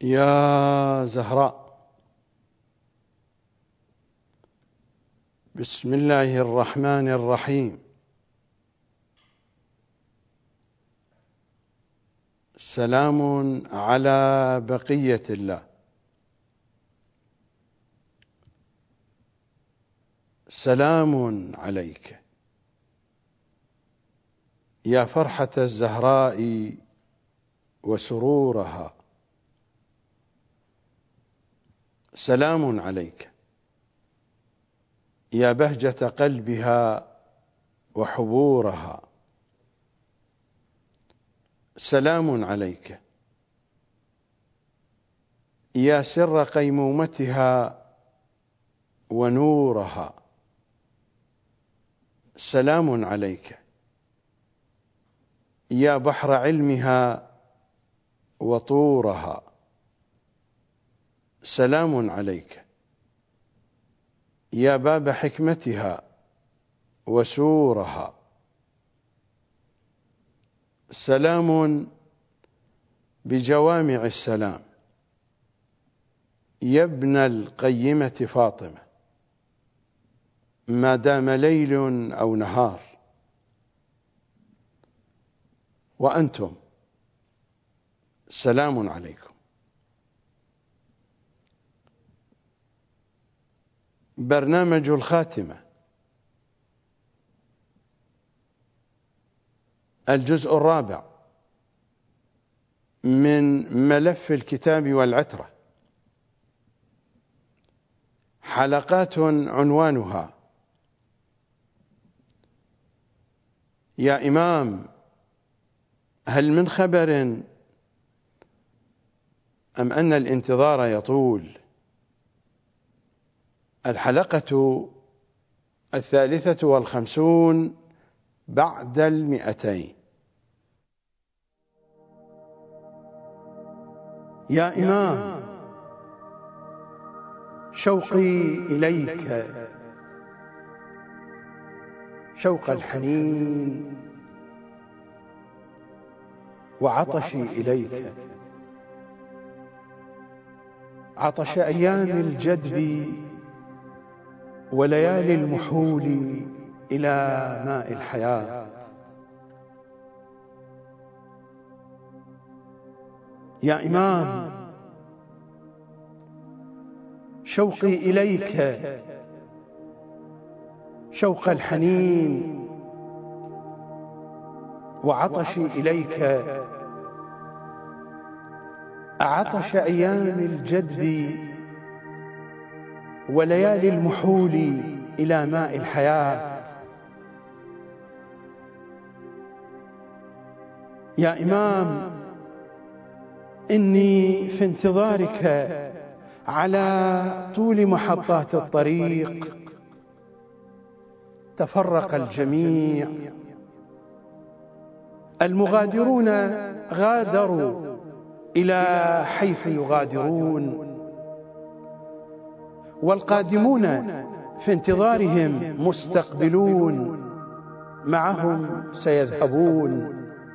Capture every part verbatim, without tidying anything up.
يا زهراء، بسم الله الرحمن الرحيم. سلام على بقية الله. سلام عليك يا فرحة الزهراء وسرورها. سلام عليك يا بهجة قلبها وحبورها. سلام عليك يا سر قيمومتها ونورها. سلام عليك يا بحر علمها وطورها. سلام عليك يا باب حكمتها وسورها. سلام بجوامع السلام يا ابن القيمة فاطمة، ما دام ليل أو نهار. وأنتم سلام عليكم. برنامج الخاتمة، الجزء الرابع من ملف الكتاب والعترة، حلقات عنوانها: يا إمام، هل من خبر أم أن الانتظار يطول؟ الحلقة الثالثة والخمسون بعد المئتين. يا إمام، شوقي إليك شوق الحنين، وعطشي إليك عطش أيام الجدب وليالي المحول إلى ماء الحياة. يا إمام، شوقي إليك شوق الحنين، وعطشي إليك عطش أيام الجدب وليالي المحول إلى ماء الحياة. يا إمام، إني في انتظارك على طول محطات الطريق. تفرق الجميع، المغادرون غادروا إلى حيث يغادرون، والقادمون في انتظارهم مستقبلون معهم سيذهبون.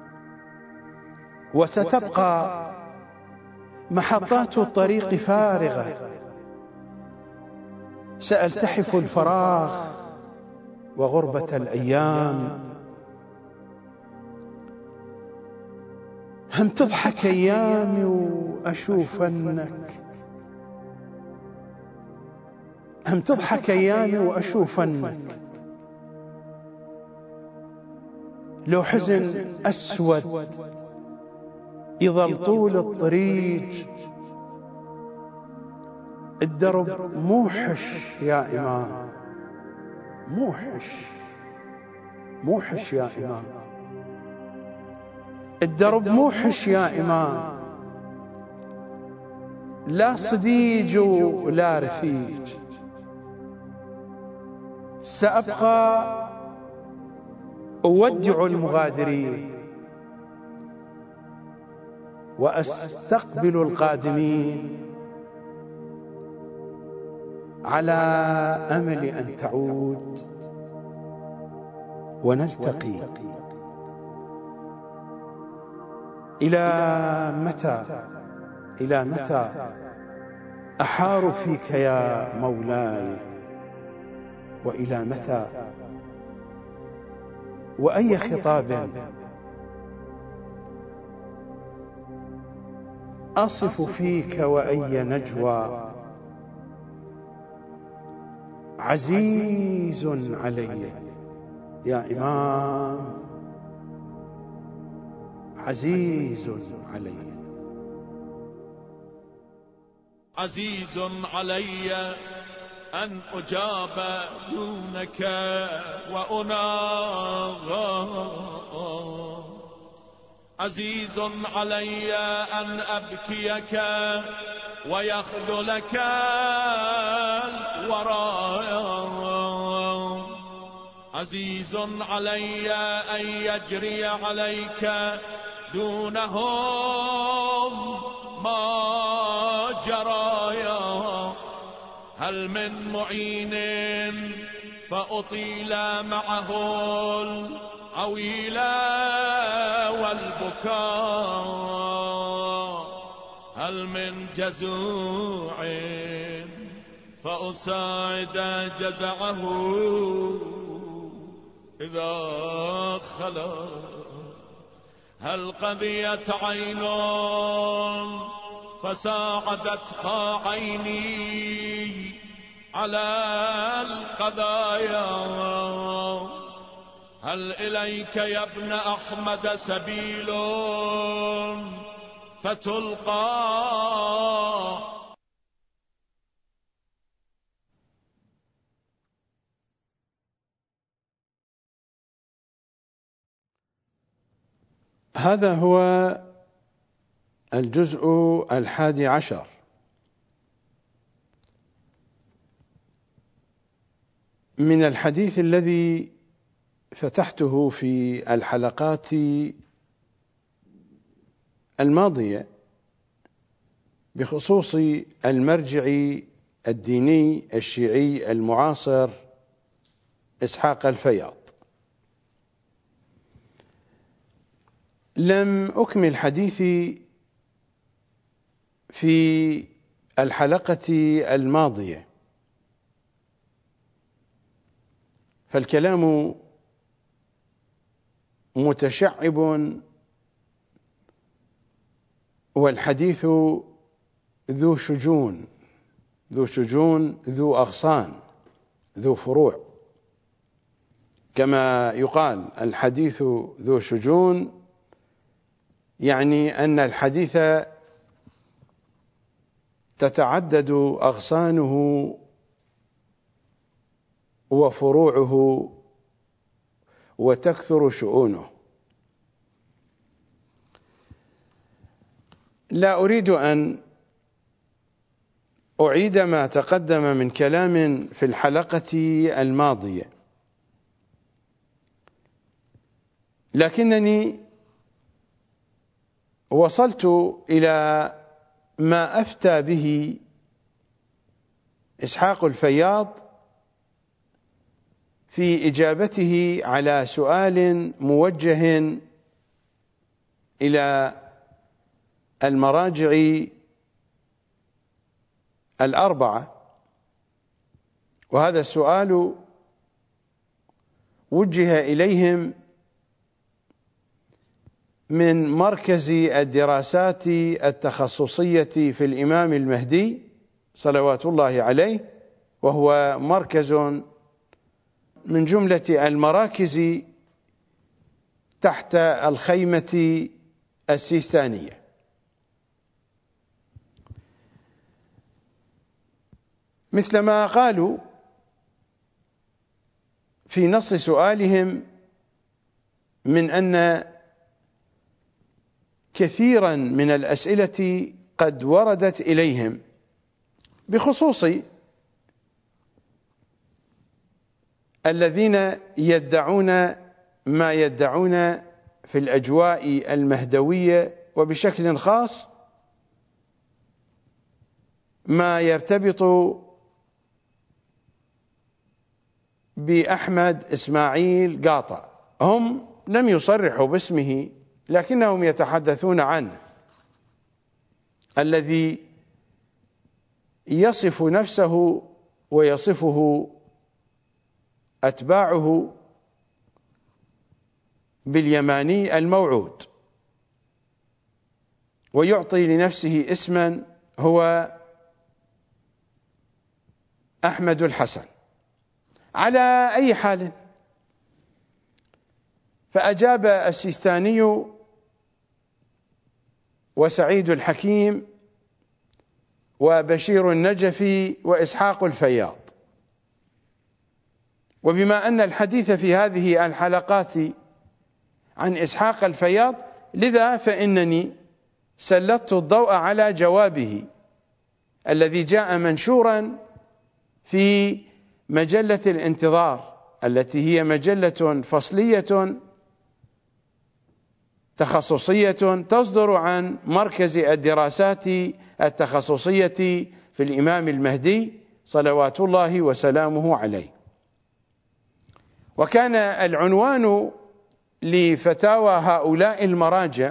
وستبقى محطات الطريق فارغة. سألتحف الفراغ وغربة الأيام. هم تضحك أيامي وأشوفنك هم تضحك أيامي وأشوفنك لو حزن أسود يظل طول الطريق. الدرب موحش يا إمام، موحش موحش يا إمام. الدرب موحش يا إمام، لا صديج ولا رفيج. سأبقى أودع المغادرين وأستقبل القادمين على أمل أن تعود ونلتقي. إلى متى إلى متى أحار فيك يا مولاي؟ وإلى متى؟ وأي خطاب أصف فيك وأي نجوى؟ عزيز علي يا إمام، عزيز علي. عزيز علي أن أجاب دونك وأناغى، عزيز علي أن أبكيك ويخذلك الوراء، عزيز علي أن يجري عليك دونهم ما جرايا. هل من معين فأطيل معه العويل والبكاء، هل من جزوع فأساعد جزعه إذا خلا، هل قضيت عين فساعدتها عيني على القضايا، هل إليك يا ابن أحمد سبيل فتلقى؟ هذا هو الجزء الحادي عشر من الحديث الذي فتحته في الحلقات الماضية بخصوص المرجع الديني الشيعي المعاصر إسحاق الفياض. لم أكمل حديثي في الحلقة الماضية، فالكلام متشعب والحديث ذو شجون ذو شجون ذو أغصان ذو فروع، كما يقال الحديث ذو شجون، يعني أن الحديث تتعدد أغصانه وفروعه وتكثر شؤونه. لا أريد أن أعيد ما تقدم من كلام في الحلقة الماضية، لكنني وصلت إلى ما أفتى به إسحاق الفياض في إجابته على سؤال موجه إلى المراجع الأربعة، وهذا السؤال وجه إليهم من مركز الدراسات التخصصية في الإمام المهدي صلوات الله عليه، وهو مركز من جملة المراكز تحت الخيمة السيستانية. مثلما قالوا في نص سؤالهم من أن كثيرا من الأسئلة قد وردت إليهم بخصوص الذين يدعون ما يدعون في الأجواء المهدوية، وبشكل خاص ما يرتبط بأحمد إسماعيل قاطع. هم لم يصرحوا باسمه لكنهم يتحدثون عنه، الذي يصف نفسه ويصفه أتباعه باليماني الموعود، ويعطي لنفسه اسما هو أحمد الحسن. على أي حال، فأجاب السيستاني وسعيد الحكيم وبشير النجفي وإسحاق الفياض. وبما أن الحديث في هذه الحلقات عن إسحاق الفياض، لذا فإنني سلطت الضوء على جوابه الذي جاء منشورا في مجلة الانتظار، التي هي مجلة فصلية تخصصية تصدر عن مركز الدراسات التخصصية في الإمام المهدي صلوات الله وسلامه عليه. وكان العنوان لفتاوى هؤلاء المراجع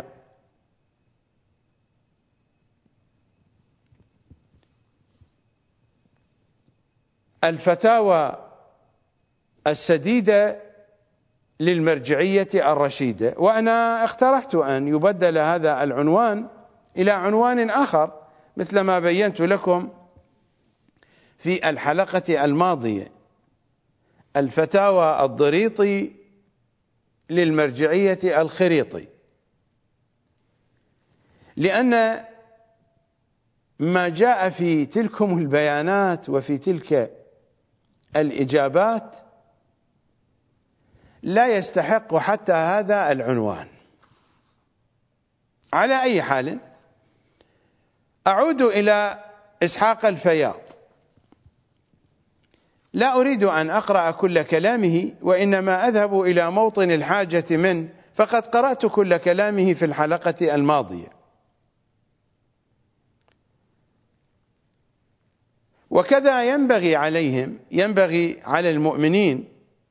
الفتاوى السديدة للمرجعية الرشيدة، وأنا اقترحت أن يبدل هذا العنوان إلى عنوان آخر مثل ما بينت لكم في الحلقة الماضية: الفتاوى الضريطي للمرجعية الخريطي، لأن ما جاء في تلكم البيانات وفي تلك الإجابات لا يستحق حتى هذا العنوان. على أي حال، أعود إلى إسحاق الفياض. لا أريد أن أقرأ كل كلامه، وإنما أذهب إلى موطن الحاجة منه، فقد قرأت كل كلامه في الحلقة الماضية. وكذا ينبغي عليهم، ينبغي على المؤمنين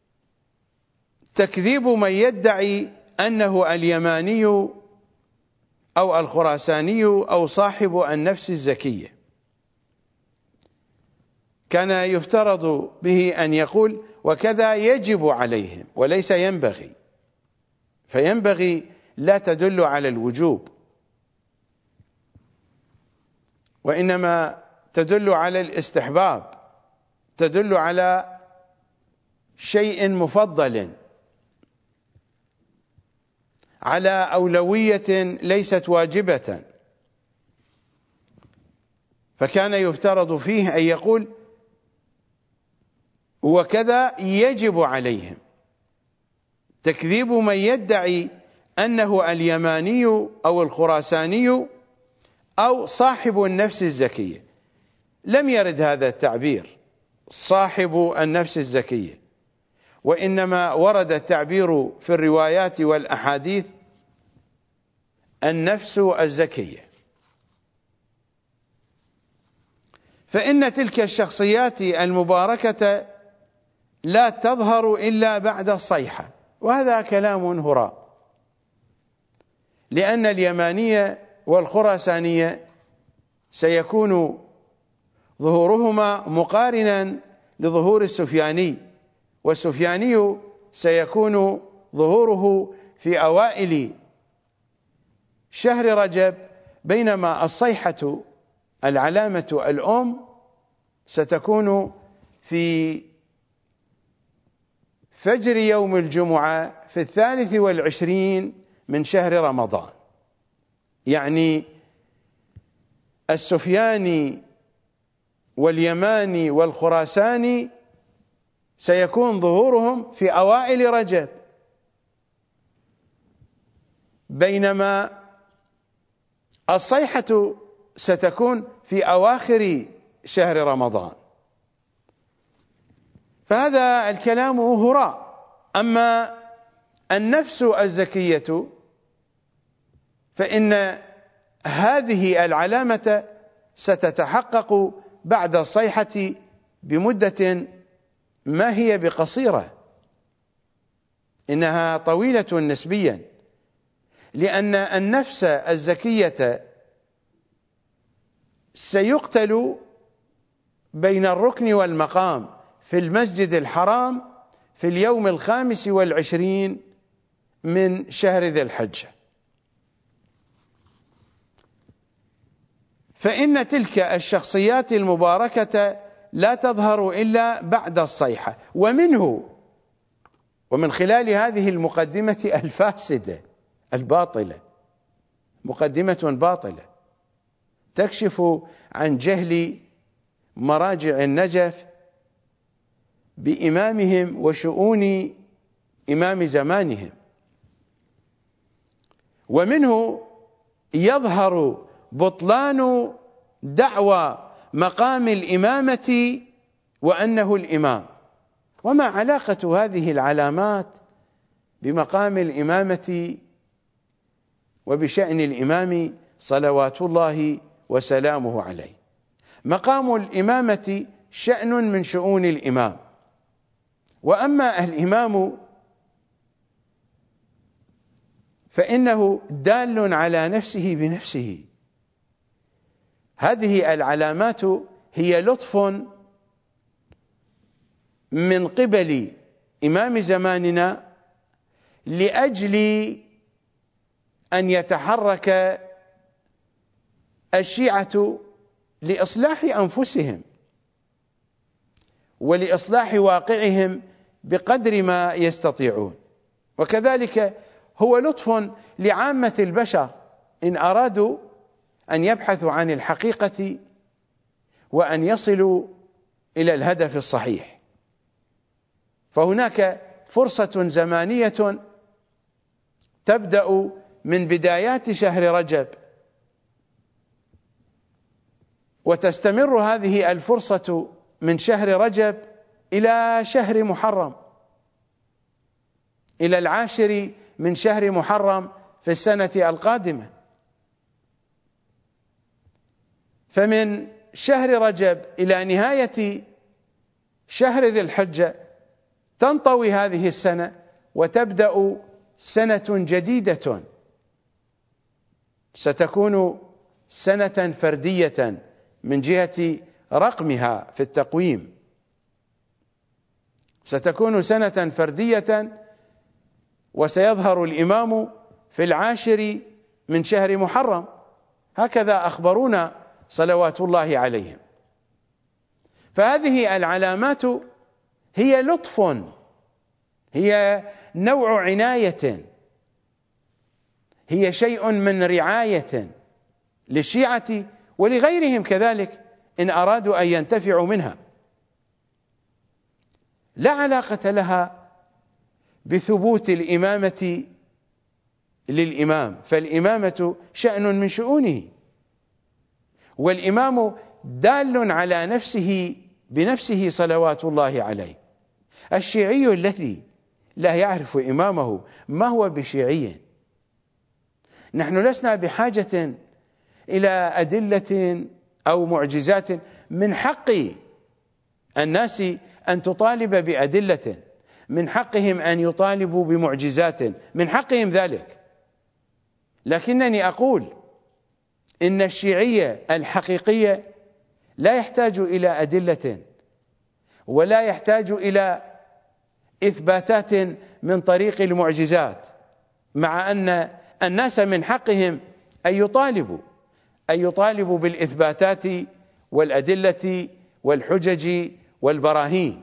تكذيب من يدعي أنه اليماني أو الخراساني أو صاحب النفس الزكية. كان يفترض به أن يقول وكذا يجب عليهم، وليس ينبغي، فينبغي لا تدل على الوجوب، وإنما تدل على الاستحباب، تدل على شيء مفضل، على أولوية ليست واجبة. فكان يفترض فيه أن يقول وكذا يجب عليهم، تكذيب من يدعي أنه اليماني أو الخراساني أو صاحب النفس الزكية. لم يرد هذا التعبير صاحب النفس الزكية، وإنما ورد التعبير في الروايات والأحاديث النفس الزكية. فإن تلك الشخصيات المباركة لا تظهر إلا بعد الصيحة، وهذا كلام هراء، لأن اليمانية والخراسانية سيكون ظهورهما مقارنا لظهور السفياني، والسفياني سيكون ظهوره في أوائل شهر رجب، بينما الصيحة العلامة الأم ستكون في فجر يوم الجمعة في الثالث والعشرين من شهر رمضان. يعني السفياني واليماني والخراساني سيكون ظهورهم في أوائل رجب، بينما الصيحة ستكون في أواخر شهر رمضان. فهذا الكلام هراء. أما النفس الزكية فإن هذه العلامة ستتحقق بعد الصيحة بمدة ما هي بقصيرة، إنها طويلة نسبيا، لأن النفس الزكية سيقتل بين الركن والمقام في المسجد الحرام في اليوم الخامس والعشرين من شهر ذي الحجة. فإن تلك الشخصيات المباركة لا تظهر إلا بعد الصيحة. ومنه ومن خلال هذه المقدمة الفاسدة الباطلة، مقدمة باطلة تكشف عن جهل مراجع النجف بإمامهم وشؤون إمام زمانهم. ومنه يظهر بطلان دعوى مقام الإمامة وأنه الإمام. وما علاقة هذه العلامات بمقام الإمامة وبشأن الإمام صلوات الله وسلامه عليه؟ مقام الإمامة شأن من شؤون الإمام، وأما الإمام فإنه دال على نفسه بنفسه. هذه العلامات هي لطف من قبل إمام زماننا لأجل أن يتحرك الشيعة لإصلاح أنفسهم ولإصلاح واقعهم بقدر ما يستطيعون. وكذلك هو لطف لعامة البشر إن أرادوا أن يبحثوا عن الحقيقة وأن يصلوا إلى الهدف الصحيح. فهناك فرصة زمانية تبدأ من بدايات شهر رجب، وتستمر هذه الفرصة من شهر رجب إلى شهر محرم، إلى العاشر من شهر محرم في السنة القادمة. فمن شهر رجب إلى نهاية شهر ذي الحجة تنطوي هذه السنة وتبدأ سنة جديدة ستكون سنة فردية من جهة رقمها في التقويم، ستكون سنة فردية، وسيظهر الإمام في العاشر من شهر محرم، هكذا أخبرونا صلوات الله عليهم. فهذه العلامات هي لطف، هي نوع عناية، هي شيء من رعاية للشيعة ولغيرهم كذلك إن أرادوا أن ينتفعوا منها، لا علاقة لها بثبوت الإمامة للإمام، فالإمامة شأن من شؤونه، والإمام دال على نفسه بنفسه صلوات الله عليه. الشيعي الذي لا يعرف إمامه ما هو بشيعي؟ نحن لسنا بحاجة إلى أدلة أو معجزات، من حق الناس أن تطالب بأدلة، من حقهم أن يطالبوا بمعجزات، من حقهم ذلك. لكنني أقول إن الشيعية الحقيقية لا يحتاج إلى أدلة ولا يحتاج إلى إثباتات من طريق المعجزات، مع أن الناس من حقهم أن يطالبوا أن يطالبوا بالإثباتات والأدلة والحجج والبراهين.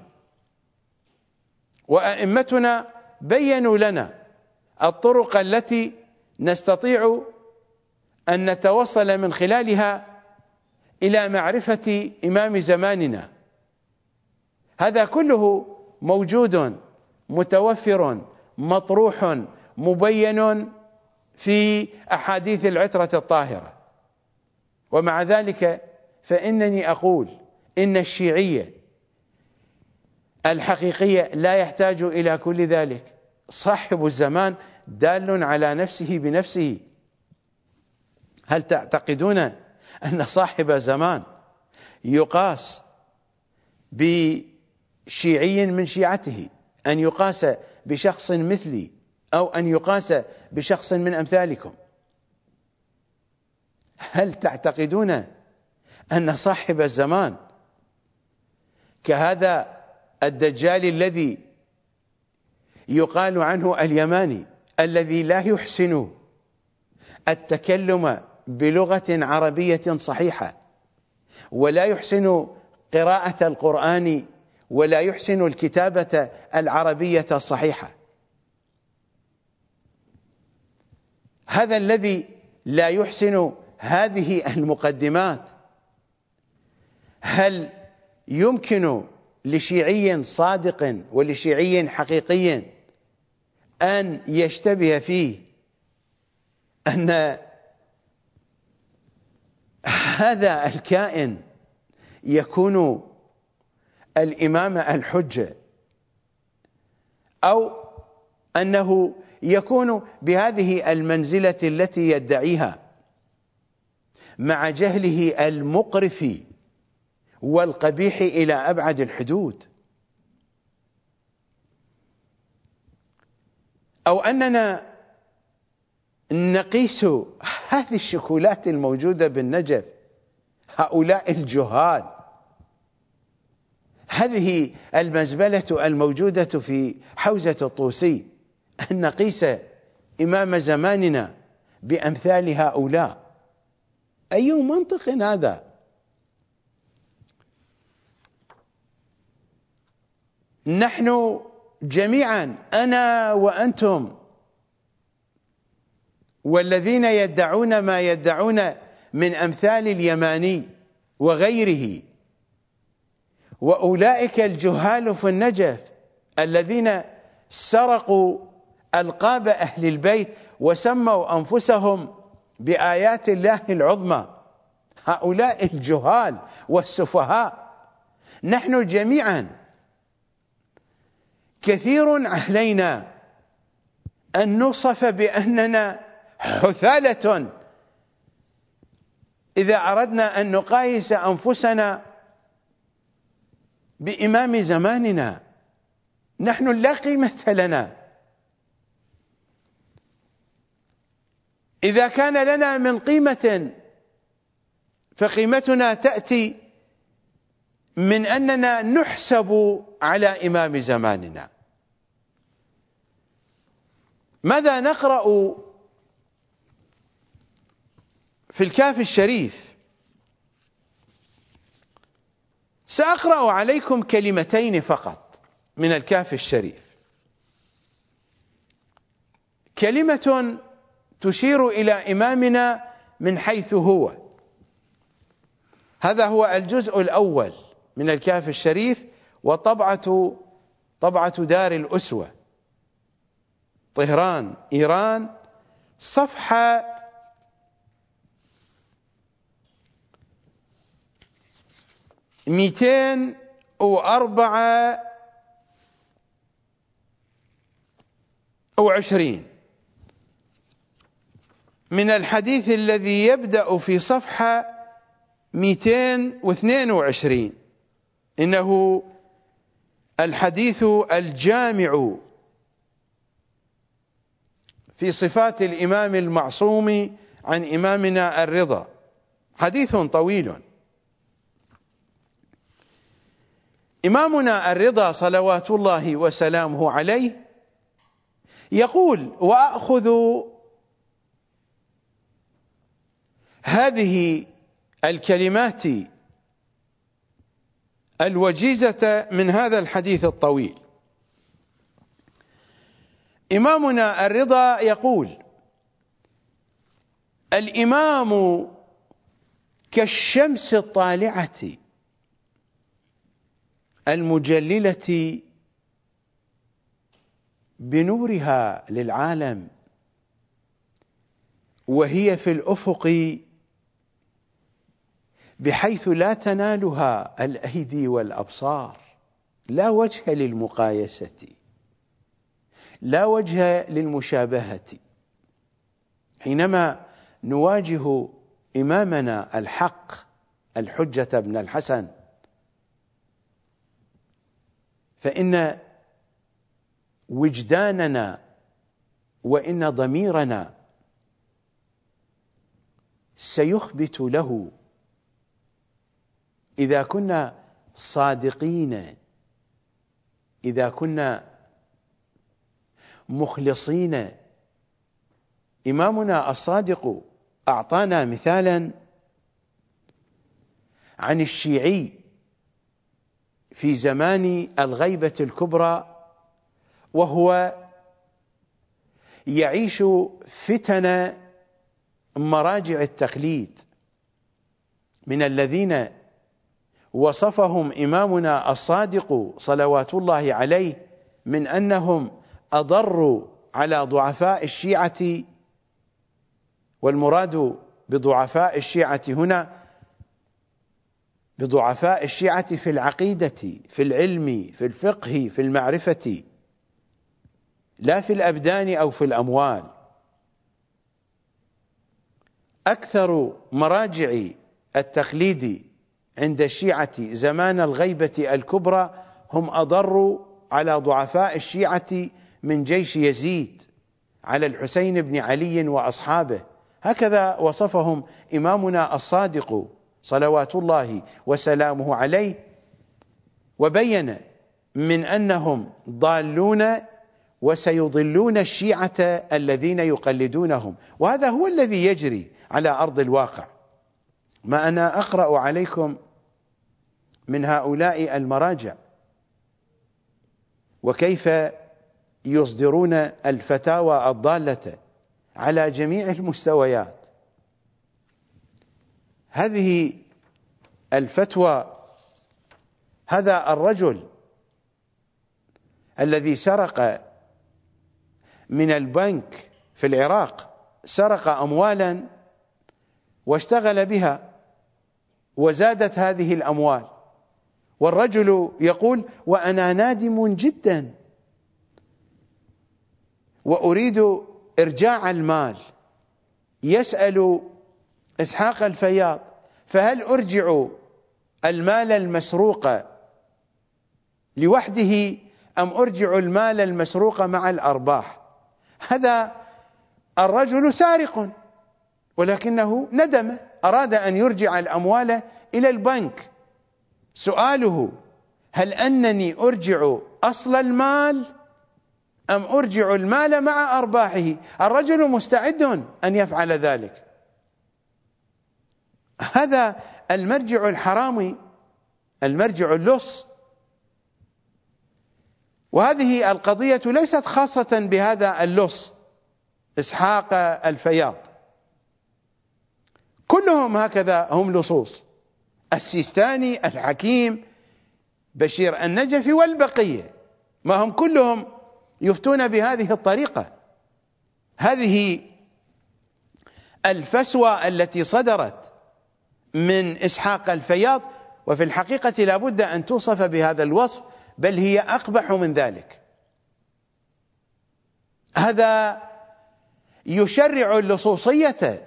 وأئمتنا بيّنوا لنا الطرق التي نستطيع أن نتوصل من خلالها إلى معرفة إمام زماننا. هذا كله موجود متوفر مطروح مبين في أحاديث العترة الطاهرة. ومع ذلك فإنني أقول إن الشيعية الحقيقية لا يحتاج إلى كل ذلك. صاحب الزمان دال على نفسه بنفسه. هل تعتقدون أن صاحب زمان يقاس بشيعي من شيعته، أن يقاس بشخص مثلي أو أن يقاس بشخص من أمثالكم؟ هل تعتقدون أن صاحب الزمان كهذا الدجال الذي يقال عنه اليماني الذي لا يحسن التكلم بلغة عربية صحيحة، ولا يحسن قراءة القرآن، ولا يحسن الكتابة العربية الصحيحة. هذا الذي لا يحسن هذه المقدمات، هل يمكن لشيعي صادق ولشيعي حقيقي أن يشتبه فيه أن هذا الكائن يكون الإمام الحجة، أو أنه يكون بهذه المنزلة التي يدعيها مع جهله المقرف والقبيح إلى أبعد الحدود، أو أننا نقيس هذه الشكولات الموجودة بالنجف، هؤلاء الجهال، هذه المزبلة الموجودة في حوزة الطوسي، أن نقيس إمام زماننا بأمثال هؤلاء؟ أي منطق هذا؟ نحن جميعا، أنا وأنتم والذين يدعون ما يدعون من أمثال اليماني وغيره، وأولئك الجهال في النجف الذين سرقوا ألقاب أهل البيت وسموا أنفسهم بآيات الله العظمى، هؤلاء الجهال والسفهاء نحن جميعا كثير علينا أن نوصف بأننا حثالة إذا أردنا أن نقايس أنفسنا بإمام زماننا. نحن لا قيمة لنا. إذا كان لنا من قيمة فقيمتنا تأتي من أننا نحسب على إمام زماننا. ماذا نقرأ في الكهف الشريف؟ سأقرأ عليكم كلمتين فقط من الكهف الشريف، كلمة تشير إلى إمامنا من حيث هو. هذا هو الجزء الأول من الكهف الشريف، وطبعة طبعة دار الأسوة، طهران، إيران، صفحة مئتين وأربعة وعشرين من الحديث الذي يبدأ في صفحة مئتين واثنين وعشرين. إنه الحديث الجامع في صفات الإمام المعصوم عن إمامنا الرضا، حديث طويل. إمامنا الرضا صلوات الله وسلامه عليه يقول: وأخذ هذه الكلمات الوجيزة من هذا الحديث الطويل. إمامنا الرضا يقول: الإمام كالشمس الطالعة المجللة بنورها للعالم، وهي في الأفق بحيث لا تنالها الأيدي والأبصار. لا وجه للمقايسة، لا وجه للمشابهة. حينما نواجه إمامنا الحق الحجة بن الحسن، فإن وجداننا وإن ضميرنا سيخبت له إذا كنا صادقين، إذا كنا مخلصين. إمامنا الصادق أعطانا مثالا عن الشيعي في زمان الغيبة الكبرى، وهو يعيش فتن مراجع التقليد، من الذين وصفهم إمامنا الصادق صلوات الله عليه من أنهم أضروا على ضعفاء الشيعة. والمراد بضعفاء الشيعة هنا بضعفاء الشيعة في العقيدة، في العلم، في الفقه، في المعرفة، لا في الأبدان أو في الأموال. أكثر مراجع التقليد عند الشيعة زمان الغيبة الكبرى هم أضروا على ضعفاء الشيعة من جيش يزيد على الحسين بن علي وأصحابه. هكذا وصفهم إمامنا الصادق صلوات الله وسلامه عليه، وبين من أنهم ضالون وسيضلون الشيعة الذين يقلدونهم. وهذا هو الذي يجري على أرض الواقع. ما أنا أقرأ عليكم من هؤلاء المراجع وكيف يصدرون الفتاوى الضالة على جميع المستويات. هذه الفتوى، هذا الرجل الذي سرق من البنك في العراق، سرق أموالا واشتغل بها وزادت هذه الأموال، والرجل يقول: وأنا نادم جدا وأريد إرجاع المال. يسأل إسحاق الفياض: فهل أرجع المال المسروق لوحده أم أرجع المال المسروق مع الأرباح؟ هذا الرجل سارق ولكنه ندم، أراد أن يرجع الأموال إلى البنك. سؤاله: هل أنني أرجع أصل المال أم أرجع المال مع أرباحه؟ الرجل مستعد أن يفعل ذلك. هذا المرجع الحرامي، المرجع اللص. وهذه القضية ليست خاصة بهذا اللص إسحاق الفياض، كلهم هكذا هم لصوص. السيستاني، الحكيم، بشير النجفي والبقية، ما هم كلهم يفتون بهذه الطريقة. هذه الفسوى التي صدرت من إسحاق الفياض، وفي الحقيقة لا بد أن توصف بهذا الوصف، بل هي أقبح من ذلك. هذا يشرع اللصوصية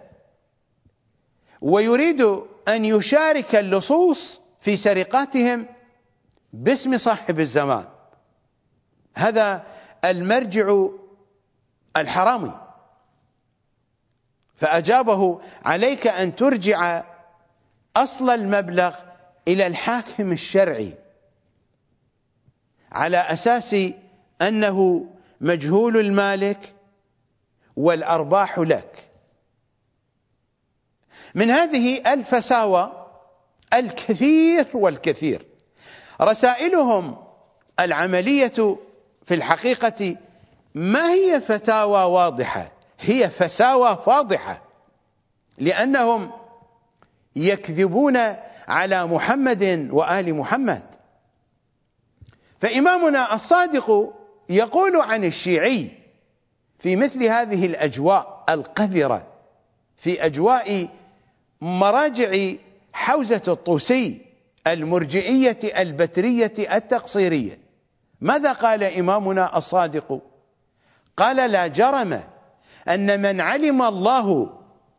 ويريد أن يشارك اللصوص في سرقاتهم باسم صاحب الزمان. هذا المرجع الحرامي. فأجابه: عليك أن ترجع أصل المبلغ إلى الحاكم الشرعي على أساس أنه مجهول المالك والأرباح لك. من هذه الفساوى الكثير والكثير. رسائلهم العملية في الحقيقة ما هي فتاوى واضحة، هي فساوى فاضحة، لأنهم يكذبون على محمد وآل محمد. فإمامنا الصادق يقول عن الشيعي في مثل هذه الأجواء القذرة، في أجواء مراجع حوزة الطوسي المرجئية البترية التقصيرية، ماذا قال إمامنا الصادق؟ قال: لا جرم أن من علم الله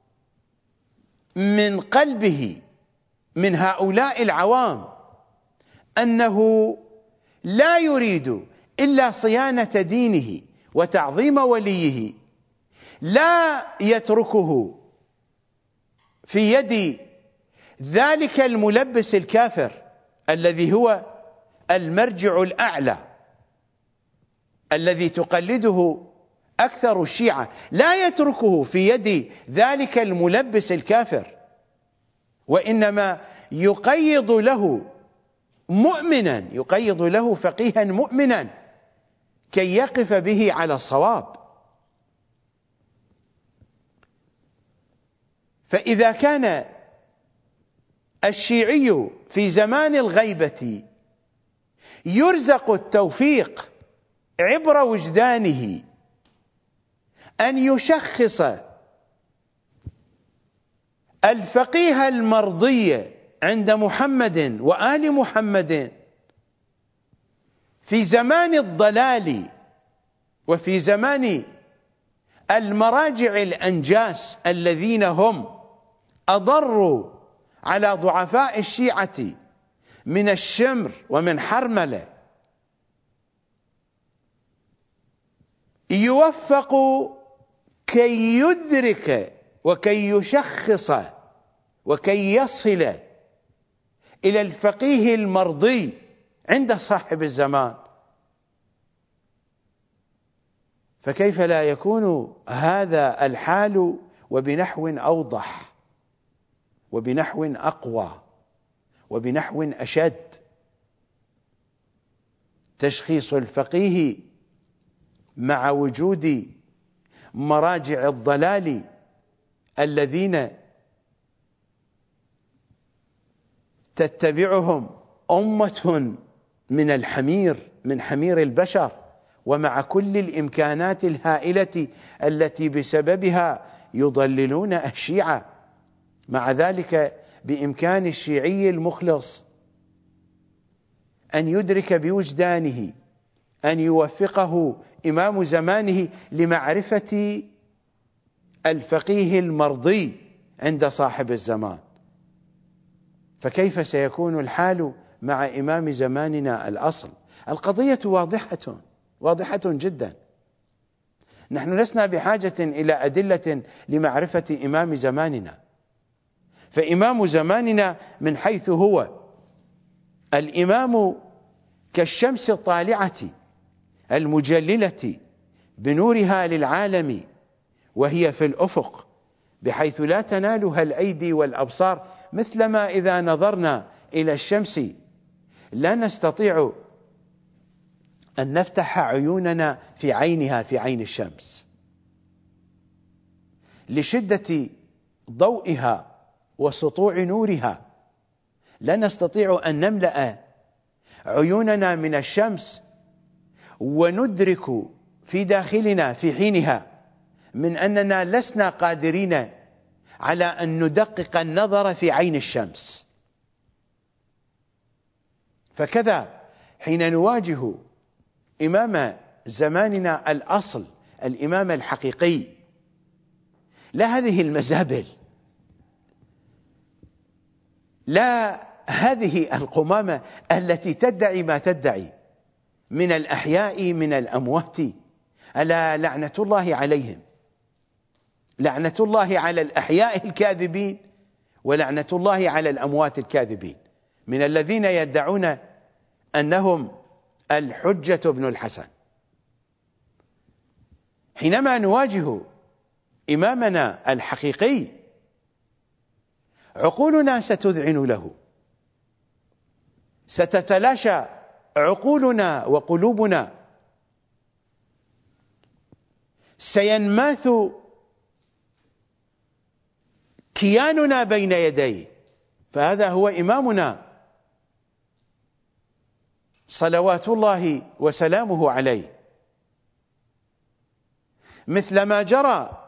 من قلبه من هؤلاء العوام أنه لا يريد إلا صيانة دينه وتعظيم وليه، لا يتركه في يد ذلك الملبس الكافر الذي هو المرجع الأعلى الذي تقلده أكثر الشيعة لا يتركه في يد ذلك الملبس الكافر، وإنما يقيض له مؤمنا، يقيض له فقيها مؤمنا كي يقف به على الصواب. فإذا كان الشيعي في زمان الغيبة يرزق التوفيق عبر وجدانه أن يشخص الفقيه المرضي عند محمد وآل محمد في زمان الضلال وفي زمان المراجع الأنجاس الذين هم أضروا على ضعفاء الشيعة من الشمر ومن حرملة، يوفق كي يدرك وكي يشخص وكي يصل إلى الفقيه المرضي عند صاحب الزمان. فكيف لا يكون هذا الحال وبنحو أوضح وبنحو أقوى وبنحو أشد؟ تشخيص الفقيه مع وجود مراجع الضلال الذين تتبعهم أمة من الحمير من حمير البشر، ومع كل الإمكانات الهائلة التي بسببها يضللون الشيعة، مع ذلك بإمكان الشيعي المخلص أن يدرك بوجدانه أن يوفقه إمام زمانه لمعرفة الفقيه المرضي عند صاحب الزمان. فكيف سيكون الحال مع إمام زماننا الأصل؟ القضية واضحة واضحة جدا. نحن لسنا بحاجة إلى أدلة لمعرفة إمام زماننا، فإمام زماننا من حيث هو الإمام كالشمس الطالعة المجللة بنورها للعالم وهي في الأفق بحيث لا تنالها الأيدي والأبصار، مثلما إذا نظرنا إلى الشمس لا نستطيع أن نفتح عيوننا في عينها في عين الشمس لشدة ضوئها وسطوع نورها، لا نستطيع أن نملأ عيوننا من الشمس وندرك في داخلنا في حينها من أننا لسنا قادرين على أن ندقق النظر في عين الشمس. فكذا حين نواجه إمام زماننا الأصل الإمام الحقيقي، لا هذه المزابل، لا هذه القمامة التي تدعي ما تدعي من الأحياء من الأموات، ألا لعنة الله عليهم، لعنة الله على الأحياء الكاذبين ولعنة الله على الأموات الكاذبين من الذين يدعون أنهم الحجة بن الحسن. حينما نواجه إمامنا الحقيقي عقولنا ستذعن له، ستتلاشى عقولنا وقلوبنا، سينماث كياننا بين يديه، فهذا هو إمامنا صلوات الله وسلامه عليه. مثل ما جرى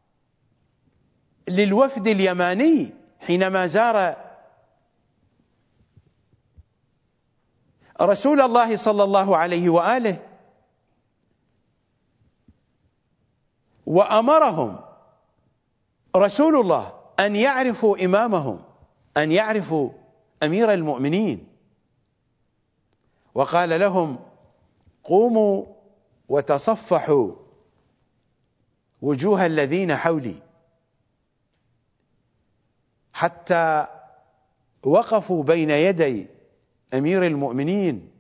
للوفد اليماني حينما زار رسول الله صلى الله عليه وآله وأمرهم رسول الله أن يعرفوا إمامهم، أن يعرفوا أمير المؤمنين، وقال لهم: قوموا وتصفحوا وجوه الذين حولي حتى وقفوا بين يدي أمير المؤمنين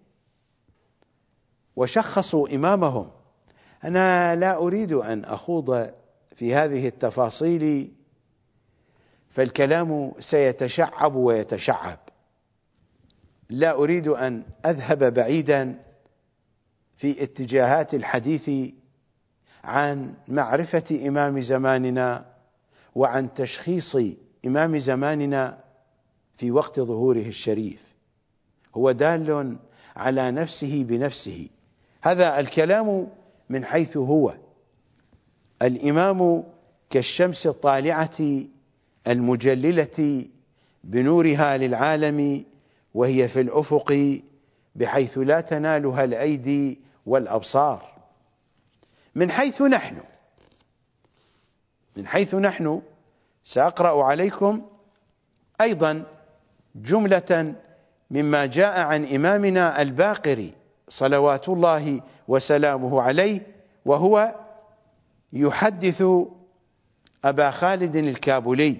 وشخصوا إمامهم. أنا لا أريد أن أخوض في هذه التفاصيل، فالكلام سيتشعب ويتشعب. لا أريد أن أذهب بعيدا في اتجاهات الحديث عن معرفة إمام زماننا وعن تشخيص إمام زماننا في وقت ظهوره الشريف. هو دال على نفسه بنفسه. هذا الكلام من حيث هو. الإمام كالشمس الطالعة المجللة بنورها للعالم، وهي في الأفق بحيث لا تنالها الأيدي والأبصار. من حيث نحن من حيث نحن سأقرأ عليكم أيضا جملة مما جاء عن إمامنا الباقر صلوات الله وسلامه عليه، وهو يحدث أبا خالد الكابولي،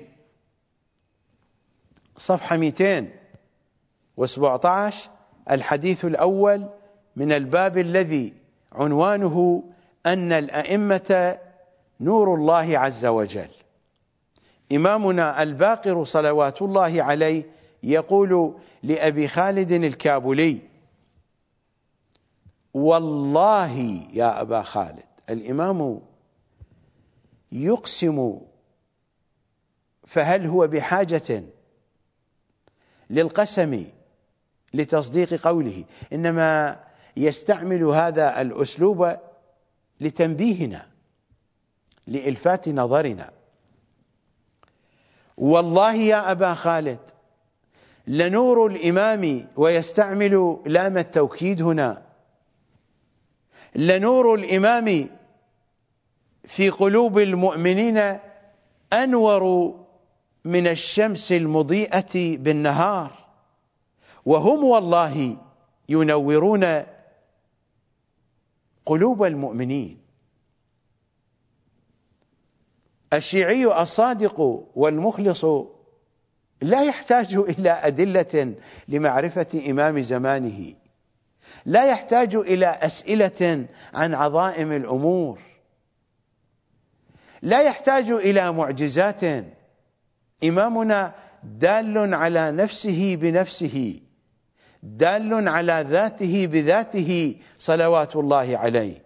صفحة مئتين وسبعة عشر، الحديث الأول من الباب الذي عنوانه أن الأئمة نور الله عز وجل. إمامنا الباقر صلوات الله عليه يقول لأبي خالد الكابولي: والله يا أبا خالد. الإمام يقسم، فهل هو بحاجة للقسم لتصديق قوله؟ إنما يستعمل هذا الأسلوب لتنبيهنا، لإلفات نظرنا. والله يا أبا خالد لنور الإمام، ويستعمل لام التوكيد هنا، لنور الإمام في قلوب المؤمنين أنور من الشمس المضيئة بالنهار، وهم والله ينورون قلوب المؤمنين. الشيعي الصادق والمخلص لا يحتاج إلى أدلة لمعرفة إمام زمانه، لا يحتاج إلى أسئلة عن عظائم الأمور، لا يحتاج إلى معجزات. إمامنا دال على نفسه بنفسه، دال على ذاته بذاته صلوات الله عليه.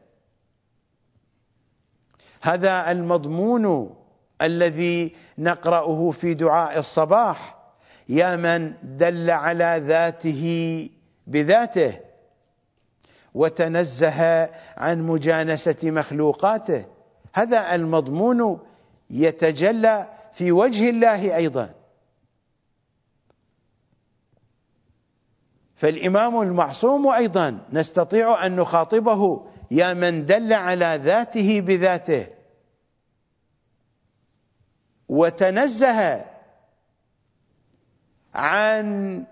هذا المضمون الذي نقرأه في دعاء الصباح: يا من دل على ذاته بذاته وتنزه عن مجانسة مخلوقاته. هذا المضمون يتجلى في وجه الله أيضا. فالإمام المعصوم أيضا نستطيع أن نخاطبه: يا من دل على ذاته بذاته وتنزه عن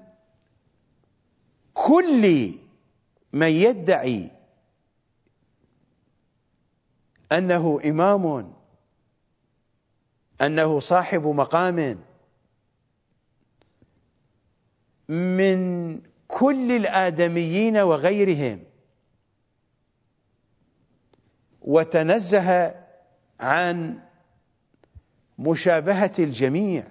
كل من يدعي أنه إمام، أنه صاحب مقام، من كل الآدميين وغيرهم، وتنزه عن مشابهة الجميع.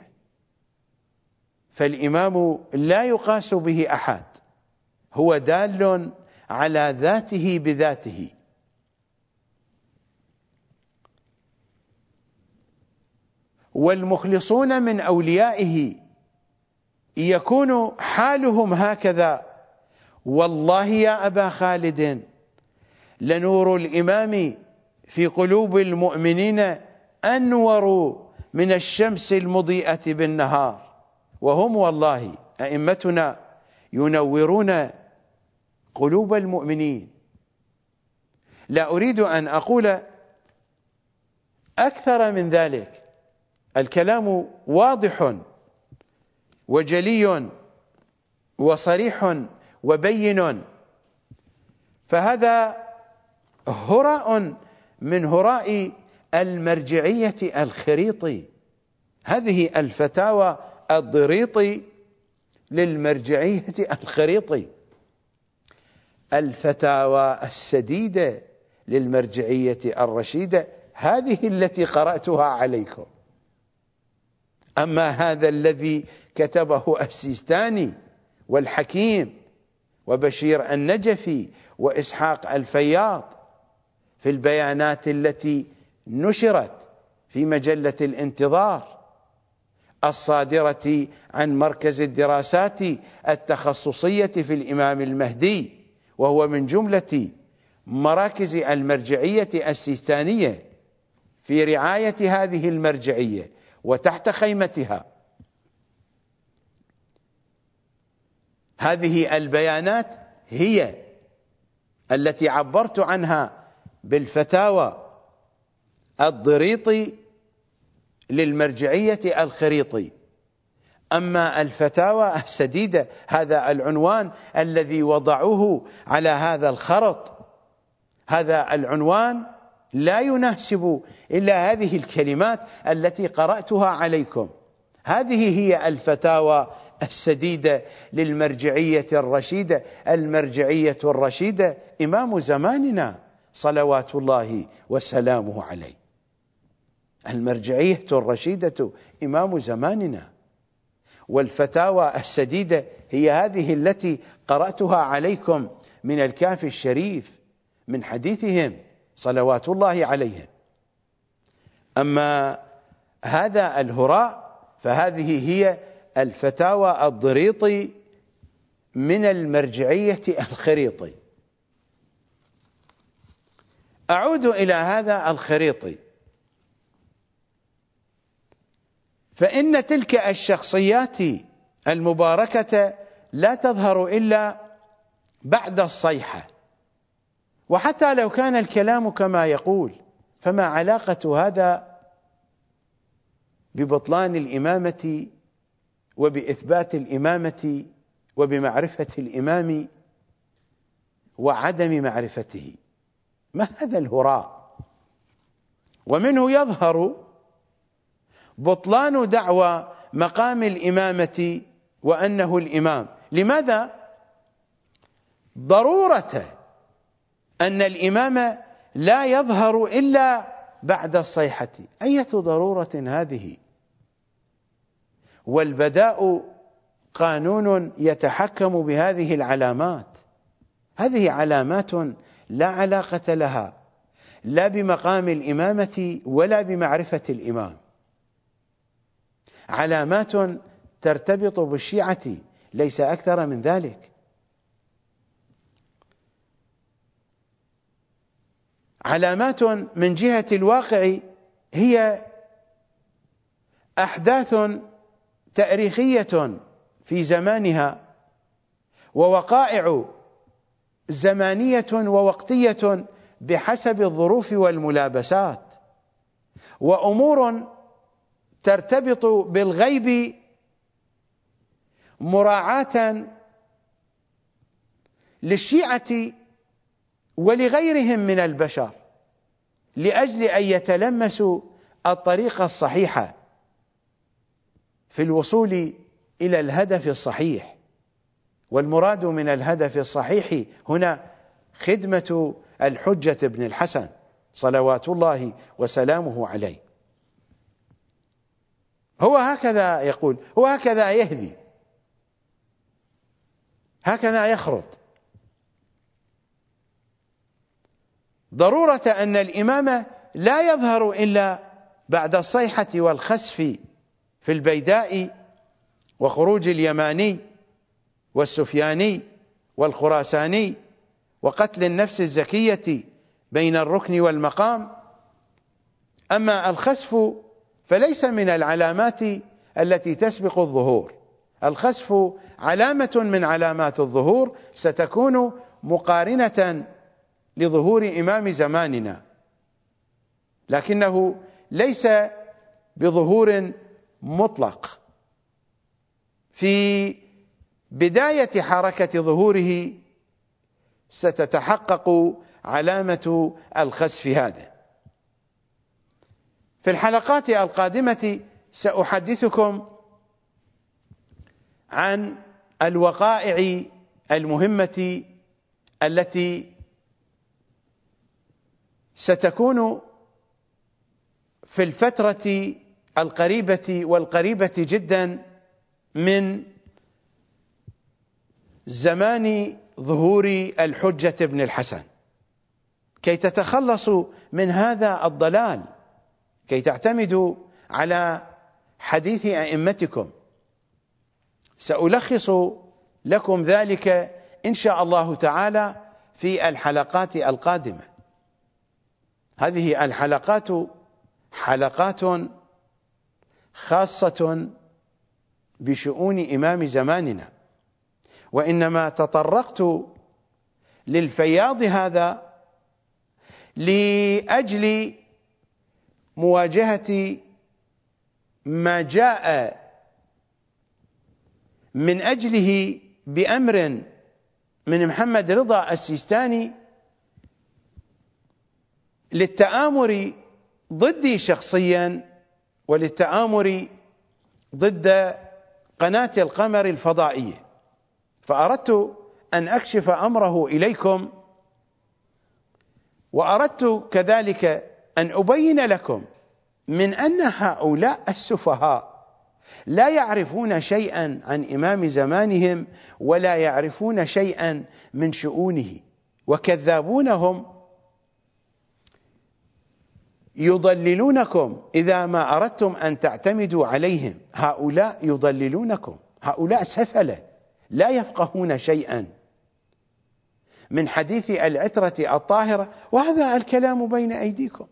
فالإمام لا يقاس به أحد، هو دال على ذاته بذاته. والمخلصون من أوليائه يكون حالهم هكذا: والله يا أبا خالد لنور الإمام في قلوب المؤمنين أنور من الشمس المضيئة بالنهار، وهم والله أئمتنا ينورون قلوب المؤمنين. لا أريد أن أقول أكثر من ذلك، الكلام واضح وجلي وصريح وبين. فهذا هراء من هراء المرجعية الخريط، هذه الفتاوى الضريط للمرجعية الخريطي، الفتاوى السديدة للمرجعية الرشيدة، هذه التي قرأتها عليكم. أما هذا الذي كتبه السيستاني والحكيم وبشير النجفي وإسحاق الفياض في البيانات التي نشرت في مجلة الانتظار الصادرة عن مركز الدراسات التخصصية في الإمام المهدي، وهو من جملة مراكز المرجعية السيستانية في رعاية هذه المرجعية وتحت خيمتها. هذه البيانات هي التي عبرت عنها بالفتاوى الضريطي للمرجعية الخريطي. أما الفتاوى السديدة، هذا العنوان الذي وضعوه على هذا الخرط، هذا العنوان لا يناسب إلا هذه الكلمات التي قرأتها عليكم. هذه هي الفتاوى السديدة للمرجعية الرشيدة. المرجعية الرشيدة إمام زماننا صلوات الله وسلامه عليه. المرجعية الرشيدة إمام زماننا، والفتاوى السديدة هي هذه التي قرأتها عليكم من الكافي الشريف من حديثهم صلوات الله عليهم. أما هذا الهراء فهذه هي الفتاوى الضريطي من المرجعية الخريطي. أعود إلى هذا الخريطي، فإن تلك الشخصيات المباركة لا تظهر إلا بعد الصيحة. وحتى لو كان الكلام كما يقول، فما علاقة هذا ببطلان الإمامة وبإثبات الإمامة وبمعرفة الإمام وعدم معرفته؟ ما هذا الهراء؟ ومنه يظهر بطلان دعوى مقام الإمامة وأنه الإمام. لماذا؟ ضرورة أن الإمام لا يظهر إلا بعد الصيحة. أية ضرورة هذه؟ والبداء قانون يتحكم بهذه العلامات. هذه علامات لا علاقة لها لا بمقام الإمامة ولا بمعرفة الإمام، علامات ترتبط بالشيعة ليس أكثر من ذلك. علامات من جهة الواقع هي أحداث تاريخية في زمانها، ووقائع زمانية ووقتية بحسب الظروف والملابسات، وأمور ترتبط بالغيب مراعاة للشيعة ولغيرهم من البشر لأجل أن يتلمسوا الطريقة الصحيحة في الوصول إلى الهدف الصحيح. والمراد من الهدف الصحيح هنا خدمة الحجة ابن الحسن صلوات الله وسلامه عليه. هو هكذا يقول، هو هكذا يهدي، هكذا يخرط. ضرورة أن الإمام لا يظهر إلا بعد الصيحة والخسف في البيداء وخروج اليماني والسفياني والخراساني وقتل النفس الزكية بين الركن والمقام. أما الخسف فليس من العلامات التي تسبق الظهور. الخسف علامة من علامات الظهور ستكون مقارنة لظهور إمام زماننا، لكنه ليس بظهور مطلق. في بداية حركة ظهوره ستتحقق علامة الخسف هذا. في الحلقات القادمة سأحدثكم عن الوقائع المهمة التي ستكون في الفترة القريبة والقريبة جدا من زمان ظهور الحجة بن الحسن، كي تتخلصوا من هذا الضلال، كي تعتمدوا على حديث أئمتكم. سألخص لكم ذلك إن شاء الله تعالى في الحلقات القادمة. هذه الحلقات حلقات خاصة بشؤون إمام زماننا، وإنما تطرقت للفياض هذا لأجل مواجهة ما جاء من أجله بأمر من محمد رضا السيستاني للتآمر ضدي شخصيا وللتآمر ضد قناة القمر الفضائية، فأردت أن أكشف أمره إليكم، وأردت كذلك أن أبين لكم من أن هؤلاء السفهاء لا يعرفون شيئا عن إمام زمانهم ولا يعرفون شيئا من شؤونه، وكذابونهم يضللونكم إذا ما أردتم أن تعتمدوا عليهم. هؤلاء يضللونكم، هؤلاء سفلة لا يفقهون شيئا من حديث العترة الطاهرة، وهذا الكلام بين أيديكم.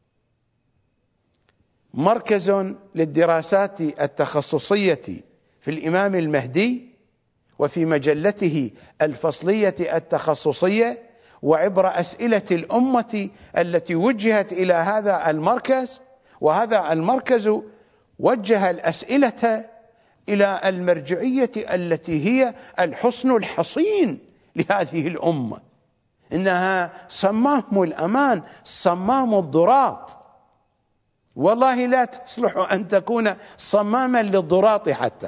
مركز للدراسات التخصصية في الإمام المهدي وفي مجلته الفصلية التخصصية، وعبر أسئلة الأمة التي وجهت إلى هذا المركز، وهذا المركز وجه الأسئلة إلى المرجعية التي هي الحصن الحصين لهذه الأمة، إنها صمام الأمان، صمام الضراط. والله لا تصلح أن تكون صماما للضراط حتى.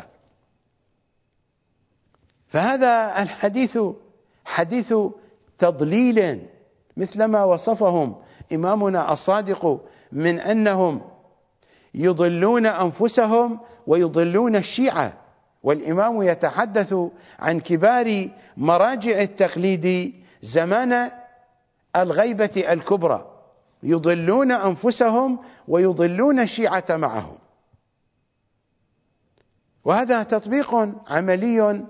فهذا الحديث حديث تضليل، مثلما وصفهم إمامنا الصادق من أنهم يضلون أنفسهم ويضلون الشيعة. والإمام يتحدث عن كبار مراجع التقليد زمان الغيبة الكبرى، يضلون أنفسهم ويضلون الشيعة معهم. وهذا تطبيق عملي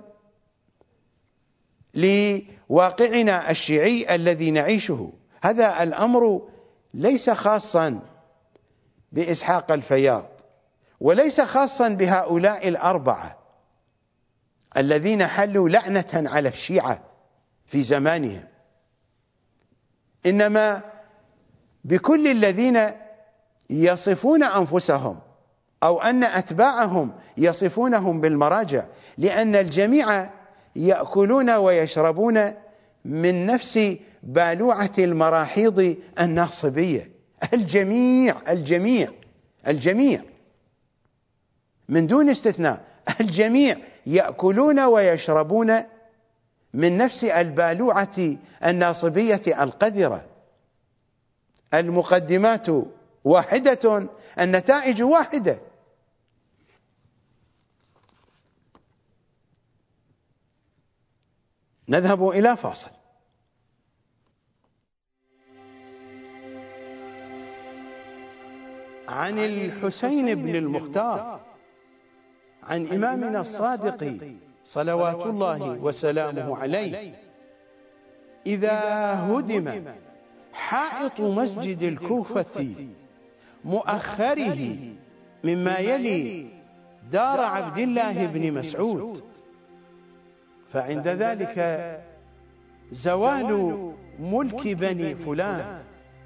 لواقعنا الشيعي الذي نعيشه. هذا الأمر ليس خاصا بإسحاق الفياض، وليس خاصا بهؤلاء الأربعة الذين حلوا لعنة على الشيعة في زمانهم، إنما بكل الذين يصفون أنفسهم أو أن أتباعهم يصفونهم بالمراجع، لأن الجميع يأكلون ويشربون من نفس بالوعة المراحيض الناصبية. الجميع الجميع الجميع من دون استثناء، الجميع يأكلون ويشربون من نفس البالوعة الناصبية القذرة. المقدمات واحدة، النتائج واحدة. نذهب إلى فاصل. عن الحسين بن المختار عن إمامنا الصادق صلوات الله وسلامه عليه: إذا هدم حائط مسجد الكوفة مؤخره مما يلي دار عبد الله بن مسعود، فعند ذلك زوال ملك بني فلان،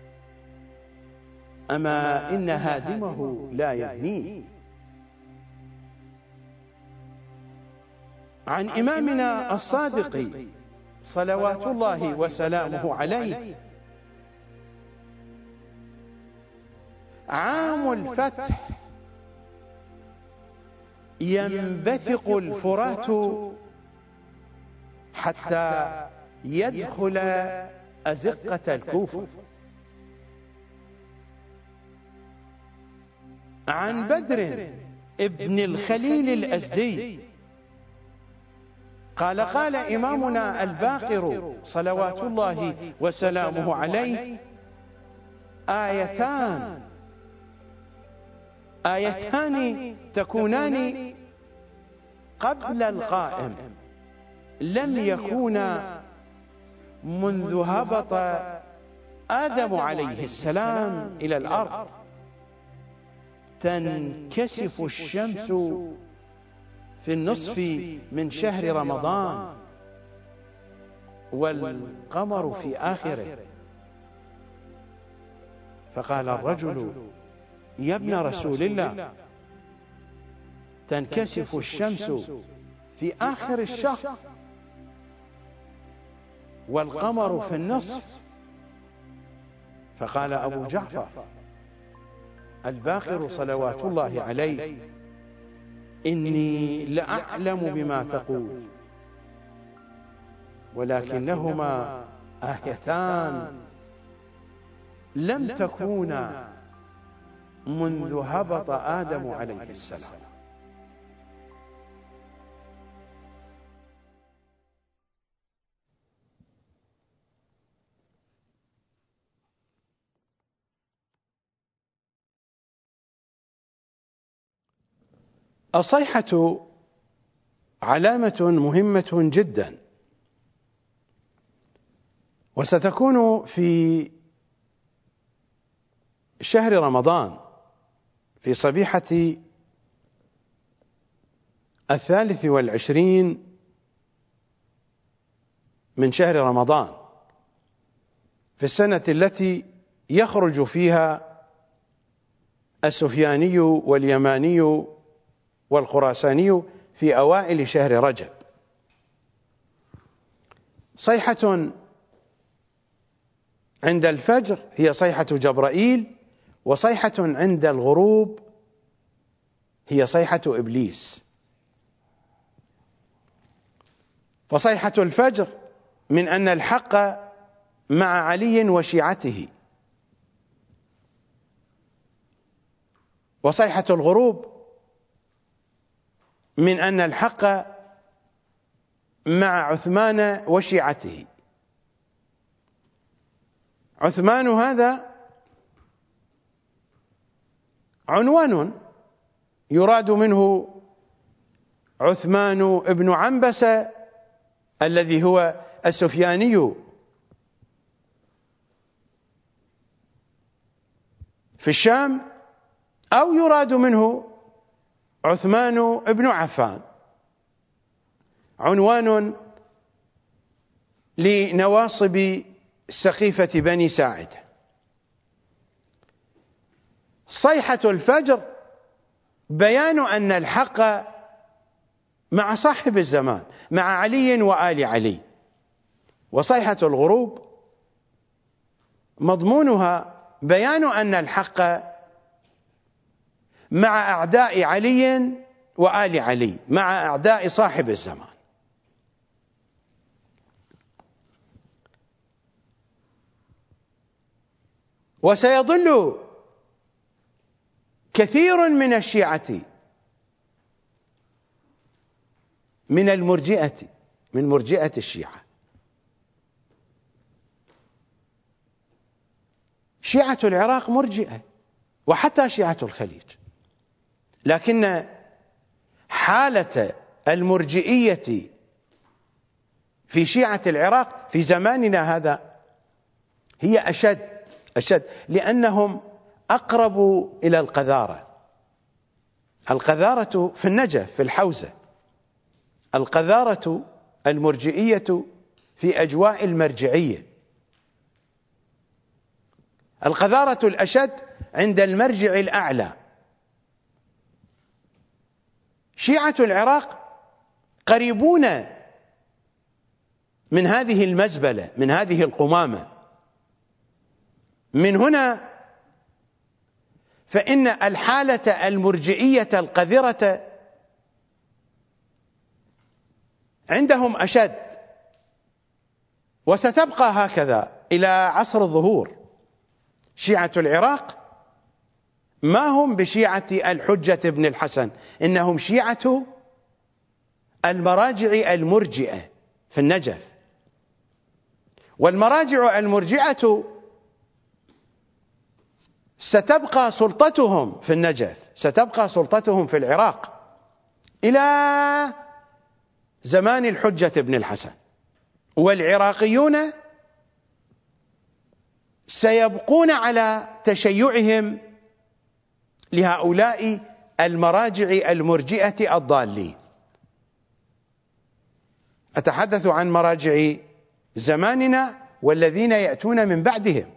أما إن هادمه لا يبنيه. عن إمامنا الصادق صلوات الله وسلامه عليه: عام الفتح ينبثق الفرات حتى يدخل أزقة الكوفة. عن بدر ابن الخليل الأزدي قال قال إمامنا الباقر صلوات الله وسلامه عليه: آيتان آيتان تكونان قبل القائم لم يكونا منذ هبط آدم عليه السلام إلى الأرض: تنكسف الشمس في النصف من شهر رمضان والقمر في آخره. فقال الرجل: يا ابن رسول الله، تنكسف الشمس في آخر الشهر والقمر في النصف. فقال أبو جعفر الباقر صلوات الله عليه: إني لأعلم بما تقول، ولكنهما آيتان لم تكونا منذ هبط آدم عليه السلام. الصيحة علامة مهمة جدا، وستكون في شهر رمضان في صبيحة الثالث والعشرين من شهر رمضان في السنة التي يخرج فيها السفياني واليماني والخراساني في أوائل شهر رجب. صيحة عند الفجر هي صيحة جبرائيل، وصيحة عند الغروب هي صيحة إبليس. فصيحة الفجر من أن الحق مع علي وشيعته، وصيحة الغروب من أن الحق مع عثمان وشيعته. عثمان هذا عنوان يراد منه عثمان ابن عنبسة الذي هو السفياني في الشام، أو يراد منه عثمان ابن عفان، عنوان لنواصب سقيفة بني ساعدة. صيحة الفجر بيان أن الحق مع صاحب الزمان، مع علي وآل علي. وصيحة الغروب مضمونها بيان أن الحق مع أعداء علي وآل علي، مع أعداء صاحب الزمان. وسيضل كثير من الشيعة من المرجئة من مرجئة الشيعة. شيعة العراق مرجئة، وحتى شيعة الخليج، لكن حالة المرجئية في شيعة العراق في زماننا هذا هي أشد أشد لأنهم أقرب إلى القذارة. القذارة في النجف في الحوزة، القذارة المرجئية في أجواء المرجعية. القذارة الأشد عند المرجع الأعلى. شيعة العراق قريبون من هذه المزبلة، من هذه القمامة. من هنا فإن الحالة المرجئية القذرة عندهم أشد وستبقى هكذا إلى عصر الظهور. شيعة العراق ما هم بشيعة الحجة بن الحسن، إنهم شيعة المراجع المرجئة في النجف. والمراجع المرجئة ستبقى سلطتهم في النجف، ستبقى سلطتهم في العراق إلى زمان الحجة بن الحسن. والعراقيون سيبقون على تشيعهم لهؤلاء المراجع المرجئة الضالين. أتحدث عن مراجع زماننا والذين يأتون من بعدهم.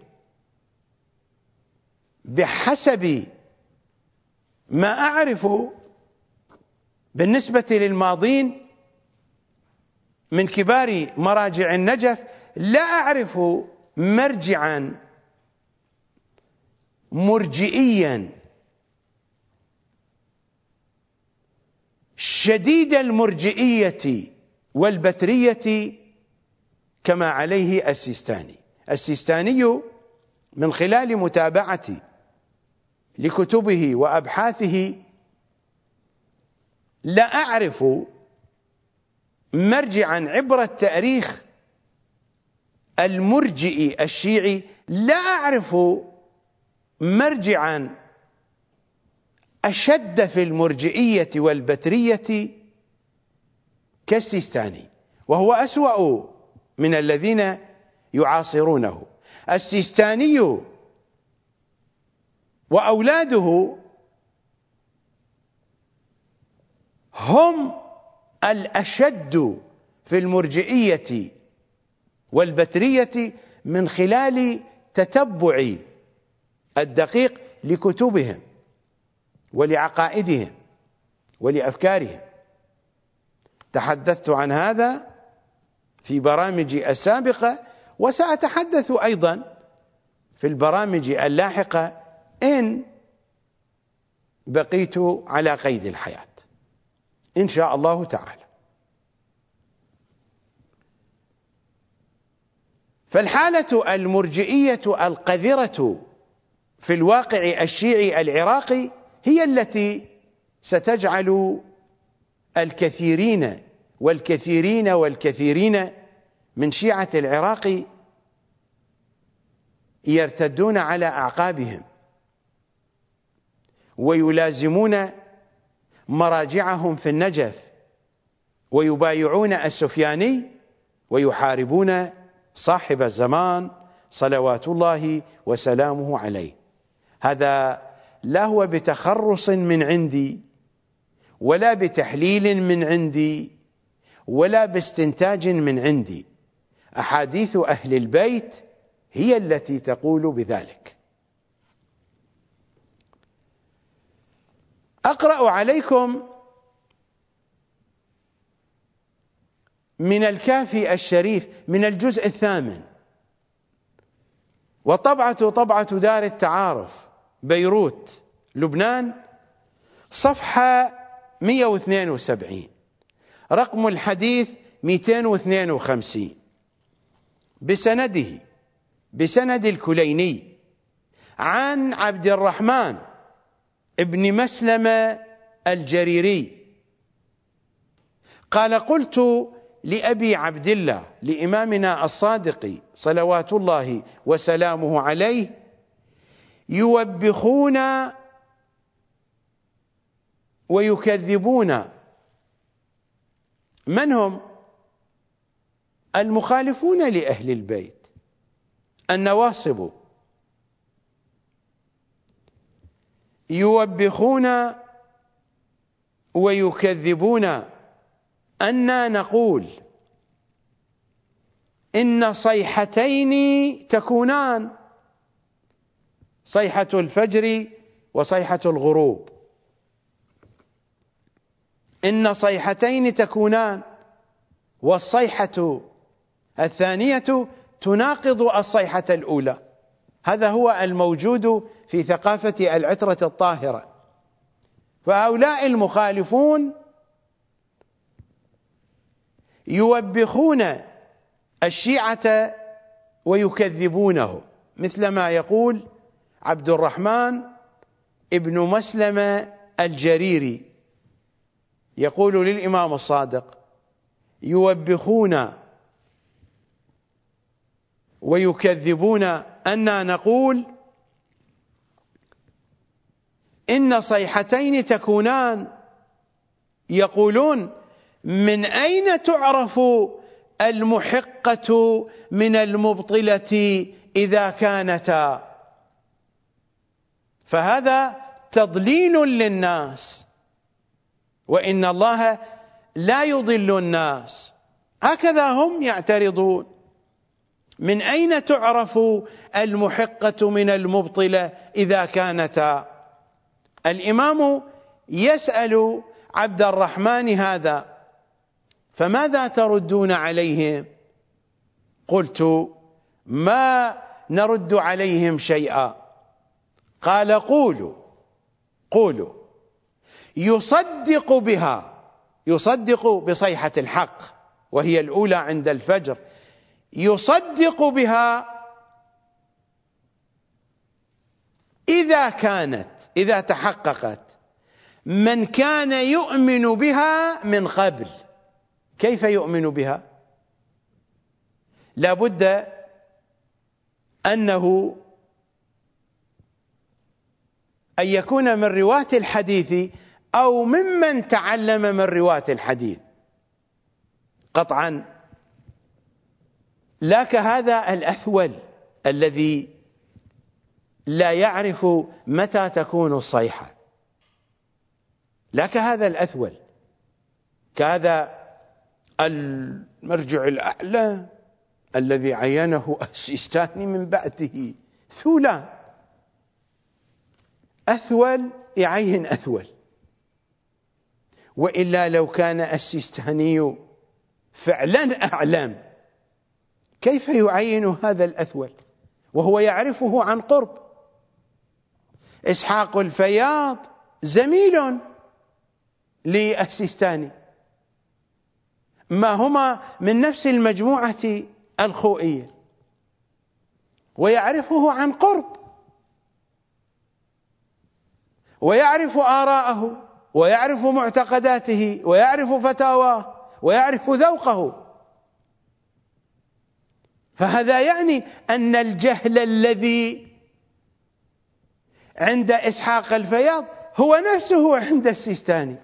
بحسب ما أعرف بالنسبة للماضين من كبار مراجع النجف، لا أعرف مرجعا مرجئيا شديد المرجئية والبترية كما عليه السيستاني. السيستاني من خلال متابعتي لكتبه وأبحاثه لا أعرف مرجعا عبر التاريخ المرجئي الشيعي، لا أعرف مرجعا أشد في المرجئية والبترية كالسيستاني، وهو أسوأ من الذين يعاصرونه. السيستاني وأولاده هم الأشد في المرجئية والبترية من خلال تتبع الدقيق لكتبهم ولعقائدهم ولأفكارهم. تحدثت عن هذا في برامجي السابقة، وسأتحدث أيضا في البرامج اللاحقة إن بقيت على قيد الحياة إن شاء الله تعالى. فالحالة المرجئية القذرة في الواقع الشيعي العراقي هي التي ستجعل الكثيرين والكثيرين والكثيرين من شيعة العراق يرتدون على أعقابهم ويلازمون مراجعهم في النجف ويبايعون السفياني ويحاربون صاحب الزمان صلوات الله وسلامه عليه. هذا لا هو بتخرص من عندي ولا بتحليل من عندي ولا باستنتاج من عندي، أحاديث أهل البيت هي التي تقول بذلك. أقرأ عليكم من الكافي الشريف من الجزء الثامن، وطبعة طبعة دار التعارف بيروت لبنان، صفحة مئة واثنين وسبعين، رقم الحديث مئتين واثنين وخمسين، بسنده بسند الكليني عن عبد الرحمن ابن مسلمة الجريري قال: قلت لأبي عبد الله لإمامنا الصادق صلوات الله وسلامه عليه: يوبخون ويكذبون. من هم؟ المخالفون لأهل البيت، النواصب. يوبخون ويكذبون أننا نقول إن صيحتين تكونان، صيحة الفجر وصيحة الغروب، إن صيحتين تكونان، والصيحة الثانية تناقض الصيحة الأولى. هذا هو الموجود في ثقافة العترة الطاهرة. فهؤلاء المخالفون يوبخون الشيعة ويكذبونه، مثل ما يقول عبد الرحمن ابن مسلمة الجريري، يقول للإمام الصادق: يوبخون ويكذبون أننا نقول إن صيحتين تكونان، يقولون: من أين تعرف المحقة من المبطلة إذا كانتا؟ فهذا تضليل للناس، وإن الله لا يضل الناس. هكذا هم يعترضون: من أين تعرف المحقة من المبطلة إذا كانتا؟ الإمام يسأل عبد الرحمن هذا، فماذا تردون عليهم؟ قلت: ما نرد عليهم شيئا. قال: قولوا قولوا يصدق بها، يصدق بصيحة الحق وهي الأولى عند الفجر، يصدق بها إذا كانت، إذا تحققت، من كان يؤمن بها من قبل. كيف يؤمن بها؟ لا بد أنه أن يكون من رواة الحديث أو ممن تعلم من رواة الحديث قطعا، لا كهذا الأثول الذي لا يعرف متى تكون الصيحة، لا كهذا الأثول، كهذا المرجع الأعلى الذي عينه السيستاني من بعده ثولان. أثول يعين أثول، وإلا لو كان السيستاني فعلا أعلم كيف يعين هذا الأثول وهو يعرفه عن قرب؟ إسحاق الفياض زميل للسيستاني، ما هما من نفس المجموعة الخوئية، ويعرفه عن قرب، ويعرف آراءه، ويعرف معتقداته، ويعرف فتاواه، ويعرف ذوقه. فهذا يعني أن الجهل الذي عند إسحاق الفياض هو نفسه عند السيستاني،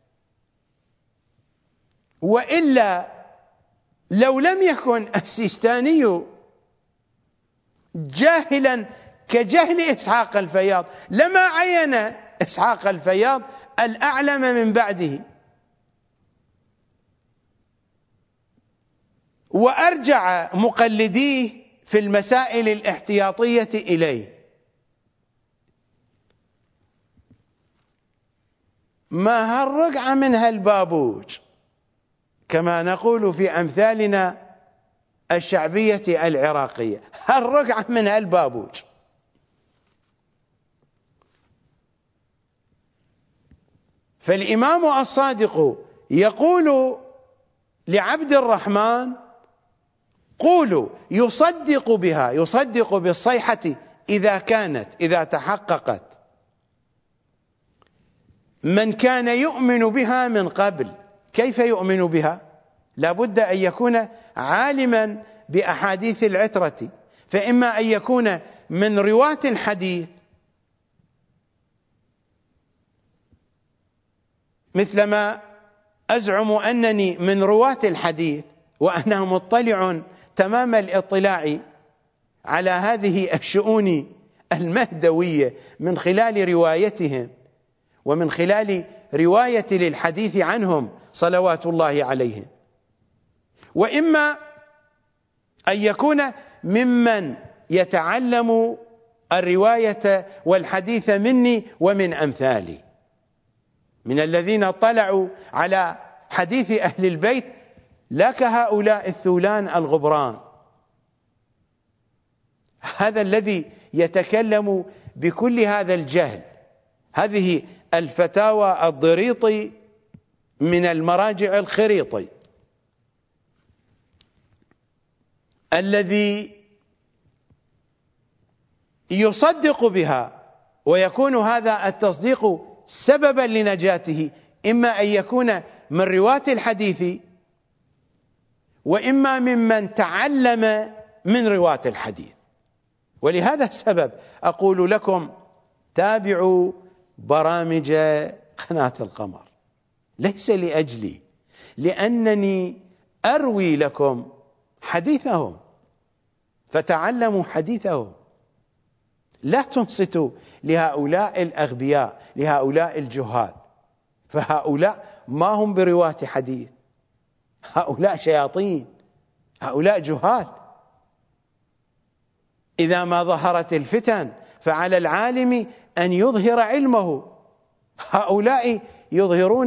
وإلا لو لم يكن السيستاني جاهلا كجهل إسحاق الفياض لما عين إسحاق الفياض الأعلم من بعده، وأرجع مقلديه في المسائل الاحتياطية إليه. ما هالرقعة من هالبابوج، كما نقول في أمثالنا الشعبية العراقية، هالرقعة من هالبابوج. فالإمام الصادق يقول لعبد الرحمن: قولوا يصدق بها، يصدق بالصيحة إذا كانت، إذا تحققت، من كان يؤمن بها من قبل. كيف يؤمن بها؟ لا بد أن يكون عالما بأحاديث العترة، فإما أن يكون من رواة الحديث مثلما أزعم أنني من رواة الحديث، وأنا مطلع تمام الاطلاع على هذه الشؤون المهدوية من خلال روايتهم ومن خلال رواية للحديث عنهم صلوات الله عليهم، وإما أن يكون ممن يتعلم الرواية والحديث مني ومن أمثالي، من الذين اطلعوا على حديث أهل البيت، لا كهؤلاء الثولان الغبران. هذا الذي يتكلم بكل هذا الجهل، هذه الفتاوى الضريط من المراجع الخريط. الذي يصدق بها ويكون هذا التصديق سببا لنجاته، إما أن يكون من رواة الحديث وإما ممن تعلم من رواة الحديث. ولهذا السبب أقول لكم تابعوا برامج قناة القمر، ليس لأجلي، لأنني أروي لكم حديثهم، فتعلموا حديثهم، لا تنصتوا لهؤلاء الأغبياء، لهؤلاء الجهال، فهؤلاء ما هم برواة حديث، هؤلاء شياطين، هؤلاء جهال. إذا ما ظهرت الفتن فعلى العالم أن يظهر علمه، هؤلاء يظهرون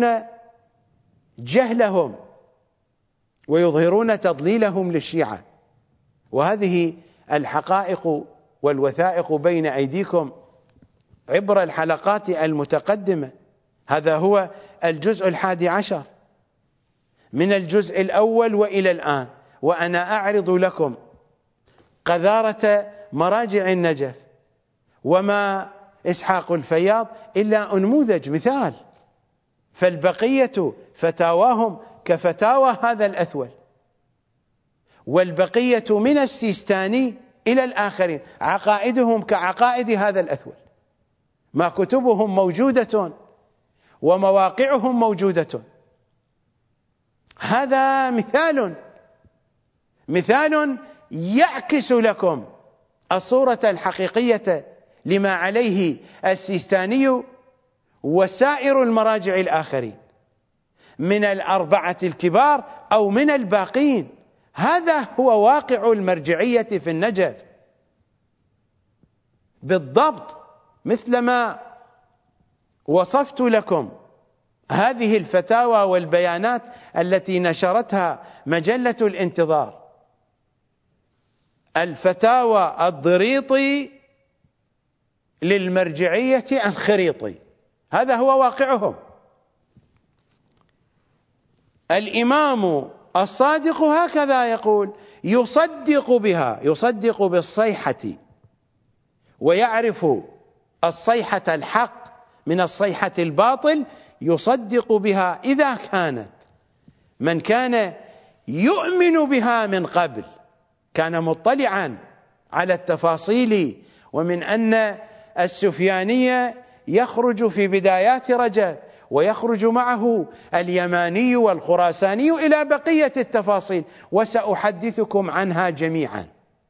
جهلهم ويظهرون تضليلهم للشيعة، وهذه الحقائق والوثائق بين أيديكم عبر الحلقات المتقدمة. هذا هو الجزء الحادي عشر من الجزء الأول وإلى الآن، وأنا أعرض لكم قذارة مراجع النجف وما إسحاق الفياض إلا أنموذج مثال، فالبقية فتاواهم كفتاوى هذا الأثول، والبقية من السيستاني إلى الآخرين عقائدهم كعقائد هذا الأثول، ما كتبهم موجودة ومواقعهم موجودة. هذا مثال مثال يعكس لكم الصورة الحقيقية لما عليه السيستاني وسائر المراجع الآخرين من الأربعة الكبار أو من الباقين. هذا هو واقع المرجعية في النجف بالضبط، مثلما وصفت لكم هذه الفتاوى والبيانات التي نشرتها مجلة الانتظار، الفتاوى الضريطي للمرجعية الخريطي، هذا هو واقعهم. الإمام الصادق هكذا يقول، يصدق بها، يصدق بالصيحة، ويعرف الصيحة الحق من الصيحة الباطل، يصدق بها إذا كانت من كان يؤمن بها من قبل، كان مطلعا على التفاصيل، ومن أن السفياني يخرج في بدايات رجب ويخرج معه اليماني والخراساني إلى بقية التفاصيل، وسأحدثكم عنها جميعا،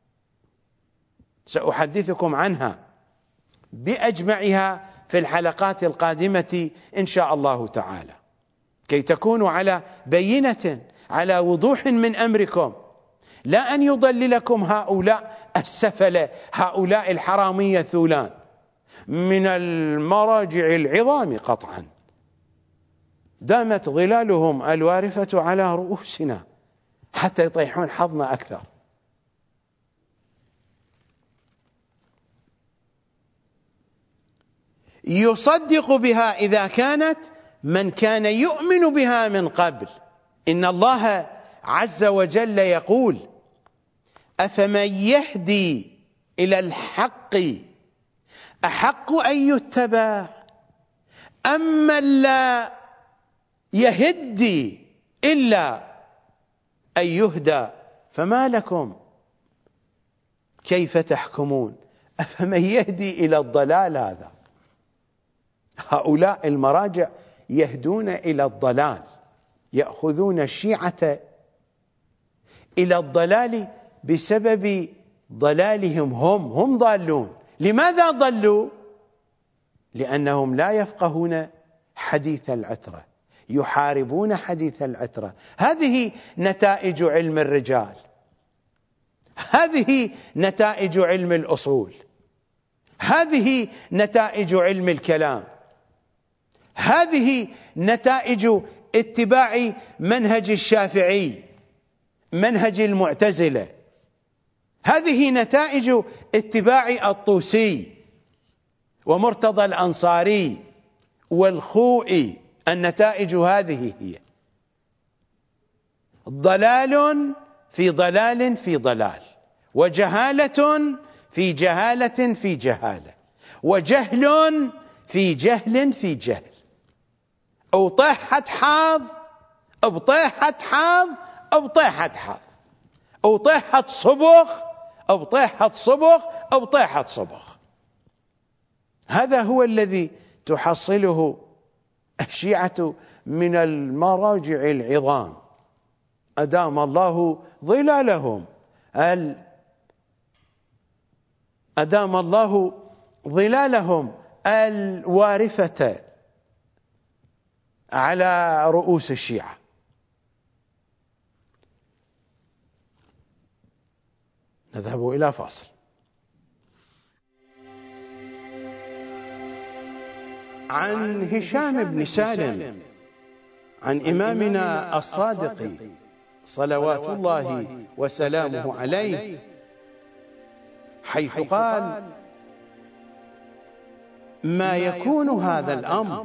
سأحدثكم عنها بأجمعها في الحلقات القادمة إن شاء الله تعالى، كي تكونوا على بينة، على وضوح من أمركم، لا أن يضللكم هؤلاء السفلة، هؤلاء الحرامية الثولان من المراجع العظام قطعا، دامت ظلالهم الوارفة على رؤوسنا حتى يطيحون حظنا أكثر. يصدق بها إذا كانت من كان يؤمن بها من قبل. إن الله عز وجل يقول: أفمن يهدي إلى الحق أحق أن يتبع أم من لا يهدي إلا أن يهدى فما لكم كيف تحكمون. أفمن يهدي إلى الضلال، هذا هؤلاء المراجع يهدون إلى الضلال، يأخذون الشيعة إلى الضلال بسبب ضلالهم، هم هم ضالون. لماذا ضلوا؟ لأنهم لا يفقهون حديث العترة، يحاربون حديث العترة. هذه نتائج علم الرجال، هذه نتائج علم الأصول، هذه نتائج علم الكلام، هذه نتائج اتباع منهج الشافعي، منهج المعتزلة، هذه نتائج اتباع الطوسي ومرتضى الأنصاري والخوئي. النتائج هذه هي ضلال في ضلال في ضلال. وجهالة في جهالة في جهالة، وجهل في جهل في جهل. أو طيحة حاض بطيحة حاض بطيحة حاض، أو طيحة صبغ أو طيحة صبغ أو طيحة صبغ. هذا هو الذي تحصله الشيعة من المراجع العظام أدام الله ظلالهم أدام الله ظلالهم الوارفة على رؤوس الشيعة. نذهب إلى فاصل. عن هشام بن سالم عن إمامنا الصادق صلوات الله وسلامه عليه، حيث قال: ما يكون هذا الأمر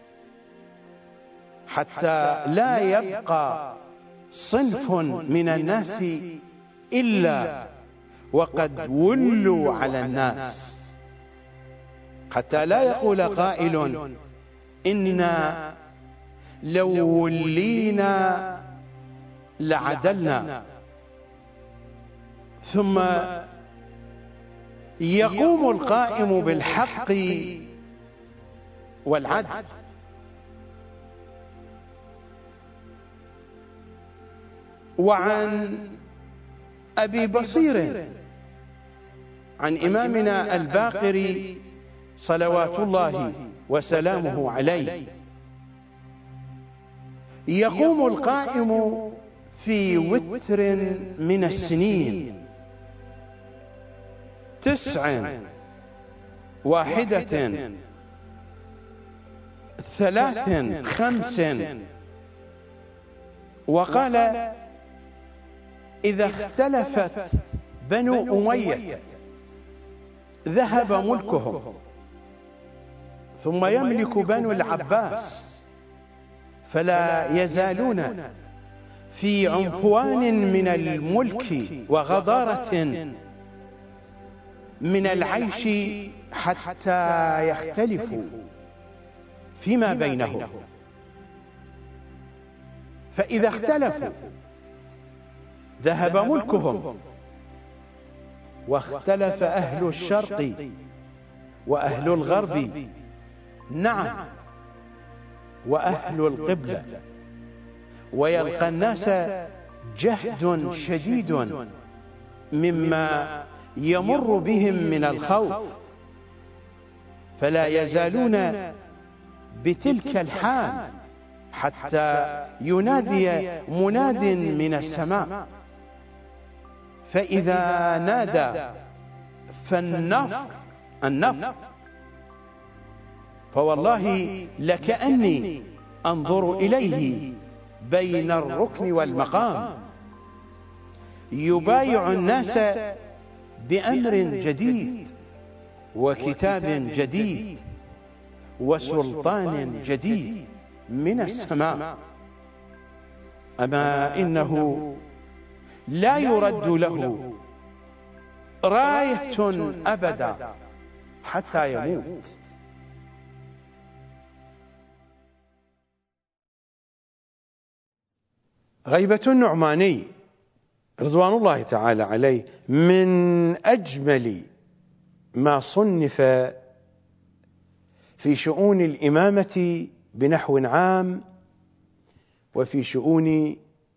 حتى لا يبقى صنف من الناس إلا وقد ولوا على الناس، حتى لا يقول قائل: إنا لو ولينا لعدلنا. ثم يقوم القائم بالحق والعدل. وعن أبي بصير عن إمامنا الباقر صلوات الله وسلامه عليه، يقوم القائم في وتر من السنين تسع واحدة ثلاث خمس، وقال: إذا اختلفت بنو أمية ذهب ملكهم، ثم يملك بنو العباس فلا يزالون في عنفوان من الملك وغضارة من العيش حتى يختلفوا فيما بينهم. فإذا اختلفوا ذهب ملكهم، واختلف أهل الشرق وأهل الغرب، نعم، وأهل القبلة، ويلقى الناس جهد شديد مما يمر بهم من الخوف، فلا يزالون بتلك الحال حتى ينادي مناد من السماء، فإذا نادى فالنفر النفر فوالله لكأني أنظر إليه بين الركن والمقام، يبايع الناس بأمر جديد وكتاب جديد وسلطان جديد من السماء. أما إنه لا يرد له راية أبدا حتى يموت. غيبة النعماني رضوان الله تعالى عليه من أجمل ما صنف في شؤون الإمامة بنحو عام، وفي شؤون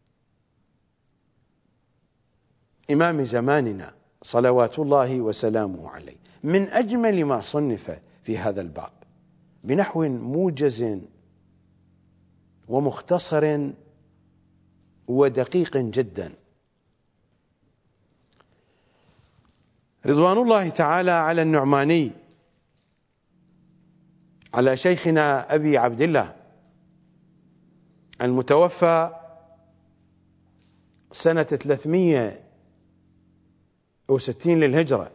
إمام زماننا صلوات الله وسلامه عليه، من أجمل ما صنف في هذا الباب بنحو موجز ومختصر ودقيق جدا. رضوان الله تعالى على النعماني، على شيخنا أبي عبد الله المتوفى سنة ثلاثمائة وستين للهجرة،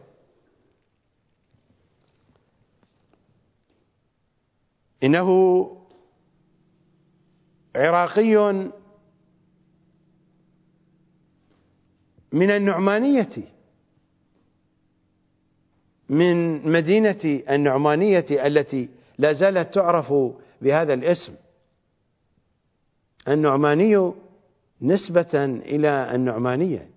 إنه عراقي من النعمانية من مدينة النعمانية التي لا زالت تعرف بهذا الاسم. النعماني نسبة إلى النعمانية.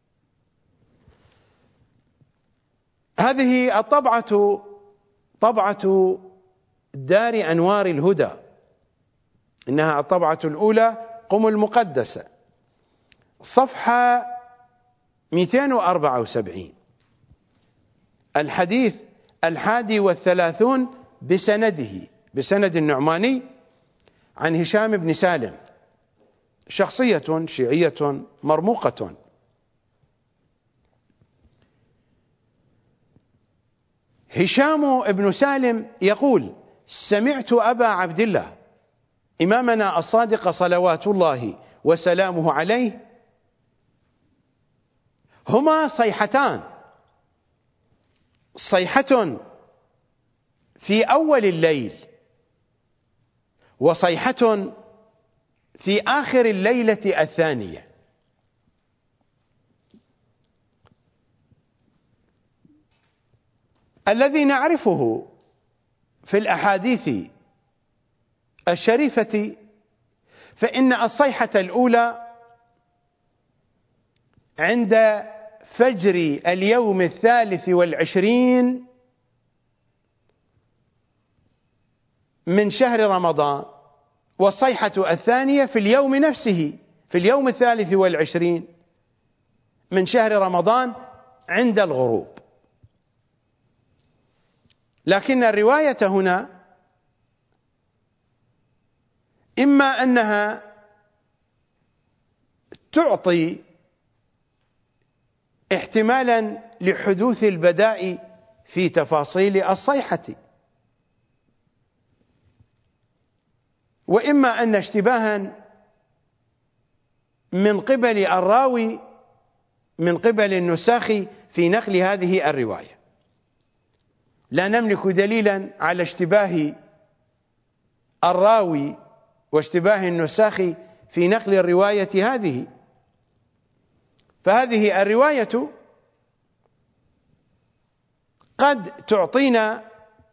هذه الطبعة طبعة دار أنوار الهدى، إنها الطبعة الأولى قم المقدسة، صفحة مئتين وأربعة وسبعين، الحديث الحادي والثلاثون بسنده، بسند النعماني عن هشام بن سالم، شخصية شيعية مرموقة. هشام بن سالم يقول: سمعت أبا عبد الله إمامنا الصادق صلوات الله وسلامه عليه هما صيحتان، صيحة في أول الليل وصيحة في آخر الليلة الثانية. الذي نعرفه في الأحاديث الشريفة فإن الصيحة الأولى عند فجر اليوم الثالث والعشرين من شهر رمضان، والصيحة الثانية في اليوم نفسه، في اليوم الثالث والعشرين من شهر رمضان عند الغروب. لكن الرواية هنا إما أنها تعطي احتمالا لحدوث البداء في تفاصيل الصيحة، وإما أن اشتباها من قبل الراوي من قبل النساخ في نقل هذه الرواية. لا نملك دليلا على اشتباه الراوي واشتباه النساخ في نقل الرواية هذه، فهذه الرواية قد تعطينا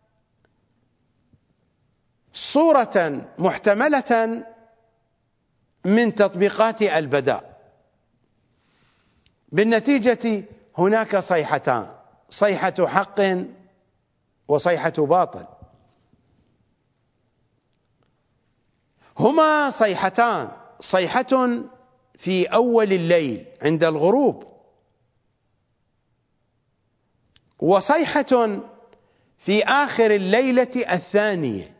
صورة محتملة من تطبيقات البداء. بالنتيجة هناك صيحتان، صيحة حق وصيحة باطل، هما صيحتان، صيحة في أول الليل عند الغروب، وصيحة في آخر الليلة الثانية.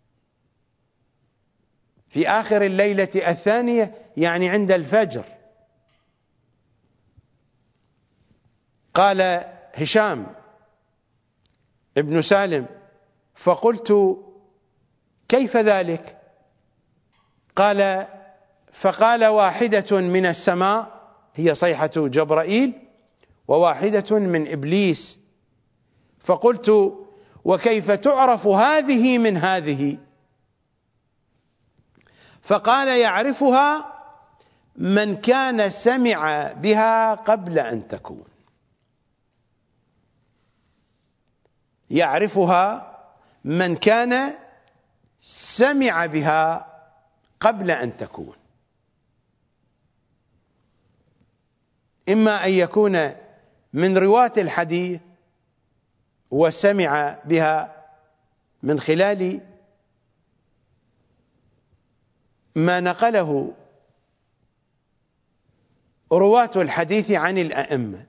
في آخر الليلة الثانية يعني عند الفجر. قال هشام ابن سالم: فقلت: كيف ذلك؟ قال: فقال: واحدة من السماء هي صيحة جبرائيل، وواحدة من إبليس. فقلت: وكيف تعرف هذه من هذه؟ فقال: يعرفها من كان سمع بها قبل أن تكون. يعرفها من كان سمع بها قبل أن تكون، إما أن يكون من رواة الحديث وسمع بها من خلال ما نقله رواة الحديث عن الأئمة،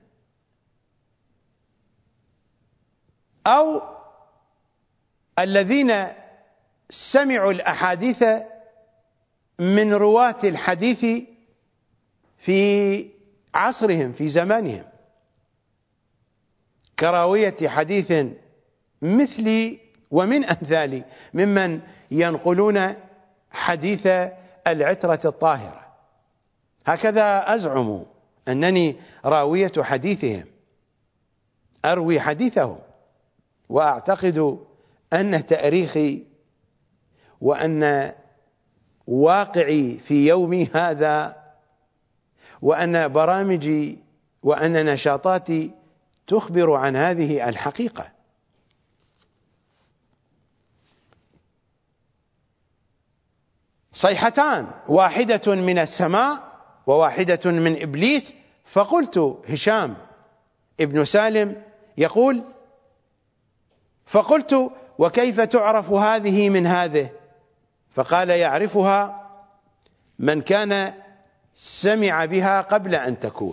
أو الذين سمعوا الأحاديث من رواة الحديث في عصرهم في زمانهم، كراوية حديث مثلي ومن أمثالي ممن ينقلون حديث العترة الطاهرة. هكذا أزعم أنني راوية حديثهم، أروي حديثهم، وأعتقد أن تاريخي وأن واقعي في يومي هذا وأن برامجي وأن نشاطاتي تخبر عن هذه الحقيقة. صيحتان، واحدة من السماء وواحدة من إبليس. فقلت، هشام ابن سالم يقول: فقلت: وكيف تعرف هذه من هذه؟ فقال: يعرفها من كان سمع بها قبل أن تكون.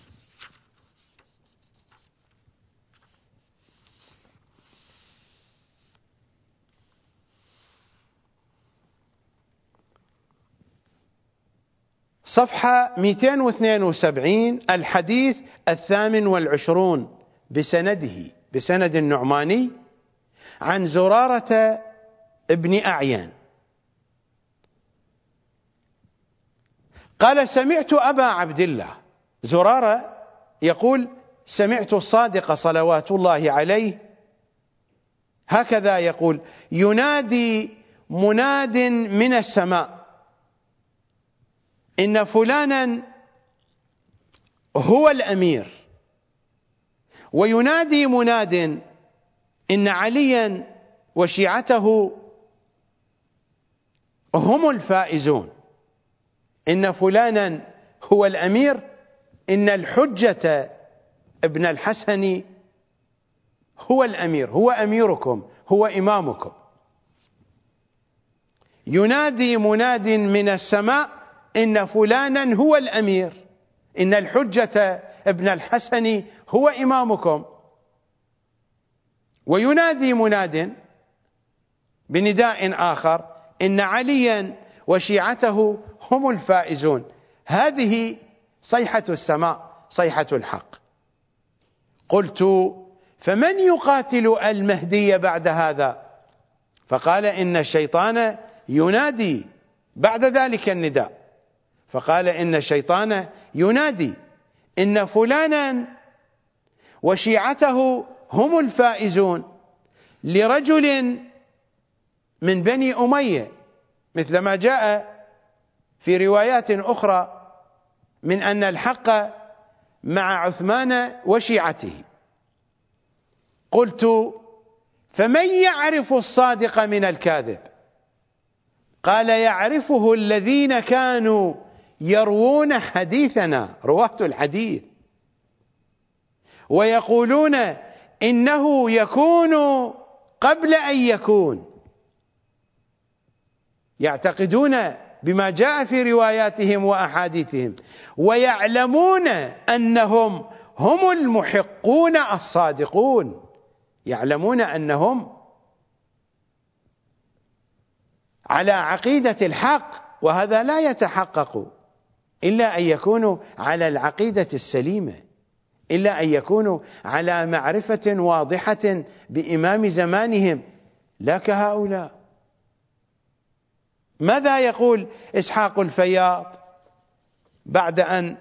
صفحة مئتين واثنين وسبعين، الحديث الثامن والعشرون بسنده بسند النعماني عن زرارة ابن أعين قال: سمعت أبا عبد الله. زرارة يقول: سمعت الصادق صلوات الله عليه هكذا يقول: ينادي مناد من السماء إن فلانا هو الأمير، وينادي مناد إن عليا وشيعته هم الفائزون. إن فلانا هو الأمير، إن الحجة ابن الحسن هو الأمير، هو أميركم، هو إمامكم. ينادي مناد من السماء إن فلانا هو الأمير، إن الحجة ابن الحسن هو إمامكم. وينادي مناد بنداء آخر إن عليا وشيعته هم الفائزون. هذه صيحة السماء، صيحة الحق. قلت: فمن يقاتل المهدي بعد هذا؟ فقال: إن الشيطان ينادي بعد ذلك النداء. فقال: إن الشيطان ينادي إن فلانا وشيعته هم الفائزون لرجل من بني أمية، مثل ما جاء في روايات أخرى من أن الحق مع عثمان وشيعته. قلت: فمن يعرف الصادق من الكاذب؟ قال: يعرفه الذين كانوا يروون حديثنا، رواة الحديث، ويقولون إنه يكون قبل أن يكون، يعتقدون بما جاء في رواياتهم وأحاديثهم، ويعلمون أنهم هم المحقون الصادقون، يعلمون أنهم على عقيدة الحق، وهذا لا يتحقق إلا أن يكونوا على العقيدة السليمة، إلا أن يكونوا على معرفة واضحة بإمام زمانهم، لا كهؤلاء. ماذا يقول إسحاق الفياض بعد أن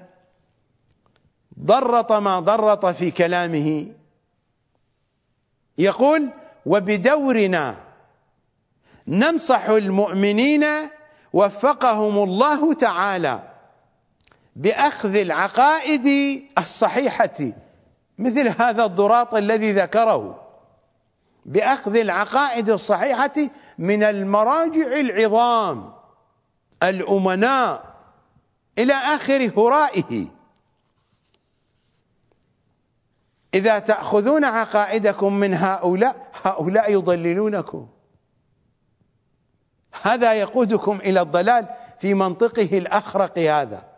ضرط ما ضرط في كلامه؟ يقول: وبدورنا ننصح المؤمنين وفقهم الله تعالى بأخذ العقائد الصحيحة، مثل هذا الضراط الذي ذكره، بأخذ العقائد الصحيحة من المراجع العظام الأمناء إلى آخر هرائه. إذا تأخذون عقائدكم من هؤلاء، هؤلاء يضللونكم، هذا يقودكم إلى الضلال في منطقه الأخرق هذا.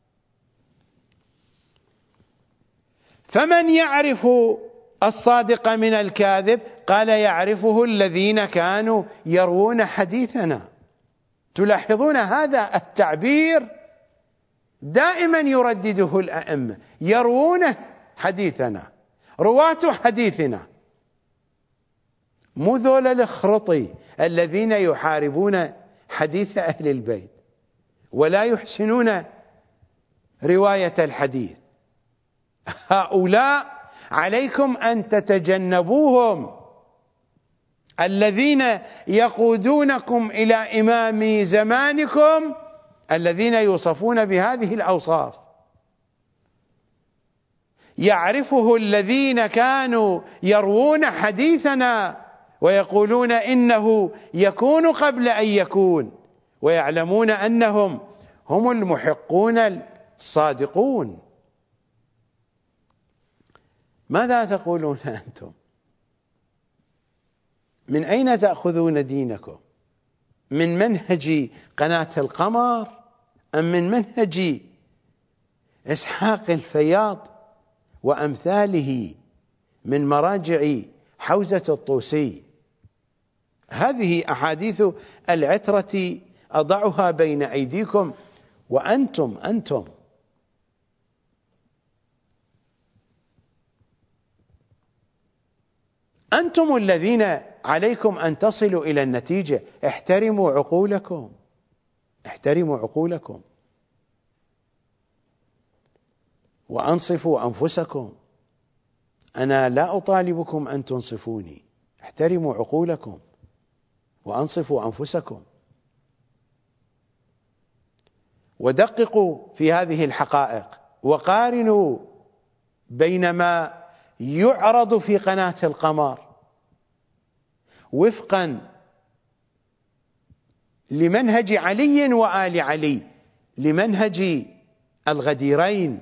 فمن يعرف الصادق من الكاذب؟ قال: يعرفه الذين كانوا يروون حديثنا. تلاحظون هذا التعبير دائما يردده الأئمة، يروون حديثنا، رواة حديثنا، مو ذول الخرطي الذين يحاربون حديث أهل البيت ولا يحسنون رواية الحديث. هؤلاء عليكم أن تتجنبوهم، الذين يقودونكم إلى إمام زمانكم الذين يوصفون بهذه الأوصاف. يعرفه الذين كانوا يروون حديثنا ويقولون إنه يكون قبل أن يكون، ويعلمون أنهم هم المحقون الصادقون. ماذا تقولون أنتم؟ من أين تأخذون دينكم؟ من منهج قناة القمر أم من منهج إسحاق الفياض وأمثاله من مراجع حوزة الطوسي؟ هذه أحاديث العترة أضعها بين أيديكم، وأنتم أنتم أنتم الذين عليكم أن تصلوا إلى النتيجة. احترموا عقولكم، احترموا عقولكم وأنصفوا أنفسكم. أنا لا أطالبكم أن تنصفوني، احترموا عقولكم وأنصفوا أنفسكم، ودققوا في هذه الحقائق، وقارنوا بين ما يعرض في قناة القمر وفقا لمنهج علي وآل علي، لمنهج الغديرين،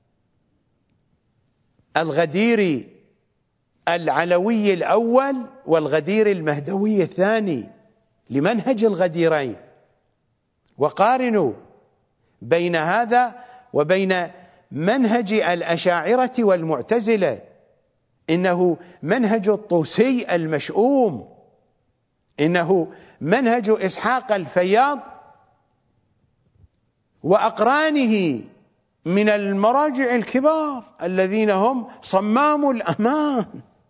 الغدير العلوي الأول والغدير المهدوي الثاني، لمنهج الغديرين، وقارنوا بين هذا وبين منهج الأشاعرة والمعتزلة. إنه منهج الطوسي المشؤوم، إنه منهج إسحاق الفياض وأقرانه من المراجع الكبار الذين هم صمام الأمان.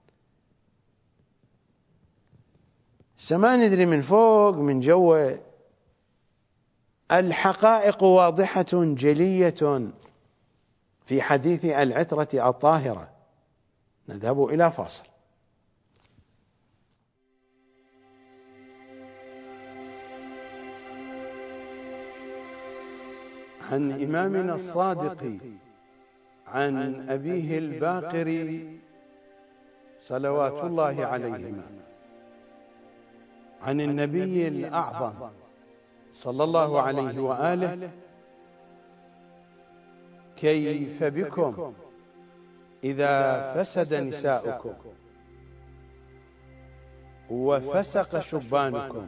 سما ندري من فوق من جوا، الحقائق واضحة جلية في حديث العترة الطاهرة. نذهب إلى فاصل. عن إمامنا الصادق عن أبيه الباقر صلوات الله عليهما عن النبي الأعظم صلى الله عليه وآله: كيف بكم إذا فسد نساؤكم وفسق شبانكم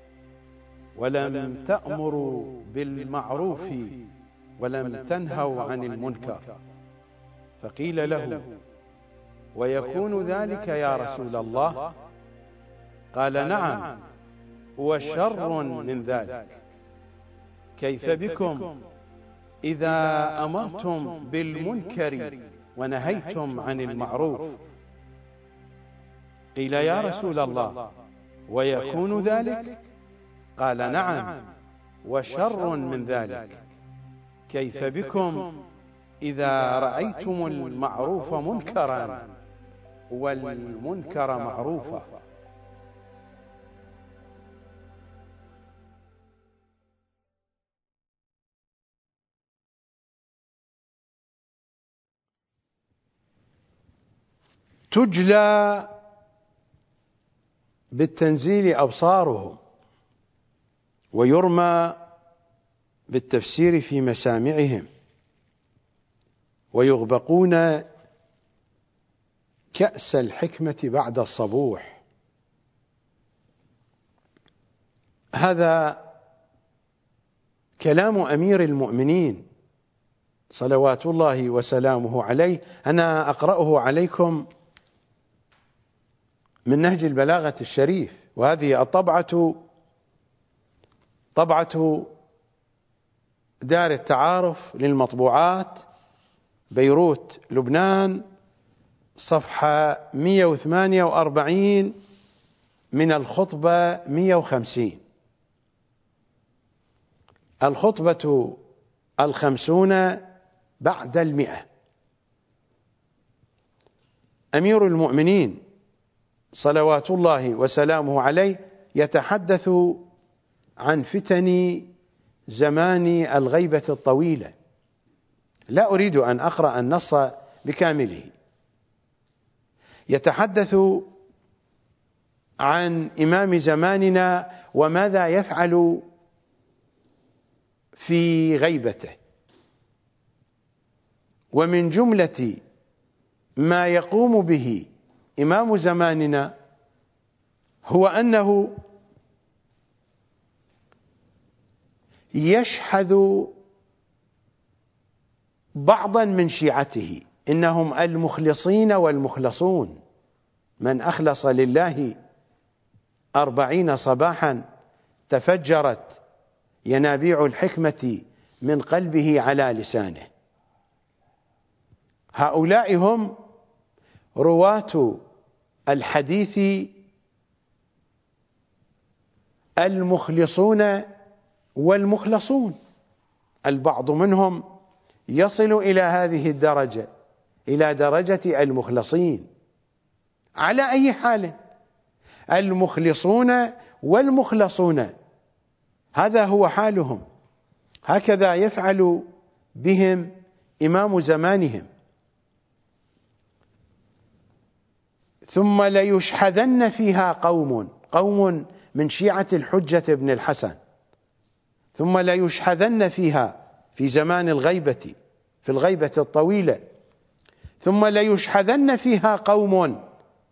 ولم تأمروا بالمعروف ولم تنهوا عن المنكر؟ فقيل له: ويكون ذلك يا رسول الله؟ قال: نعم، وشر من ذلك. كيف بكم إذا أمرتم بالمنكر ونهيتم عن المعروف؟ قيل: يا رسول الله، ويكون ذلك؟ قال: نعم، وشر من ذلك. كيف بكم إذا رأيتم المعروف منكرا والمنكر معروفا؟ تجلى بالتنزيل أبصارهم ويرمى بالتفسير في مسامعهم، ويغبقون كأس الحكمة بعد الصبوح. هذا كلام أمير المؤمنين صلوات الله وسلامه عليه. أنا أقرأه عليكم من نهج البلاغة الشريف، وهذه الطبعة طبعة دار التعارف للمطبوعات بيروت لبنان، صفحة مئة وثمانية وأربعين من الخطبة مئة وخمسين، الخطبة الخمسون بعد المئة. أمير المؤمنين صلوات الله وسلامه عليه يتحدث عن فتن زمان الغيبة الطويلة. لا أريد أن أقرأ النص بكامله. يتحدث عن إمام زماننا وماذا يفعل في غيبته. ومن جملة ما يقوم به إمام زماننا هو أنه يشحذ بعضا من شيعته، إنهم المخلصين والمخلصون، من أخلص لله أربعين صباحا تفجرت ينابيع الحكمة من قلبه على لسانه. هؤلاء هم رواة الحديث المخلصون والمخلصون. البعض منهم يصل إلى هذه الدرجة، إلى درجة المخلصين. على أي حال، المخلصون والمخلصون هذا هو حالهم، هكذا يفعل بهم إمام زمانهم. ثم ليشحذن فيها قوم قوم من شيعة الحجة بن الحسن، ثم ليشحذن فيها في زمان الغيبة، في الغيبة الطويلة، ثم ليشحذن فيها قوم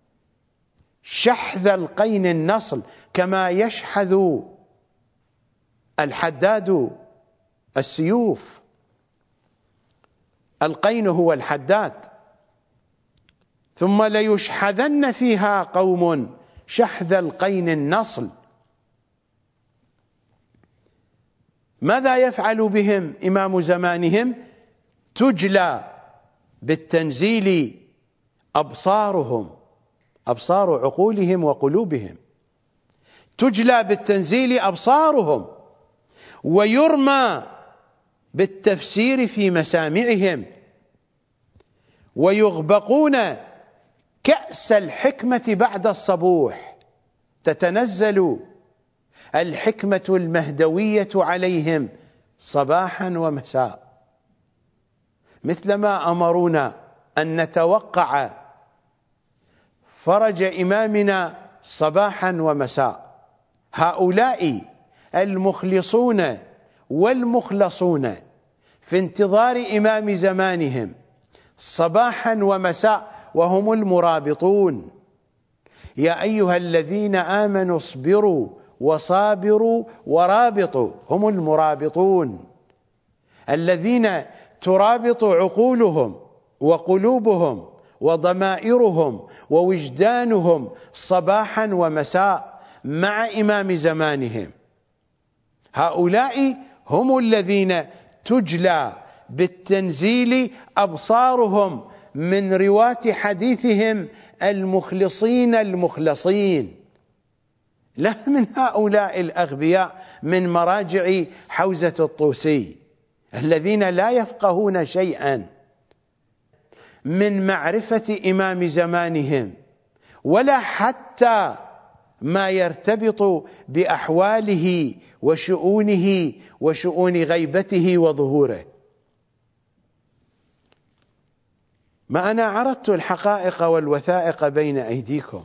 شحذ القين النصل، كما يشحذ الحداد السيوف. القين هو الحداد. ثم ليشحذن فيها قوم شحذ القين النصل. ماذا يفعل بهم إمام زمانهم؟ تجلى بالتنزيل أبصارهم، أبصار عقولهم وقلوبهم، تجلى بالتنزيل أبصارهم، ويرمى بالتفسير في مسامعهم، ويغبقون كأس الحكمة بعد الصبوح، تتنزل الحكمة المهدوية عليهم صباحا ومساء، مثلما أمرونا أن نتوقع فرج إمامنا صباحا ومساء. هؤلاء المخلصون والمخلصون في انتظار إمام زمانهم صباحا ومساء، وهم المرابطون. يا أيها الذين آمنوا اصبروا وصابروا ورابطوا، هم المرابطون الذين ترابط عقولهم وقلوبهم وضمائرهم ووجدانهم صباحا ومساء مع إمام زمانهم. هؤلاء هم الذين تجلى بالتنزيل أبصارهم من رواة حديثهم المخلصين المخلصين، لا من هؤلاء الأغبياء من مراجع حوزة الطوسي الذين لا يفقهون شيئا من معرفة إمام زمانهم، ولا حتى ما يرتبط بأحواله وشؤونه وشؤون غيبته وظهوره. ما أنا عرضت الحقائق والوثائق بين أيديكم.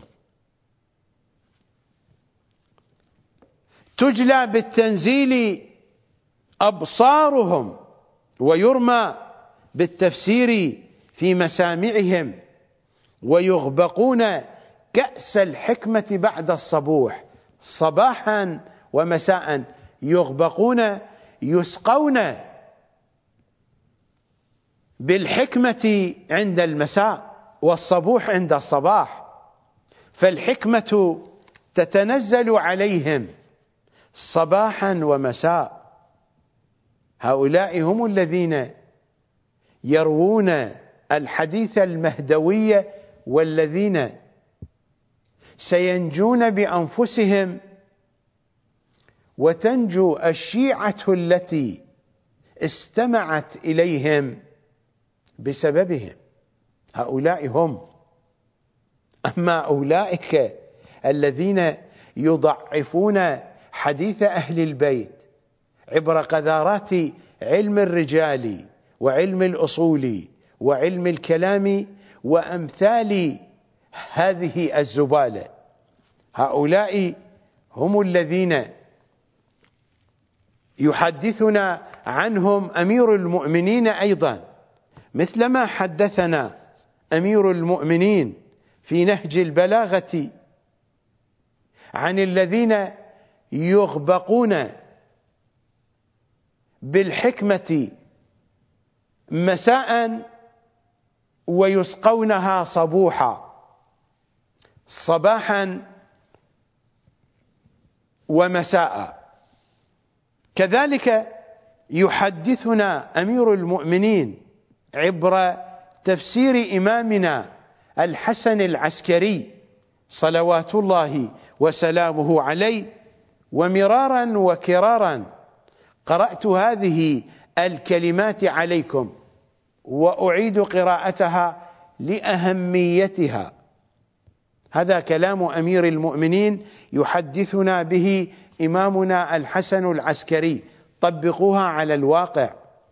تجلى بالتنزيل أبصارهم، ويرمى بالتفسير في مسامعهم، ويغبقون كأس الحكمة بعد الصبوح، صباحا ومساء يغبقون، يسقون بالحكمة عند المساء والصبوح عند الصباح، فالحكمة تتنزل عليهم صباحا ومساء. هؤلاء هم الذين يروون الحديث المهدوي، والذين سينجون بأنفسهم وتنجو الشيعة التي استمعت إليهم بسببهم. هؤلاء هم. أما أولئك الذين يضعفون حديث أهل البيت عبر قذارات علم الرجال وعلم الأصول وعلم الكلام وأمثال هذه الزبالة. هؤلاء هم الذين يحدثنا عنهم أمير المؤمنين أيضا، مثلما حدثنا أمير المؤمنين في نهج البلاغة عن الذين يغبقون بالحكمة مساء ويسقونها صبوحا، صباحا ومساء. كذلك يحدثنا أمير المؤمنين عبر تفسير إمامنا الحسن العسكري صلوات الله وسلامه عليه، ومرارا وكرارا قرأت هذه الكلمات عليكم وأعيد قراءتها لأهميتها. هذا كلام أمير المؤمنين يحدثنا به إمامنا الحسن العسكري، طبقوها على الواقع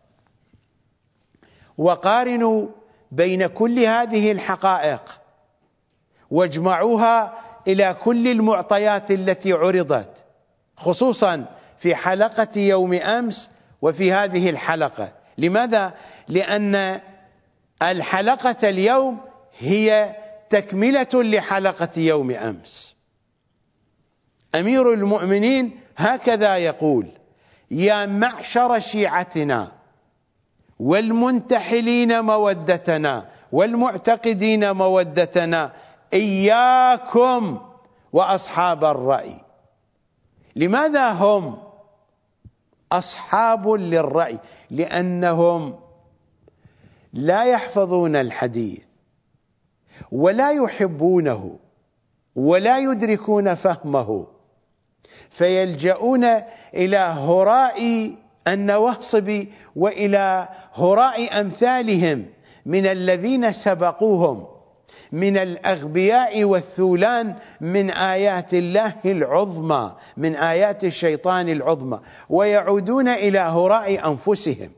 وقارنوا بين كل هذه الحقائق واجمعوها إلى كل المعطيات التي عرضت، خصوصا في حلقة يوم أمس وفي هذه الحلقة. لماذا؟ لأن الحلقة اليوم هي تكملة لحلقة يوم أمس. أمير المؤمنين هكذا يقول: يا معشر شيعتنا والمنتحلين مودتنا والمعتقدين مودتنا، إياكم وأصحاب الرأي. لماذا هم أصحاب للرأي؟ لأنهم لا يحفظون الحديث ولا يحبونه ولا يدركون فهمه، فيلجؤون إلى هراء النواصب وإلى هراء أمثالهم من الذين سبقوهم من الأغبياء والثولان من آيات الله العظمى، من آيات الشيطان العظمى، ويعودون إلى هراء أنفسهم.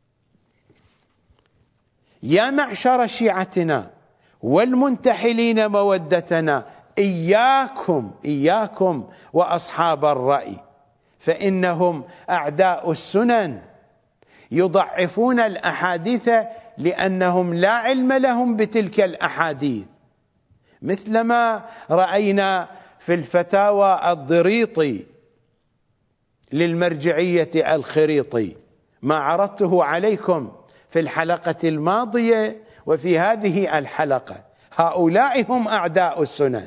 يا معشر شيعتنا والمنتحلين مودتنا، إياكم إياكم وأصحاب الرأي، فإنهم أعداء السنن، يضعفون الأحاديث لأنهم لا علم لهم بتلك الأحاديث، مثلما رأينا في الفتاوى الضريطي للمرجعية الخريطي، ما عرضته عليكم في الحلقة الماضية وفي هذه الحلقة. هؤلاء هم أعداء السنن.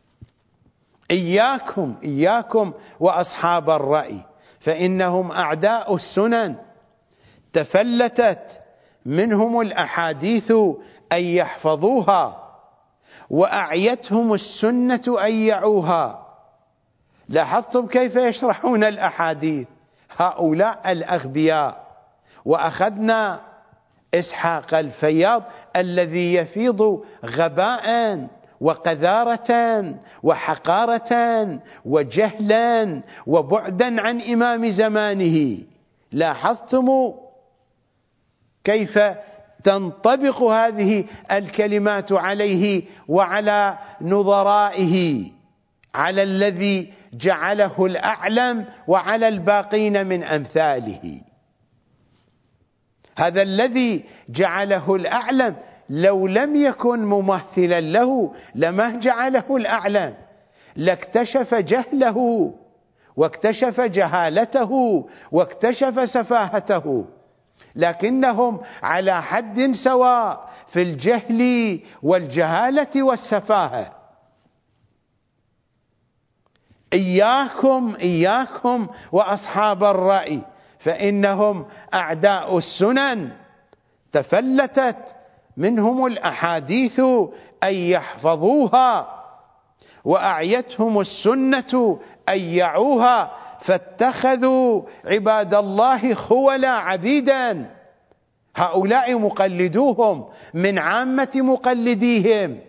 إياكم إياكم وأصحاب الرأي، فإنهم أعداء السنن، تفلتت منهم الأحاديث أن يحفظوها، وأعيتهم السنة أن يعوها. لاحظتم كيف يشرحون الأحاديث هؤلاء الأغبياء؟ وأخذنا إسحاق الفياض الذي يفيض غباء وقذارة وحقارة وجهلا وبعدا عن إمام زمانه. لاحظتم كيف تنطبق هذه الكلمات عليه وعلى نظرائه، على الذي جعله الأعلم وعلى الباقين من أمثاله. هذا الذي جعله الأعلم لو لم يكن ممثلا له لما جعله الأعلم، لاكتشف جهله واكتشف جهالته واكتشف سفاهته، لكنهم على حد سواء في الجهل والجهالة والسفاهة. إياكم إياكم وأصحاب الرأي، فإنهم أعداء السنن، تفلتت منهم الأحاديث أن يحفظوها، وأعيتهم السنة أن يعوها، فاتخذوا عباد الله خولا عبيدا. هؤلاء مقلدوهم من عامة مقلديهم.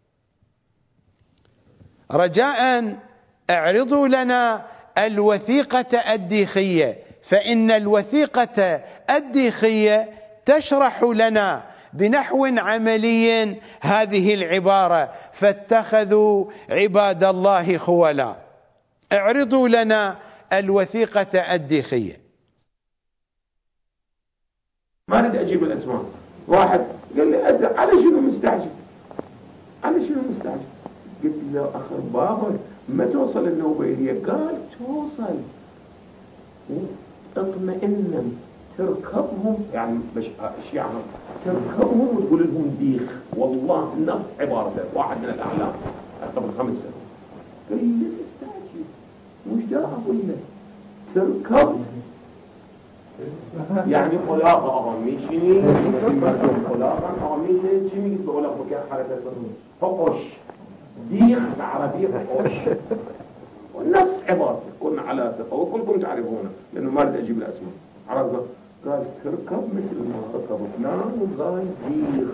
رجاء اعرضوا لنا الوثيقة الديخية، فإن الوثيقة الديخية تشرح لنا بنحو عملي هذه العبارة: فاتخذوا عباد الله خولا. اعرضوا لنا الوثيقة الديخية. ما أريد أجيب الأسماء. واحد قال لي: على شنو مستعجل؟ على شنو مستعجل؟ قلت له: أخر بابا ما توصل النوبيلية؟ قال: توصل. اطمئنا تركبهم، يعني الشيعة تركبهم وتقول لهم ديخ. والله نفس عبارته واحد من الأعلام قبل خمس سنوات. قال لي: مستعجل مش دا أقول لك تركب، يعني خلاقة أغامي شني خلاقة أغامي شني قلت بقول لك مكان حركة فقش ديخ بعربية فقش ونفس عبارته. كنا على تفاوت كلكم تعرفونه لأنه ما أريد أجيب الأسماء. عرفنا؟ قال: تركب مثل ما ركب فلان وقال ديخ.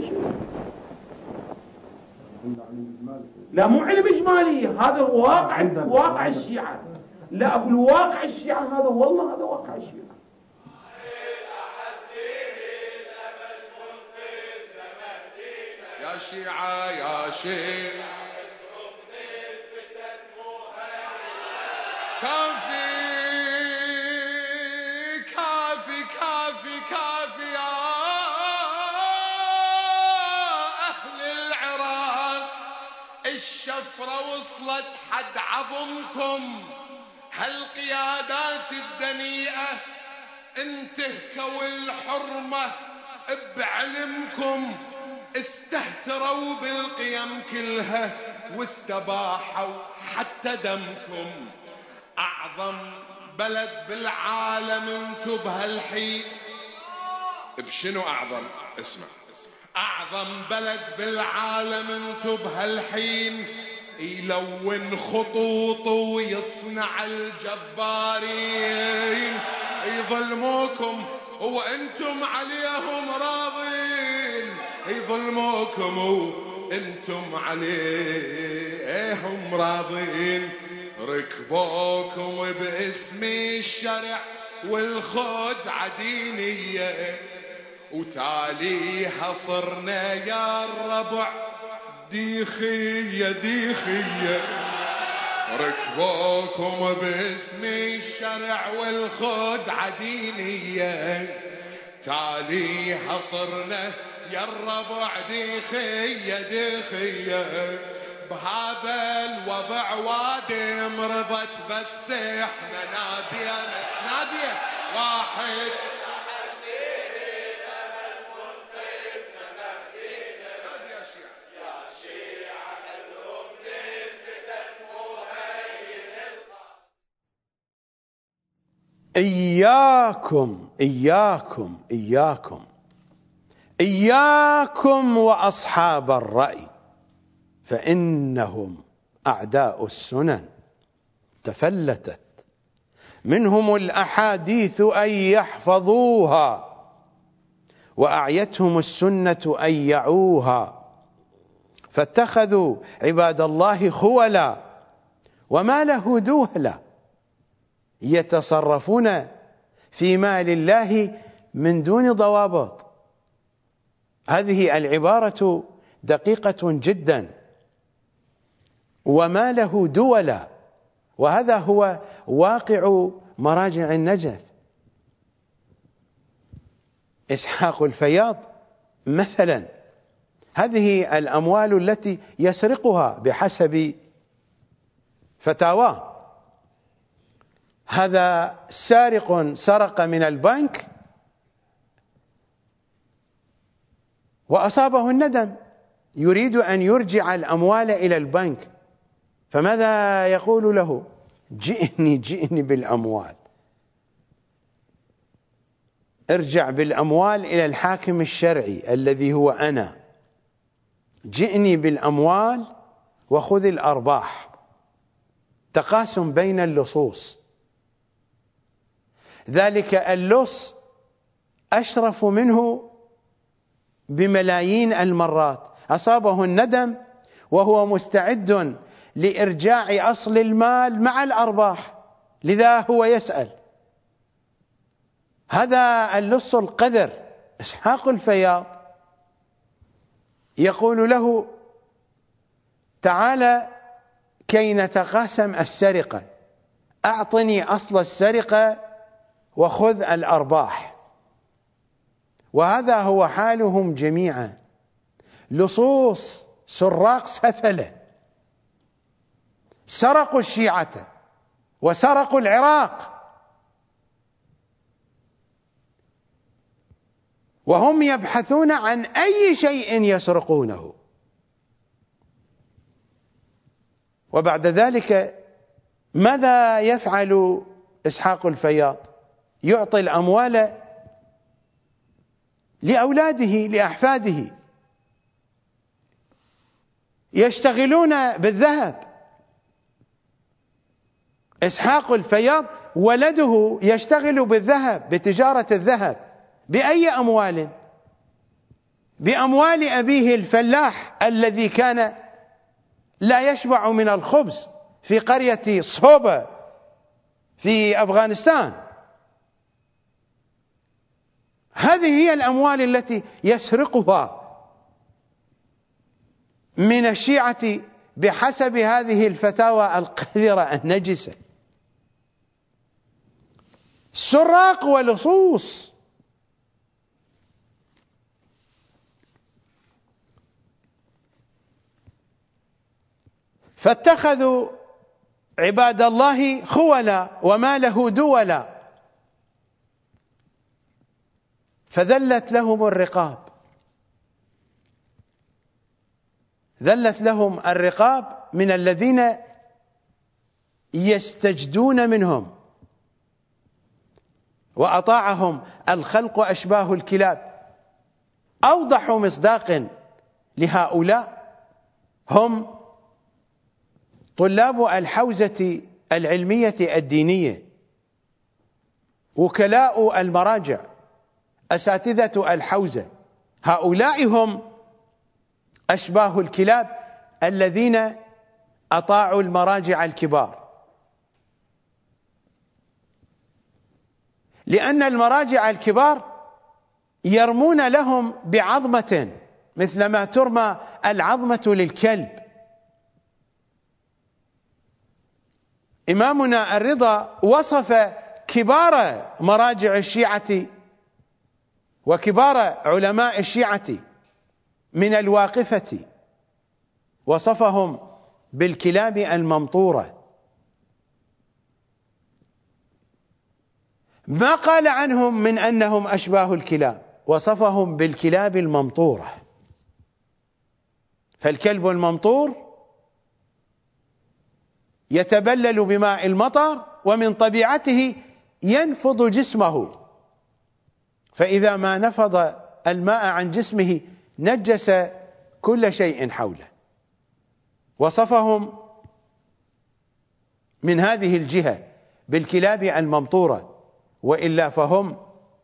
لا مو علم إجمالي، هذا واقع واقع الشيعة. لا أقول واقع الشيعة هذا، والله هذا واقع الشيعة. يا شيعة يا شيعة كافي كافي كافي كافي يا أهل العراق، الشفرة وصلت حد عظمكم، هالقيادات الدنيئة انتهكوا الحرمة بعلمكم، استهتروا بالقيم كلها واستباحوا حتى دمكم. أعظم بلد بالعالم انتو بهالحين. بشنو أعظم؟ اسمع. أعظم بلد بالعالم انتو بهالحين، يلون خطوط ويصنع الجبارين، يظلموكم وانتم عليهم راضين، يظلموكم وانتم عليهم راضين. ركبوكم باسم الشرع والخدعة دينية، وتاليها صرنا يا الربع ديخية ديخية. ركبوكم باسم الشرع والخدعة دينية، تاليها صرنا يا الربع ديخية ديخية. بهذا الوضع وادم رضت، بس احنا نادية نادية واحد إياكم إياكم إياكم إياكم وأصحاب الرأي، فإنهم أعداء السنن، تفلتت منهم الأحاديث أن يحفظوها، وأعيتهم السنة أن يعوها، فاتخذوا عباد الله خولا وما له دوهلا، يتصرفون في مال الله من دون ضوابط. هذه العبارة دقيقة جدا. وما له دولا، وهذا هو واقع مراجع النجف. إسحاق الفياض مثلا، هذه الأموال التي يسرقها بحسب فتاواه، هذا سارق سرق من البنك وأصابه الندم، يريد أن يرجع الأموال إلى البنك، فماذا يقول له؟ جئني جئني بالأموال، ارجع بالأموال إلى الحاكم الشرعي الذي هو أنا، جئني بالأموال وخذ الأرباح، تقاسم بين اللصوص. ذلك اللص أشرف منه بملايين المرات، أصابه الندم وهو مستعد لإرجاع أصل المال مع الأرباح، لذا هو يسأل. هذا اللص القذر إسحاق الفياض يقول له تعال كي نتقاسم السرقة، أعطني أصل السرقة وخذ الأرباح. وهذا هو حالهم جميعا، لصوص سراق سفلة، سرقوا الشيعة وسرقوا العراق، وهم يبحثون عن أي شيء يسرقونه. وبعد ذلك ماذا يفعل إسحاق الفياض؟ يعطي الأموال لأولاده لأحفاده، يشتغلون بالذهب. إسحاق الفياض ولده يشتغل بالذهب، بتجارة الذهب. بأي أموال؟ بأموال أبيه الفلاح الذي كان لا يشبع من الخبز في قرية صوبة في أفغانستان. هذه هي الأموال التي يسرقها من الشيعة بحسب هذه الفتاوى القذرة النجسة. سراق ولصوص. فاتخذوا عباد الله خولا وما له دولا، فذلت لهم الرقاب، ذلت لهم الرقاب من الذين يستجدون منهم، وأطاعهم الخلق أشباه الكلاب. أوضح مصداق لهؤلاء هم طلاب الحوزة العلمية الدينية، وكلاء المراجع، أساتذة الحوزة. هؤلاء هم أشباه الكلاب الذين أطاعوا المراجع الكبار، لأن المراجع الكبار يرمون لهم بعظمة مثلما ترمى العظمة للكلب. إمامنا الرضا وصف كبار مراجع الشيعة وكبار علماء الشيعة من الواقفة، وصفهم بالكلاب الممطورة. ما قال عنهم من أنهم أشباه الكلاب، وصفهم بالكلاب الممطورة. فالكلب الممطور يتبلل بماء المطر، ومن طبيعته ينفض جسمه، فإذا ما نفض الماء عن جسمه نجس كل شيء حوله. وصفهم من هذه الجهة بالكلاب الممطورة، وإلا فهم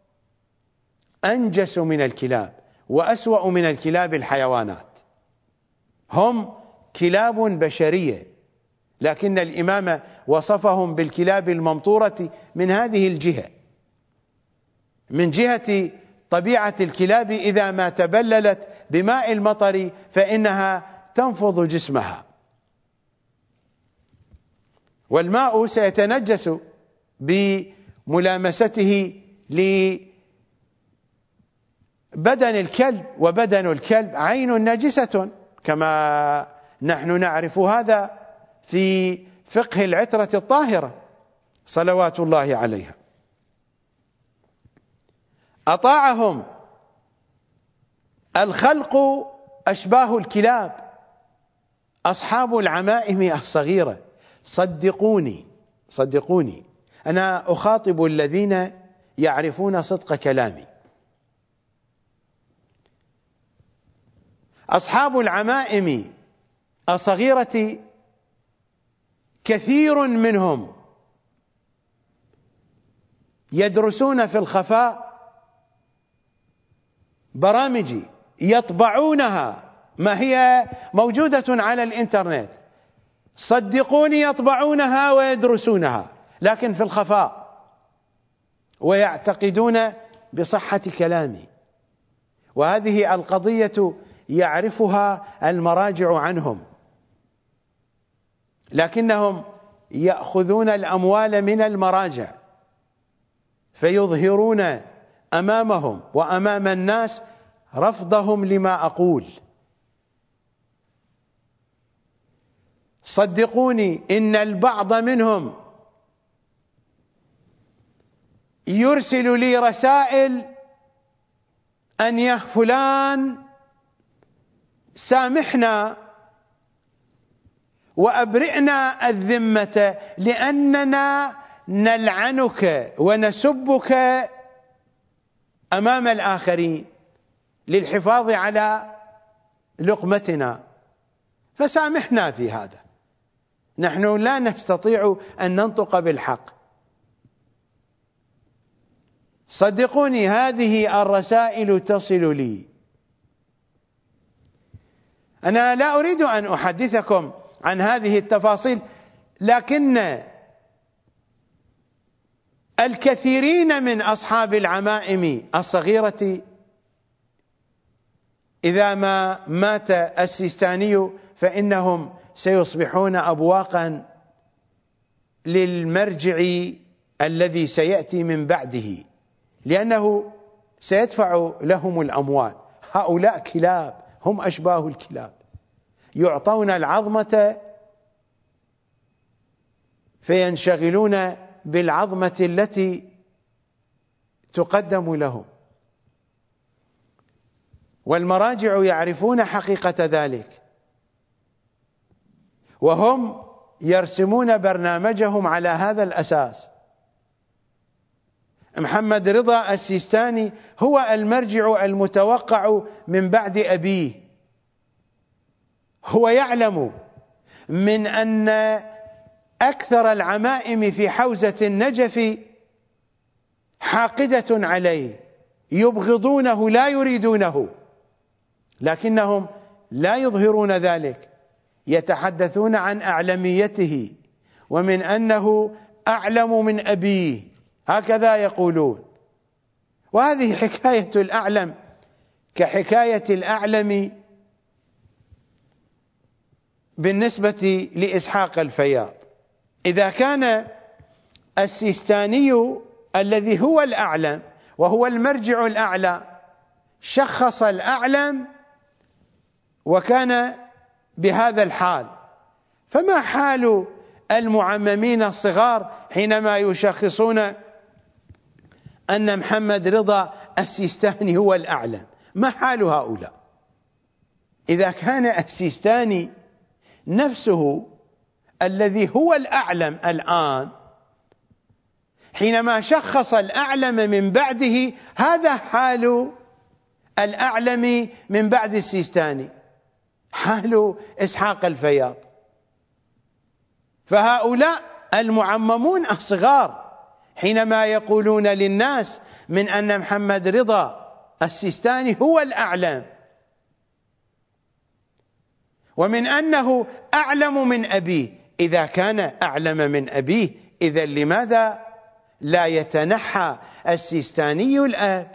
أنجس من الكلاب وأسوأ من الكلاب الحيوانات. هم كلاب بشرية، لكن الإمام وصفهم بالكلاب الممطورة من هذه الجهة، من جهة طبيعة الكلاب إذا ما تبللت بماء المطر فإنها تنفض جسمها، والماء سيتنجس بملامسته لبدن الكلب، وبدن الكلب عين نجسة كما نحن نعرف هذا في فقه العترة الطاهرة صلوات الله عليها. أطاعهم الخلق أشباه الكلاب، أصحاب العمائم الصغيرة. صدقوني صدقوني أنا أخاطب الذين يعرفون صدق كلامي. أصحاب العمائم الصغيرة كثير منهم يدرسون في الخفاء برامج يطبعونها، ما هي موجودة على الإنترنت، صدقوني يطبعونها ويدرسونها، لكن في الخفاء، ويعتقدون بصحة كلامي. وهذه القضية يعرفها المراجع عنهم، لكنهم يأخذون الأموال من المراجع فيظهرون أمامهم وأمام الناس رفضهم لما أقول. صدقوني إن البعض منهم يرسل لي رسائل أن يا فلان سامحنا وأبرئنا الذمة لأننا نلعنك ونسبك أمام الآخرين للحفاظ على لقمتنا، فسامحنا في هذا، نحن لا نستطيع أن ننطق بالحق. صدقوني هذه الرسائل تصل لي. أنا لا أريد أن أحدثكم عن هذه التفاصيل، لكن الكثيرين من أصحاب العمائم الصغيرة إذا ما مات السيستاني فإنهم سيصبحون أبواقا للمرجع الذي سيأتي من بعده، لأنه سيدفع لهم الأموال. هؤلاء كلاب، هم أشباه الكلاب، يعطون العظمة فينشغلون بالعظمة التي تقدم لهم، والمراجع يعرفون حقيقة ذلك، وهم يرسمون برنامجهم على هذا الأساس. محمد رضا السيستاني هو المرجع المتوقع من بعد أبيه، هو يعلم من أن أكثر العمائم في حوزة النجف حاقدة عليه، يبغضونه لا يريدونه، لكنهم لا يظهرون ذلك، يتحدثون عن أعلميته ومن أنه أعلم من أبيه، هكذا يقولون. وهذه حكاية الأعلم كحكاية الأعلم بالنسبة لإسحاق الفياض. إذا كان السيستاني الذي هو الأعلم وهو المرجع الأعلى شخص الأعلم وكان بهذا الحال، فما حال المعممين الصغار حينما يشخصون أن محمد رضا السيستاني هو الأعلم؟ ما حال هؤلاء؟ إذا كان السيستاني نفسه الذي هو الأعلم الآن حينما شخص الأعلم من بعده، هذا حال الأعلم من بعد السيستاني، حال إسحاق الفياض. فهؤلاء المعممون الصغار حينما يقولون للناس من أن محمد رضا السيستاني هو الأعلم ومن أنه أعلم من أبيه، إذا كان أعلم من أبيه إذا لماذا لا يتنحى السيستاني الآب؟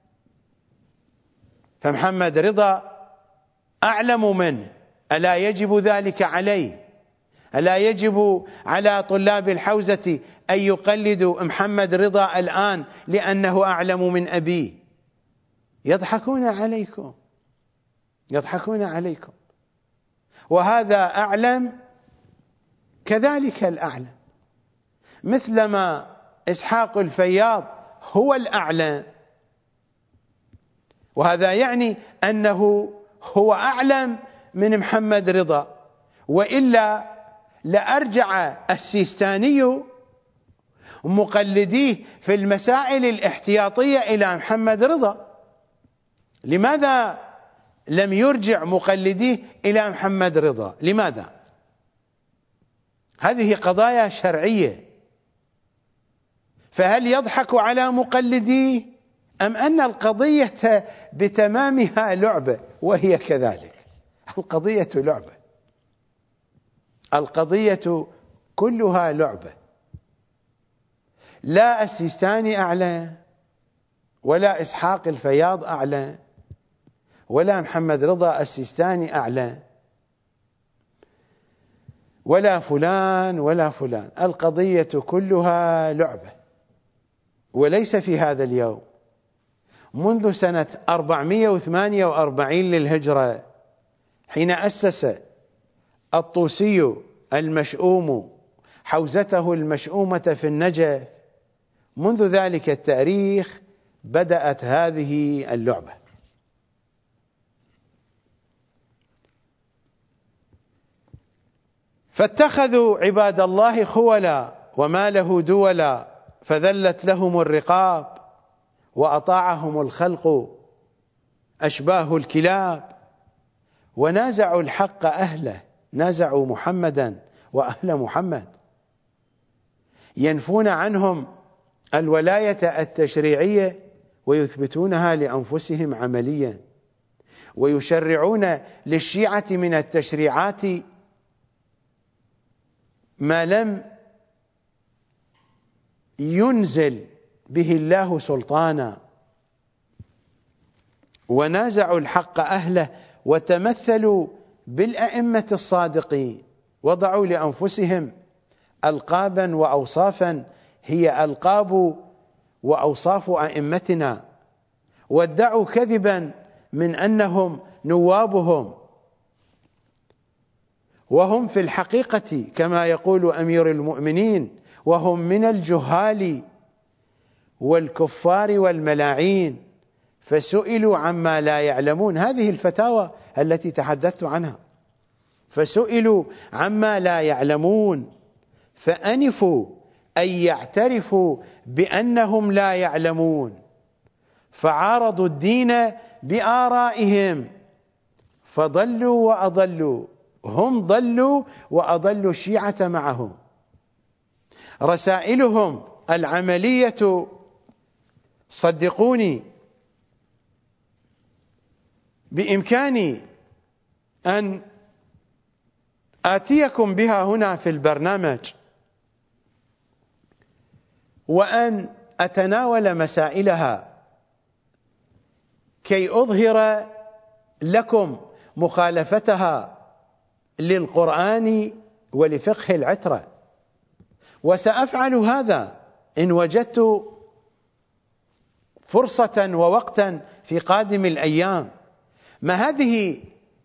فمحمد رضا أعلم منه، ألا يجب ذلك عليه؟ ألا يجب على طلاب الحوزة أن يقلدوا محمد رضا الآن لأنه أعلم من أبيه؟ يضحكون عليكم، يضحكون عليكم. وهذا أعلم كذلك الأعلم، مثلما إسحاق الفياض هو الأعلم، وهذا يعني أنه هو أعلم من محمد رضا، وإلا لأرجع السيستاني مقلديه في المسائل الاحتياطية إلى محمد رضا. لماذا لم يرجع مقلديه إلى محمد رضا؟ لماذا؟ هذه قضايا شرعية، فهل يضحك على مقلديه أم أن القضية بتمامها لعبة؟ وهي كذلك، القضية لعبة، القضية كلها لعبة. لا السيستاني أعلى ولا إسحاق الفياض أعلى ولا محمد رضا السيستاني أعلى، ولا فلان ولا فلان. القضية كلها لعبة، وليس في هذا اليوم. منذ سنة أربعمائة وثمانية وأربعين للهجرة حين أسس الطوسي المشؤوم حوزته المشؤومة في النجف، منذ ذلك التاريخ بدأت هذه اللعبة. فاتخذوا عباد الله خولا وما له دولا، فذلت لهم الرقاب وأطاعهم الخلق أشباه الكلاب، ونازعوا الحق أهله، نازعوا محمدا وأهل محمد، ينفون عنهم الولاية التشريعية ويثبتونها لأنفسهم عمليا، ويشرعون للشيعة من التشريعات ما لم ينزل به الله سلطانا. ونازعوا الحق أهله وتمثلوا بالأئمة الصادقين، وضعوا لأنفسهم ألقابا وأوصافا هي ألقاب وأوصاف أئمتنا، وادعوا كذبا من أنهم نوابهم، وهم في الحقيقة كما يقول أمير المؤمنين وهم من الجهال والكفار والملاعين، فسئلوا عما لا يعلمون. هذه الفتاوى التي تحدثت عنها، فسئلوا عما لا يعلمون فأنفوا أن يعترفوا بأنهم لا يعلمون، فعارضوا الدين بآرائهم فضلوا وأضلوا، هم ضلوا وأضلوا الشيعة معهم. رسائلهم العملية صدقوني بإمكاني أن آتيكم بها هنا في البرنامج، وأن أتناول مسائلها كي أظهر لكم مخالفتها للقرآن ولفقه العترة. وسأفعل هذا إن وجدت فرصة ووقتا في قادم الأيام. ما هذه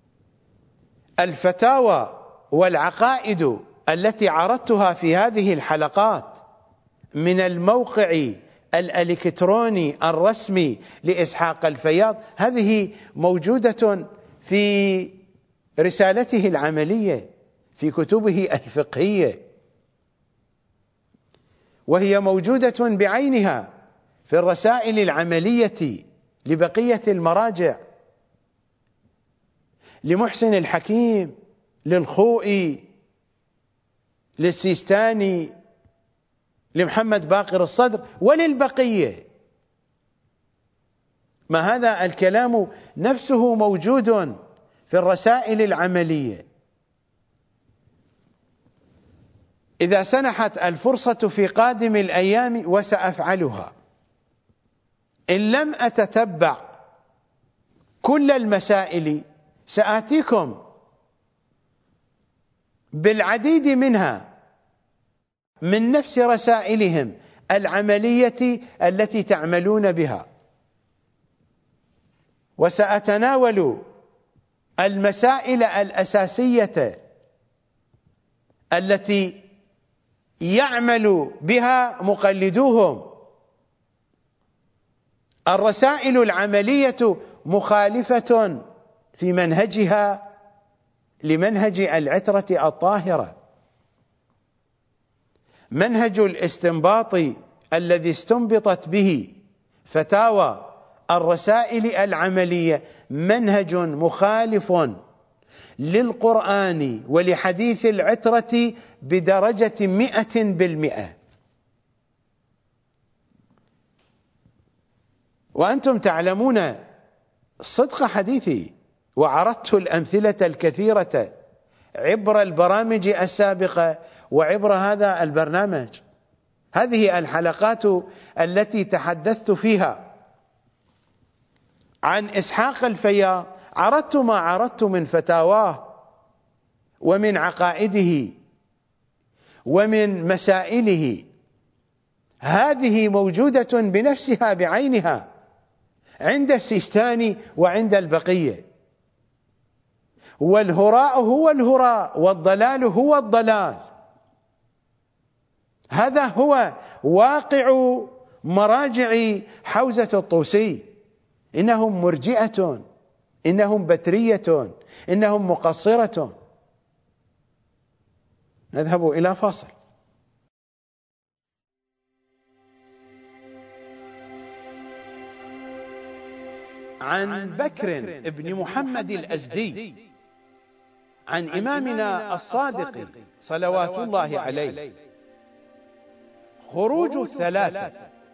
الفتاوى والعقائد التي عرضتها في هذه الحلقات من الموقع الإلكتروني الرسمي لإسحاق الفياض، هذه موجودة في رسالته العملية في كتبه الفقهية، وهي موجودة بعينها في الرسائل العملية لبقية المراجع، لمحسن الحكيم، للخوئي، للسيستاني، لمحمد باقر الصدر، وللبقية. ما هذا الكلام نفسه موجود في الرسائل العملية. إذا سنحت الفرصة في قادم الأيام وسأفعلها، إن لم أتتبع كل المسائل سآتيكم بالعديد منها من نفس رسائلهم العملية التي تعملون بها، وسأتناول المسائل الأساسية التي يعمل بها مقلدوهم. الرسائل العملية مخالفة في منهجها لمنهج العترة الطاهرة، منهج الاستنباط الذي استنبطت به فتاوى الرسائل العملية منهج مخالف للقرآن ولحديث العترة بدرجة مئة بالمئة. وأنتم تعلمون صدق حديثي، وعرضت الأمثلة الكثيرة عبر البرامج السابقة وعبر هذا البرنامج. هذه الحلقات التي تحدثت فيها عن إسحاق الفياض عرضت ما عرضت من فتاواه ومن عقائده ومن مسائله، هذه موجودة بنفسها بعينها عند السيستاني وعند البقية، والهراء هو الهراء والضلال هو الضلال. هذا هو واقع مراجع حوزة الطوسي. إنهم مرجئة، إنهم بترية، إنهم مقصرة. نذهب إلى فاصل. عن بكر بن محمد الأزدي عن إمامنا الصادق صلوات الله عليه: خروج الثلاثة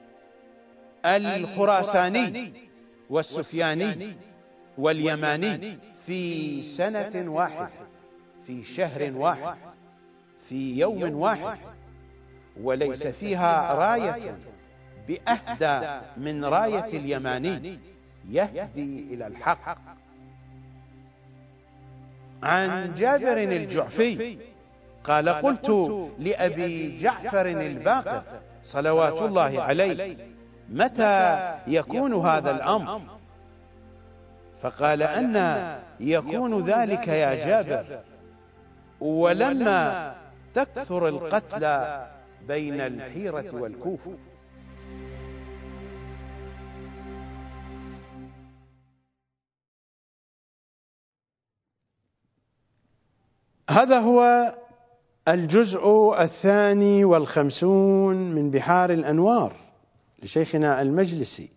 الخراساني والسفياني واليماني في سنة واحدة، في شهر واحد، في يوم واحد، وليس فيها راية بأهدى من راية اليماني يهدي إلى الحق. عن جابر الجعفي قال: قلت لأبي جعفر الباقر صلوات الله عليه: متى يكون هذا الأمر؟ فقال: أن يكون ذلك يا جابر، ولما تكثر القتلى بين الحيرة والكوفة. هذا هو الجزء الثاني والخمسون من بحار الأنوار لشيخنا المجلسي،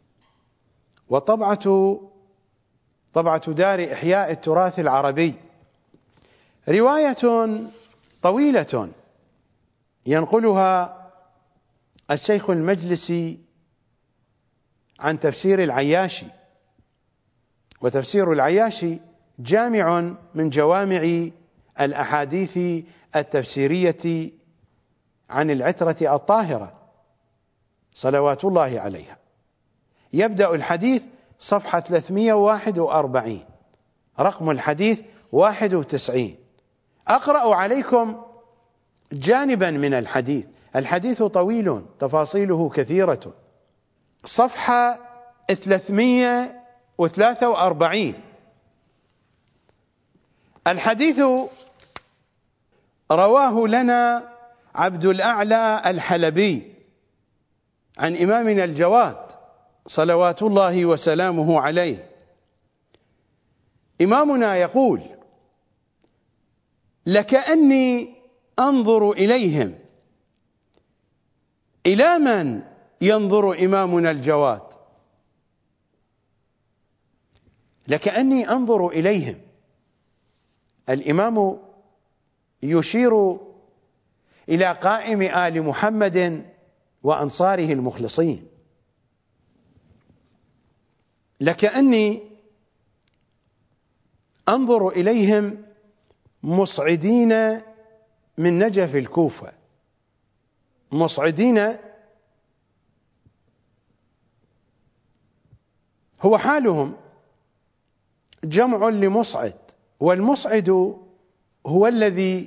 وطبعة طبعة دار إحياء التراث العربي. رواية طويلة ينقلها الشيخ المجلسي عن تفسير العياشي، وتفسير العياشي جامع من جوامع الأحاديث التفسيرية عن العترة الطاهرة صلوات الله عليها. يبدأ الحديث صفحة ثلاثمئة وواحد وأربعين، رقم الحديث واحد وتسعين. أقرأ عليكم جانبا من الحديث، الحديث طويل تفاصيله كثيرة. صفحة ثلاثمئة وثلاثة وأربعين. الحديث رواه لنا عبد الأعلى الحلبي عن إمامنا الجواد صلوات الله وسلامه عليه. إمامنا يقول: لكأني أنظر إليهم. إلى من ينظر إمامنا الجواد؟ لكأني أنظر إليهم. الإمام يشير إلى قائم آل محمد وأنصاره المخلصين. لكأني أنظر إليهم مصعدين من نجف الكوفة. مصعدين هو حالهم جمع لمصعد، والمصعد هو الذي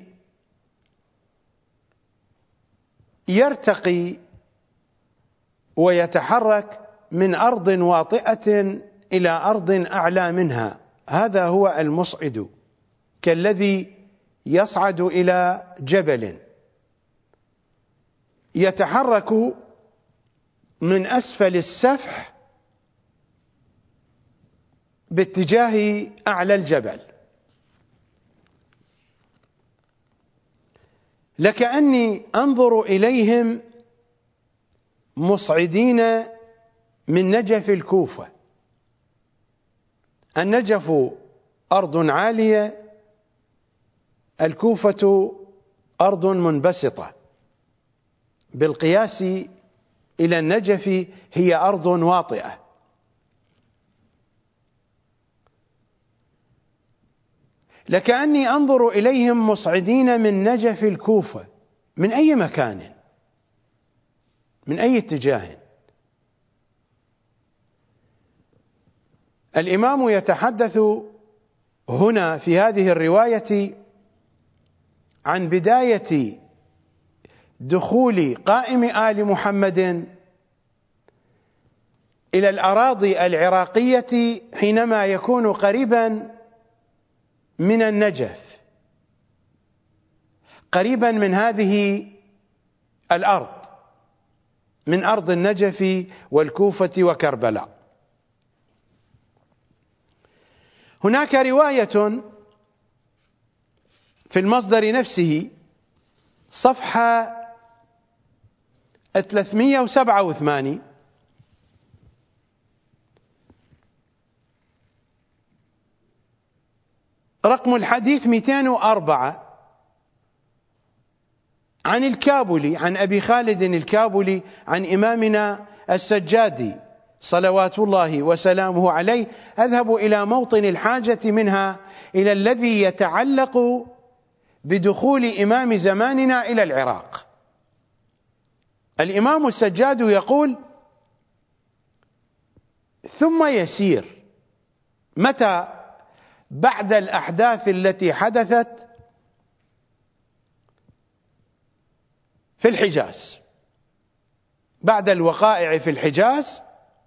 يرتقي ويتحرك من أرض واطئة إلى أرض أعلى منها، هذا هو المصعد، كالذي يصعد إلى جبل يتحرك من أسفل السفح باتجاه أعلى الجبل. لكأني أنظر إليهم مصعدين من نجف الكوفة. النجف أرض عالية، الكوفة أرض منبسطة، بالقياس إلى النجف هي أرض واطئة. لكأني أنظر إليهم مصعدين من نجف الكوفة. من أي مكان؟ من أي اتجاه؟ الإمام يتحدث هنا في هذه الرواية عن بداية دخول قائم آل محمد إلى الأراضي العراقية حينما يكون قريبا من النجف، قريبا من هذه الأرض، من أرض النجف والكوفة وكربلاء. هناك رواية في المصدر نفسه صفحة ثلاثمئة وسبعة وثمانين رقم الحديث مئتين وأربعة عن الكابلي، عن أبي خالد الكابلي، عن إمامنا السجادي صلوات الله وسلامه عليه: أذهب إلى موطن الحاجة منها إلى الذي يتعلق بدخول إمام زماننا إلى العراق. الإمام السجاد يقول: ثم يسير. متى؟ بعد الأحداث التي حدثت في الحجاز، بعد الوقائع في الحجاز،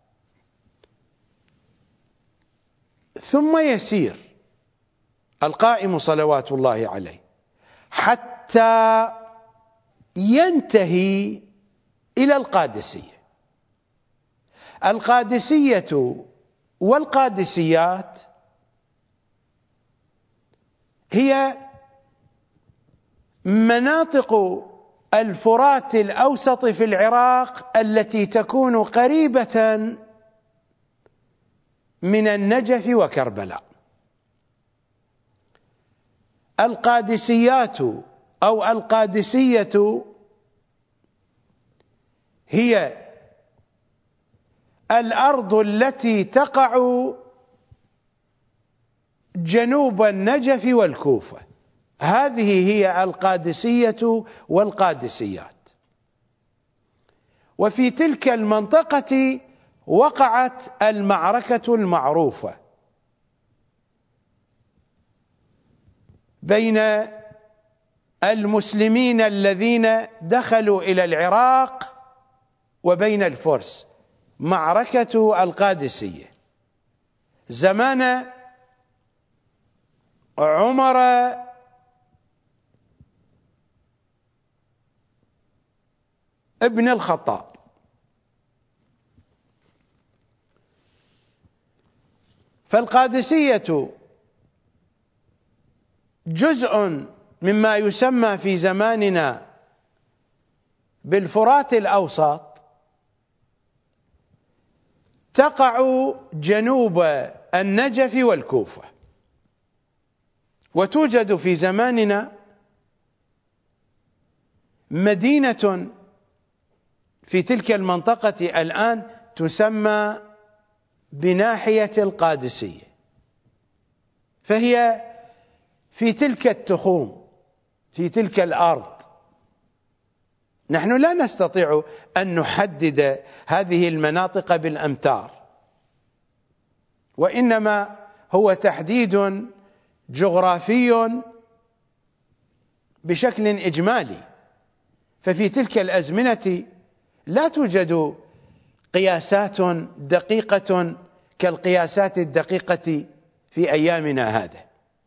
ثم يسير القائم صلوات الله عليه حتى ينتهي إلى القادسية. القادسية والقادسيات هي مناطق الفرات الأوسط في العراق التي تكون قريبة من النجف وكربلاء. القادسيات أو القادسية هي الأرض التي تقع جنوب النجف والكوفة، هذه هي القادسية والقادسيات. وفي تلك المنطقة وقعت المعركة المعروفة بين المسلمين الذين دخلوا إلى العراق وبين الفرس، معركة القادسية، زمان عمر ابن الخطاب. فالقادسية جزء مما يسمى في زماننا بالفرات الأوسط، تقع جنوب النجف والكوفة، وتوجد في زماننا مدينة في تلك المنطقة الآن تسمى بناحية القادسية، فهي في تلك التخوم، في تلك الأرض. نحن لا نستطيع أن نحدد هذه المناطق بالأمتار، وإنما هو تحديد جغرافي بشكل إجمالي. ففي تلك الأزمنة لا توجد قياسات دقيقة كالقياسات الدقيقة في أيامنا هذا.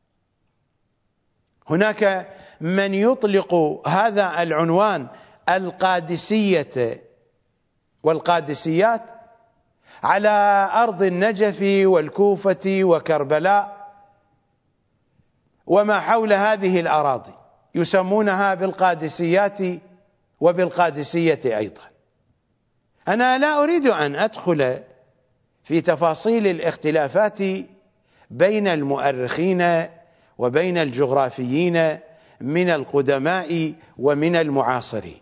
هناك من يطلق هذا العنوان القادسية والقادسيات على أرض النجف والكوفة وكربلاء وما حول هذه الأراضي، يسمونها بالقادسيات وبالقادسية أيضا. أنا لا أريد أن أدخل في تفاصيل الاختلافات بين المؤرخين وبين الجغرافيين من القدماء ومن المعاصرين،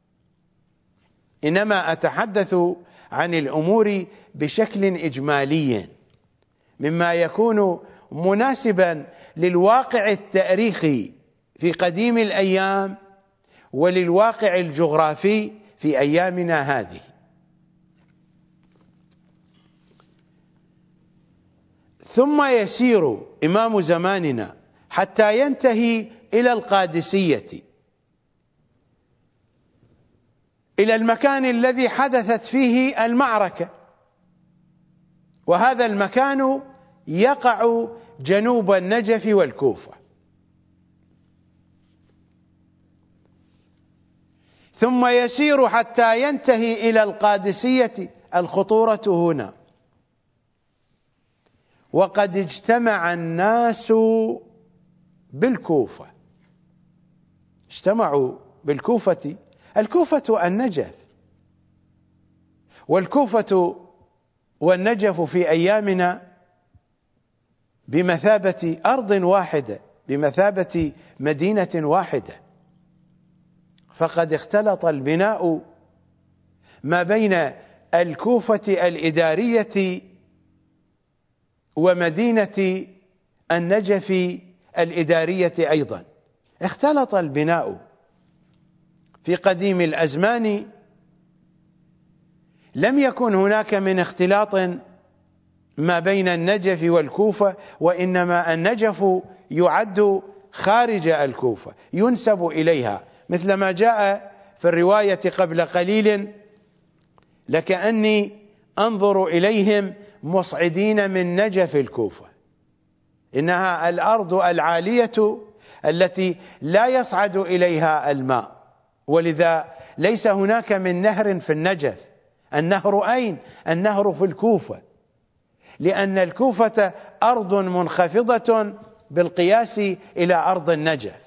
إنما أتحدث عن الأمور بشكل إجمالي مما يكون مناسبا للواقع التاريخي في قديم الأيام وللواقع الجغرافي في أيامنا هذه. ثم يسير إمام زماننا حتى ينتهي إلى القادسية، إلى المكان الذي حدثت فيه المعركة، وهذا المكان يقع جنوب النجف والكوفة. ثم يسير حتى ينتهي إلى القادسية. الخطورة هنا، وقد اجتمع الناس بالكوفة، اجتمعوا بالكوفة. الكوفة النجف، والكوفة والنجف في أيامنا بمثابة أرض واحدة، بمثابة مدينة واحدة، فقد اختلط البناء ما بين الكوفة الإدارية ومدينة النجف الإدارية أيضا. اختلط البناء في قديم الأزمان، لم يكن هناك من اختلاط ما بين النجف والكوفة، وإنما النجف يعد خارج الكوفة، ينسب إليها، مثل ما جاء في الرواية قبل قليل: لكأني أنظر إليهم مصعدين من نجف الكوفة. إنها الأرض العالية التي لا يصعد إليها الماء، ولذا ليس هناك من نهر في النجف. النهر أين؟ النهر في الكوفة، لأن الكوفة أرض منخفضة بالقياس إلى أرض النجف.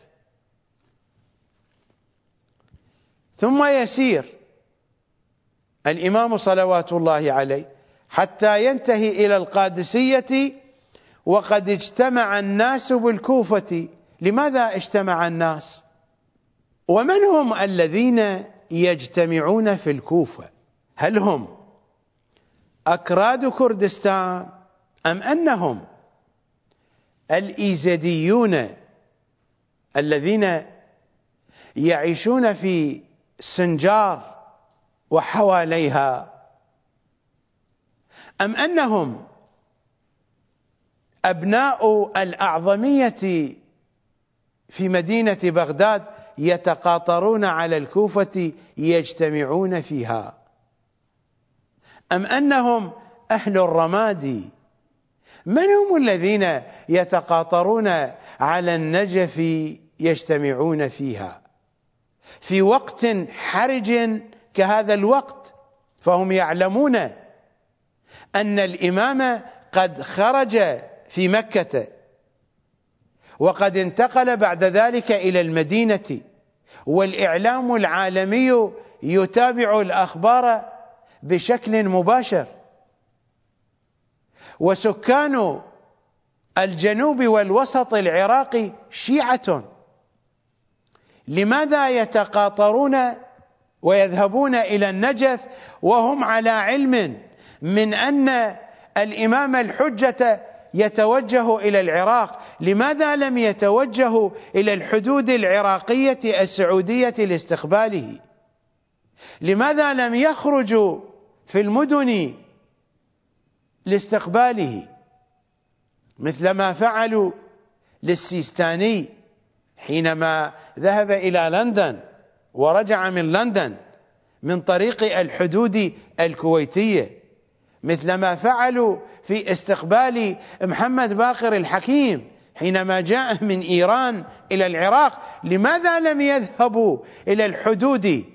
ثم يسير الإمام صلوات الله عليه حتى ينتهي إلى القادسية، وقد اجتمع الناس بالكوفة. لماذا اجتمع الناس؟ ومن هم الذين يجتمعون في الكوفة؟ هل هم أكراد كردستان، أم أنهم الإيزديون الذين يعيشون في سنجار وحواليها، أم أنهم أبناء الأعظمية في مدينة بغداد يتقاطرون على الكوفة يجتمعون فيها، أم أنهم أهل الرمادي؟ من هم الذين يتقاطرون على النجف يجتمعون فيها في وقت حرج كهذا الوقت؟ فهم يعلمون أن الإمام قد خرج في مكة، وقد انتقل بعد ذلك إلى المدينة، والإعلام العالمي يتابع الأخبار بشكل مباشر، وسكان الجنوب والوسط العراقي شيعة. لماذا يتقاطرون ويذهبون إلى النجف وهم على علم من أن الإمام الحجة يتوجه إلى العراق؟ لماذا لم يتوجهوا إلى الحدود العراقية السعودية لاستقباله؟ لماذا لم يخرجوا في المدن لاستقباله، مثل ما فعلوا للسيستاني حينما ذهب إلى لندن ورجع من لندن من طريق الحدود الكويتية، مثل ما فعلوا في استقبال محمد باقر الحكيم حينما جاء من إيران إلى العراق؟ لماذا لم يذهبوا إلى الحدود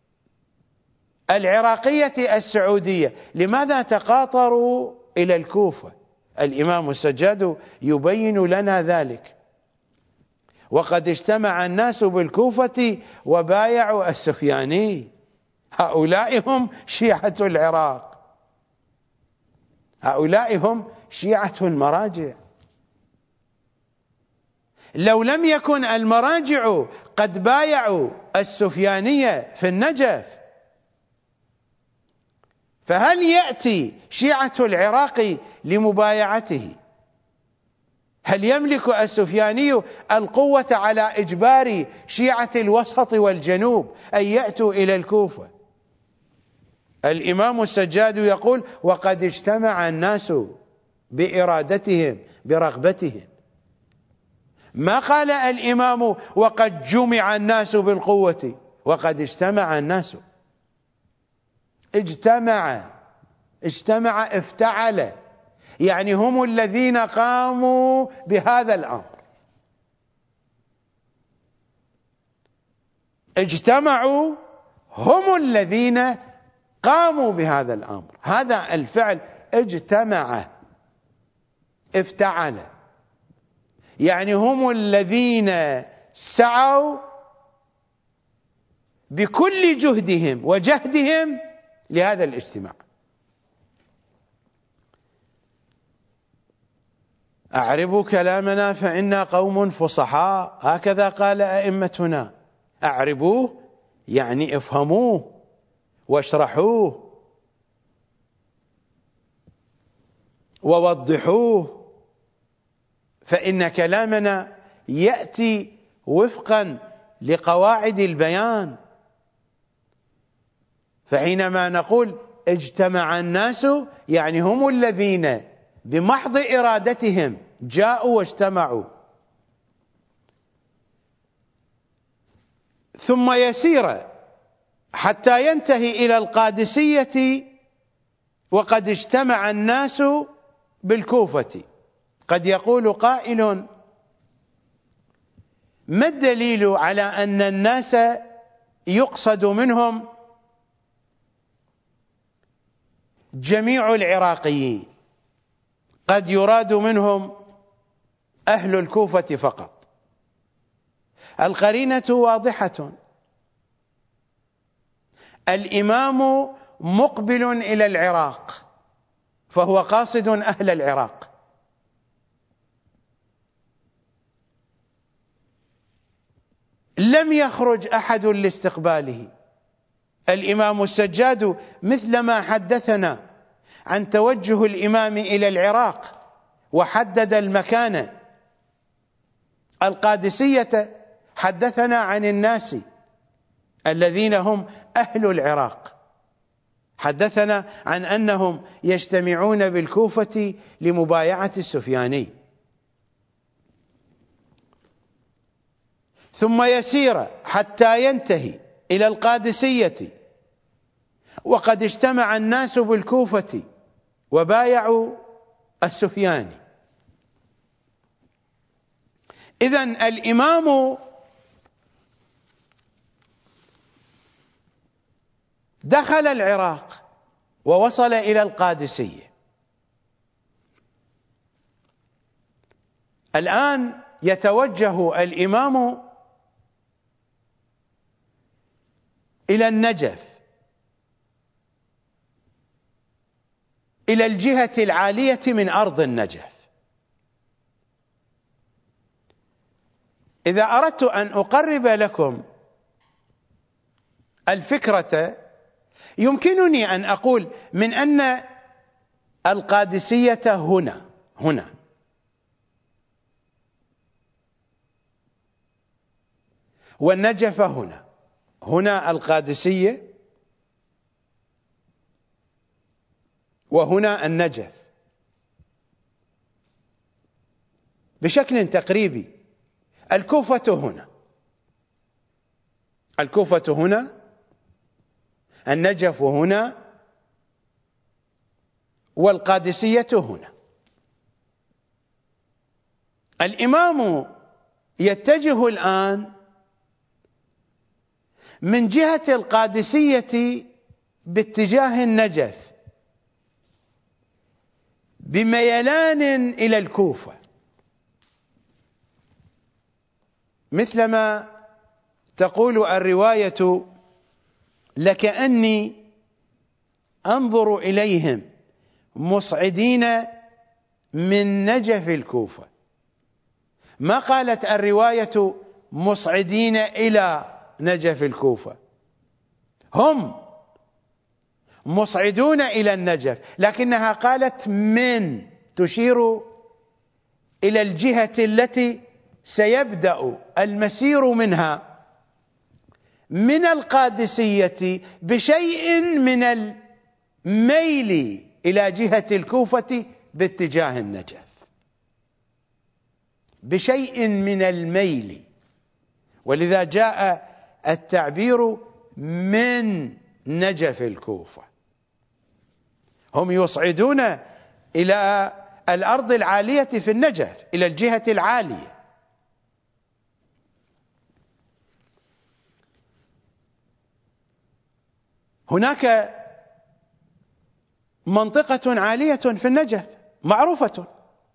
العراقية السعودية؟ لماذا تقاطروا إلى الكوفة؟ الإمام السجاد يبين لنا ذلك: وقد اجتمع الناس بالكوفة وبايعوا السفياني. هؤلاء هم شيعة العراق، هؤلاء هم شيعة المراجع. لو لم يكن المراجع قد بايعوا السفيانية في النجف، فهل يأتي شيعة العراق لمبايعته؟ هل يملك السفياني القوة على إجبار شيعة الوسط والجنوب أن يأتوا إلى الكوفة؟ الإمام السجاد يقول: وقد اجتمع الناس بإرادتهم برغبتهم. ما قال الإمام وقد جمع الناس بالقوة، وقد اجتمع الناس. اجتمع اجتمع افتعل، يعني هم الذين قاموا بهذا الأمر. اجتمعوا، هم الذين قاموا بهذا الأمر. هذا الفعل اجتمع افتعل، يعني هم الذين سعوا بكل جهدهم وجهدهم لهذا الاجتماع. أعربوا كلامنا فإنا قوم فصحاء، هكذا قال أئمتنا. أعربوه يعني افهموه واشرحوه ووضحوه، فإن كلامنا يأتي وفقا لقواعد البيان. فحينما نقول اجتمع الناس، يعني هم الذين بمحض إرادتهم جاءوا واجتمعوا. ثم يسير حتى ينتهي إلى القادسية وقد اجتمع الناس بالكوفة. قد يقول قائل: ما الدليل على أن الناس يقصد منهم جميع العراقيين؟ قد يراد منهم أهل الكوفة فقط. القرينة واضحة، الإمام مقبل إلى العراق، فهو قاصد أهل العراق. لم يخرج أحد لاستقباله. الإمام السجاد مثلما حدثنا عن توجه الإمام إلى العراق وحدد المكان، القادسية حدثنا عن الناس الذين هم أهل العراق، حدثنا عن أنهم يجتمعون بالكوفة لمبايعة السفياني. ثم يسير حتى ينتهي إلى القادسية وقد اجتمع الناس بالكوفة وبايعوا السفياني. إذن الإمام دخل العراق ووصل إلى القادسية. الآن يتوجه الإمام إلى النجف، إلى الجهة العالية من أرض النجف. إذا أردت أن أقرب لكم الفكرة، يمكنني أن أقول من أن القادسية هنا هنا والنجف هنا، هنا القادسية وهنا النجف بشكل تقريبي. الكوفة هنا، الكوفة هنا، النجف هنا، والقادسية هنا. الإمام يتجه الآن من جهة القادسية باتجاه النجف بميلان إلى الكوفة، مثلما تقول الرواية: لكأني أنظر إليهم مصعدين من نجف الكوفة. ما قالت الرواية مصعدين إلى نجف الكوفة، هم مصعدون إلى النجف، لكنها قالت من، تشير إلى الجهة التي سيبدأ المسير منها من القادسية بشيء من الميل إلى جهة الكوفة باتجاه النجف بشيء من الميل، ولذا جاء التعبير من نجف الكوفة. هم يصعدون إلى الأرض العالية في النجف، إلى الجهة العالية. هناك منطقة عالية في النجف معروفة،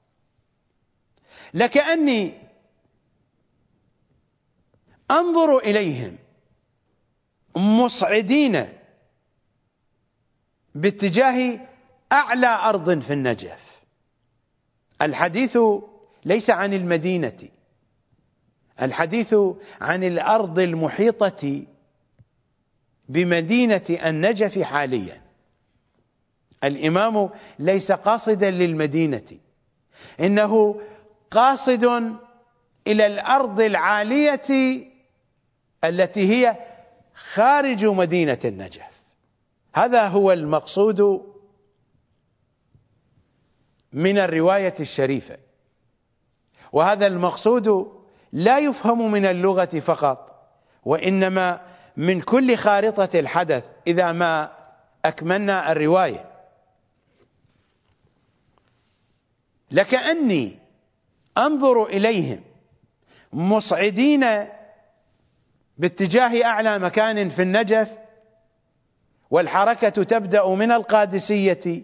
لكأني أنظر إليهم مصعدين باتجاه أعلى أرض في النجف. الحديث ليس عن المدينة، الحديث عن الأرض المحيطة بمدينة النجف حاليا. الإمام ليس قاصدا للمدينة، إنه قاصد إلى الأرض العالية التي هي خارج مدينة النجف. هذا هو المقصود من الرواية الشريفة، وهذا المقصود لا يفهم من اللغة فقط، وإنما من كل خارطة الحدث إذا ما أكملنا الرواية. لكأني أنظر إليهم مصعدين باتجاه أعلى مكان في النجف، والحركة تبدأ من القادسية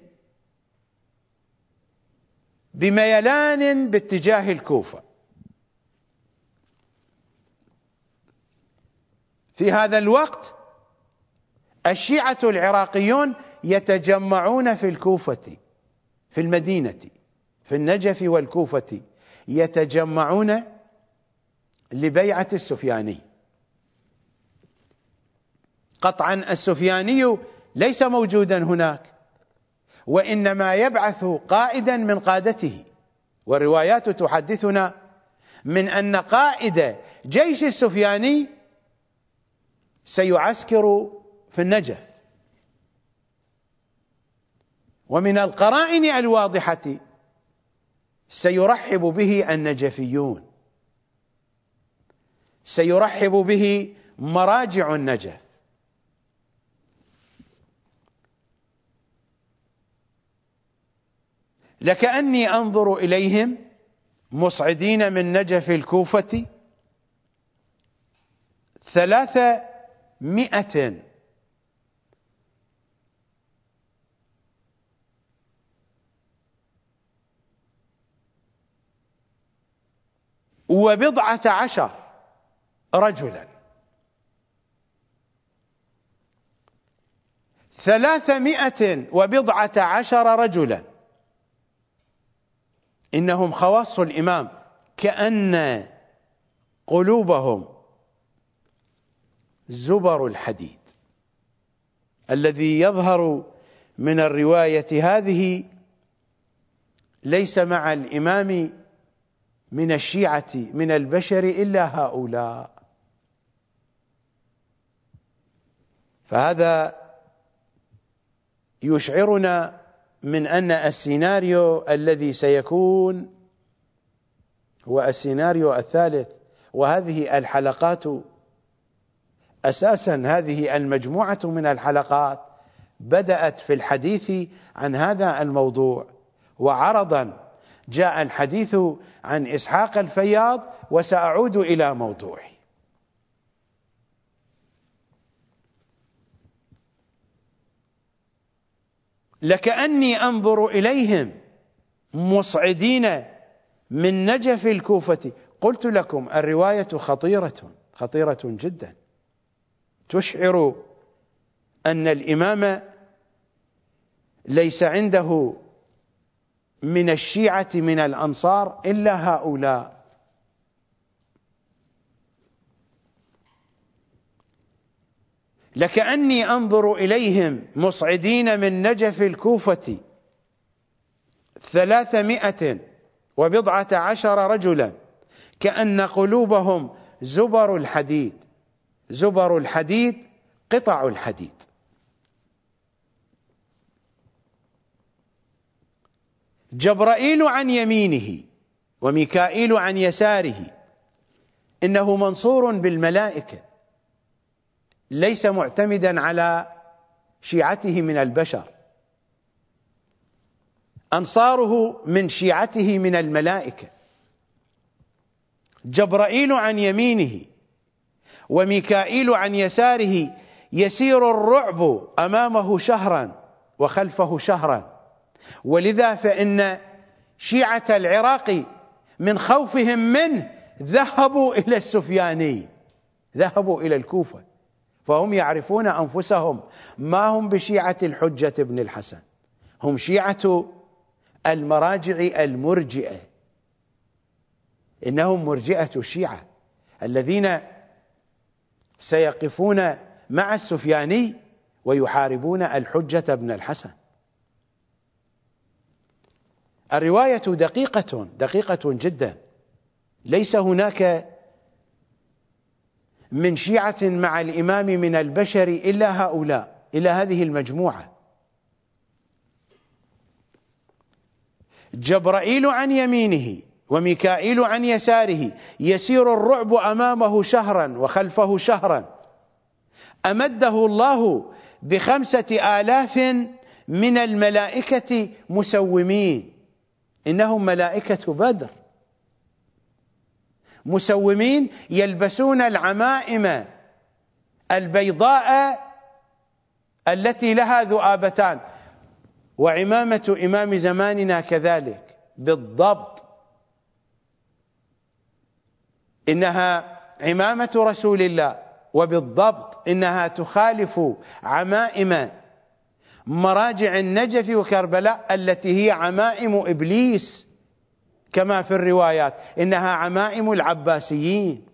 بميلان باتجاه الكوفة. في هذا الوقت الشيعة العراقيون يتجمعون في الكوفة، في المدينة، في النجف والكوفة، يتجمعون لبيعة السفياني. قطعا السفياني ليس موجودا هناك، وإنما يبعث قائدا من قادته، والروايات تحدثنا من أن قائد جيش السفياني سيعسكر في النجف. ومن القرائن الواضحة سيرحب به النجفيون، سيرحب به مراجع النجف. لكأني أنظر إليهم مصعدين من نجف الكوفة ثلاثمائة وبضعة عشر رجلا، ثلاثمائة وبضعة عشر رجلا. إنهم خواص الإمام، كأن قلوبهم زبر الحديد. الذي يظهر من الرواية هذه ليس مع الإمام من الشيعة من البشر إلا هؤلاء. فهذا يشعرنا من أن السيناريو الذي سيكون هو السيناريو الثالث. وهذه الحلقات أساسا، هذه المجموعة من الحلقات بدأت في الحديث عن هذا الموضوع، وعرضا جاء الحديث عن إسحاق الفياض، وسأعود إلى موضوعي. لكأني أنظر إليهم مصعدين من نجف الكوفة. قلت لكم الرواية خطيرة خطيرة جدا، تشعر أن الإمام ليس عنده من الشيعة من الأنصار إلا هؤلاء. لكأني أنظر إليهم مصعدين من نجف الكوفة ثلاثمائة وبضعة عشر رجلا، كأن قلوبهم زبر الحديد. زبر الحديد قطع الحديد. جبرائيل عن يمينه وميكائيل عن يساره، إنه منصور بالملائكة، ليس معتمدا على شيعته من البشر، أنصاره من شيعته من الملائكة. جبرائيل عن يمينه وميكائيل عن يساره، يسير الرعب أمامه شهرا وخلفه شهرا، ولذا فإن شيعة العراق من خوفهم منه ذهبوا إلى السفياني، ذهبوا إلى الكوفة، فهم يعرفون أنفسهم ما هم بشيعة الحجة بن الحسن، هم شيعة المراجع المرجئة، إنهم مرجئة الشيعة الذين سيقفون مع السفياني ويحاربون الحجة بن الحسن. الرواية دقيقة دقيقة جدا، ليس هناك من شيعة مع الإمام من البشر إلا هؤلاء، إلا هذه المجموعة. جبرائيل عن يمينه وميكائيل عن يساره، يسير الرعب أمامه شهرا وخلفه شهرا، أمده الله بخمسة آلاف من الملائكة مسومين، إنهم ملائكة بدر، مسومين يلبسون العمائم البيضاء التي لها ذؤابتان، وعمامة إمام زماننا كذلك بالضبط، إنها عمامة رسول الله، وبالضبط إنها تخالف عمائم مراجع النجف وكربلاء التي هي عمائم إبليس، كما في الروايات إنها عمائم العباسيين.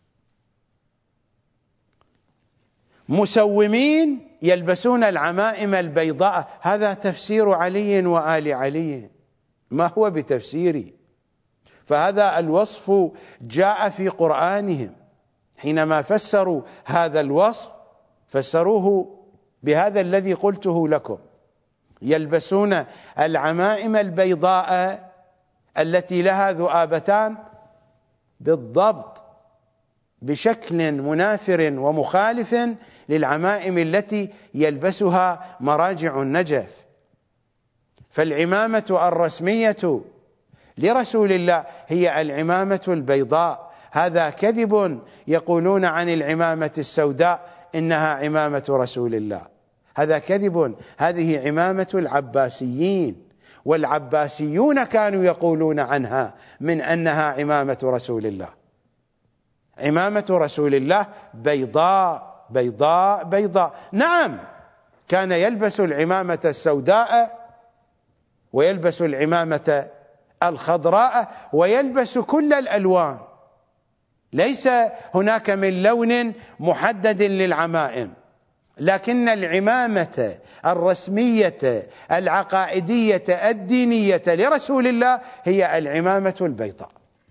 مسومين يلبسون العمائم البيضاء، هذا تفسير علي وآل علي، ما هو بتفسيري، فهذا الوصف جاء في قرآنهم، حينما فسروا هذا الوصف فسروه بهذا الذي قلته لكم، يلبسون العمائم البيضاء التي لها ذؤابتان بالضبط بشكل منافر ومخالف للعمائم التي يلبسها مراجع النجف. فالعمامة الرسمية لرسول الله هي العمامة البيضاء، هذا كذب يقولون عن العمامة السوداء إنها عمامة رسول الله، هذا كذب، هذه عمامة العباسيين، والعباسيون كانوا يقولون عنها من أنها عمامة رسول الله. عمامة رسول الله بيضاء بيضاء بيضاء، نعم كان يلبس العمامة السوداء ويلبس العمامة الخضراء ويلبس كل الألوان، ليس هناك من لون محدد للعمائم، لكن العمامة الرسمية العقائدية الدينية لرسول الله هي العمامة البيضاء.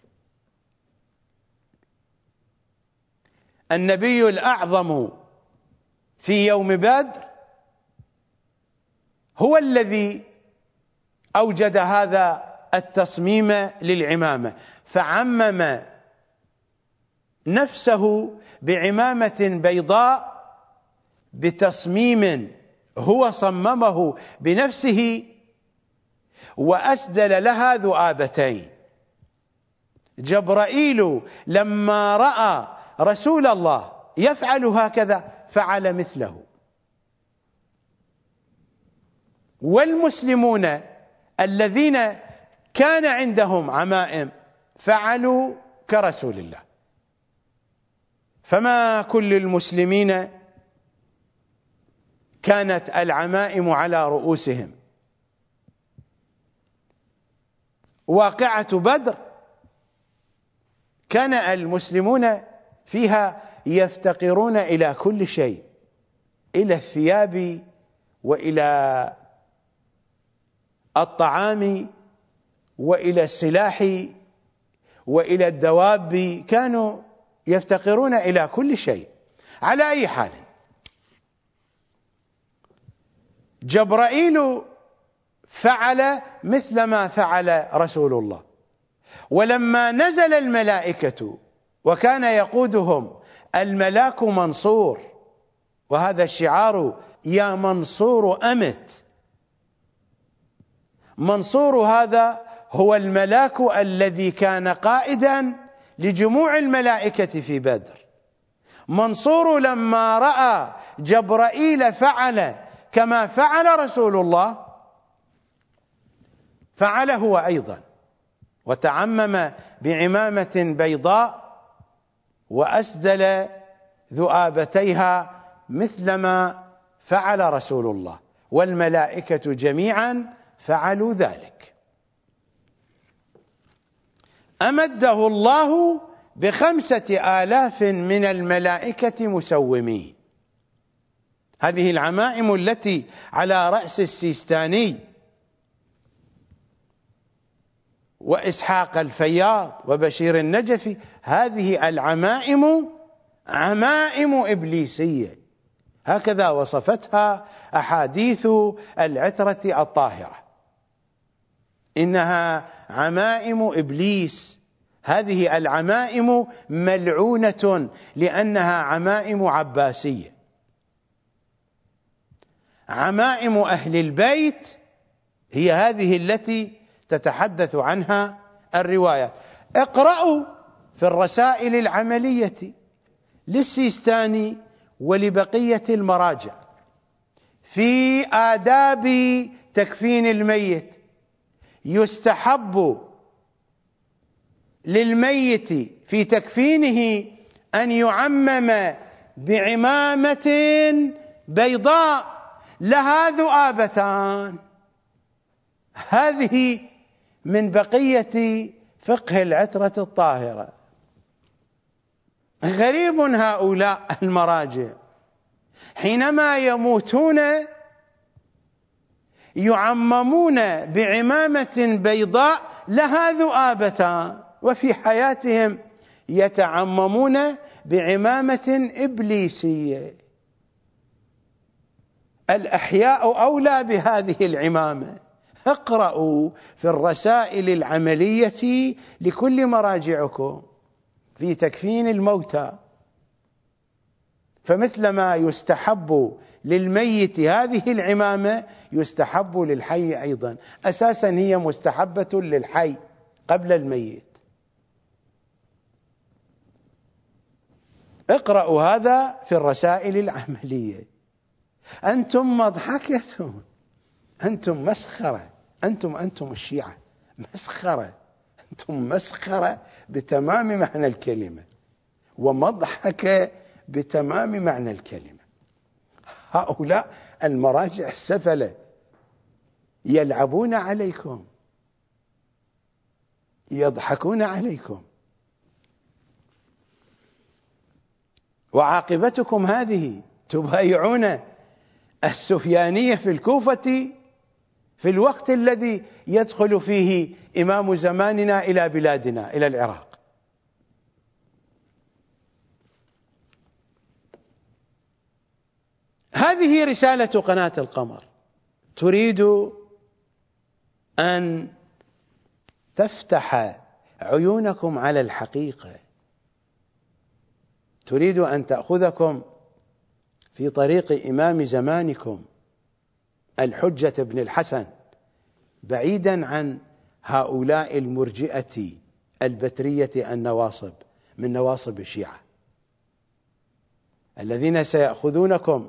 النبي الأعظم في يوم بدر هو الذي أوجد هذا التصميم للعمامة، فعمم نفسه بعمامة بيضاء بتصميم هو صممه بنفسه، وأسدل لها ذؤابتين. جبرائيل لما رأى رسول الله يفعل هكذا فعل مثله، والمسلمون الذين كان عندهم عمائم فعلوا كرسول الله، فما كل المسلمين كانت العمائم على رؤوسهم. واقعة بدر كان المسلمون فيها يفتقرون إلى كل شيء، إلى الثياب وإلى الطعام وإلى السلاح وإلى الدواب، كانوا يفتقرون إلى كل شيء. على أي حال، جبرائيل فعل مثل ما فعل رسول الله. ولما نزل الملائكة وكان يقودهم الملاك منصور، وهذا الشعار يا منصور أمت، منصور هذا هو الملاك الذي كان قائدا لجموع الملائكة في بدر. منصور لما رأى جبرائيل فعل كما فعل رسول الله فعل هو أيضا، وتعمم بعمامة بيضاء وأسدل ذؤابتيها مثلما فعل رسول الله، والملائكة جميعا فعلوا ذلك. أمده الله بخمسة آلاف من الملائكة مسومين. هذه العمائم التي على رأس السيستاني وإسحاق الفياض وبشير النجفي، هذه العمائم عمائم إبليسية، هكذا وصفتها أحاديث العترة الطاهرة، إنها عمائم إبليس. هذه العمائم ملعونة لأنها عمائم عباسية. عمائم أهل البيت هي هذه التي تتحدث عنها الروايات. اقرأوا في الرسائل العملية للسيستاني ولبقية المراجع في آداب تكفين الميت. يستحب للميت في تكفينه أن يعمم بعمامة بيضاء لها ذؤابتان. هذه من بقية فقه العترة الطاهرة. غريب هؤلاء المراجع حينما يموتون يعممون بعمامة بيضاء لها ذؤابتان، وفي حياتهم يتعممون بعمامة إبليسية. الأحياء أولى بهذه العمامة. اقرأوا في الرسائل العملية لكل مراجعكم في تكفين الموتى، فمثلما يستحب للميت هذه العمامة يستحب للحي أيضا. أساسا هي مستحبة للحي قبل الميت. اقرأوا هذا في الرسائل العملية. أنتم مضحكة، أنتم مسخرة، أنتم أنتم الشيعة مسخرة، أنتم مسخرة بتمام معنى الكلمة ومضحكة بتمام معنى الكلمة. هؤلاء المراجع السفلة يلعبون عليكم، يضحكون عليكم، وعاقبتكم هذه. تبايعون السفيانية في الكوفة في الوقت الذي يدخل فيه إمام زماننا إلى بلادنا إلى العراق. هذه رسالة قناة القمر، تريد أن تفتح عيونكم على الحقيقة، تريد أن تأخذكم في طريق إمام زمانكم الحجة بن الحسن، بعيدا عن هؤلاء المرجئة البترية النواصب من نواصب الشيعة الذين سيأخذونكم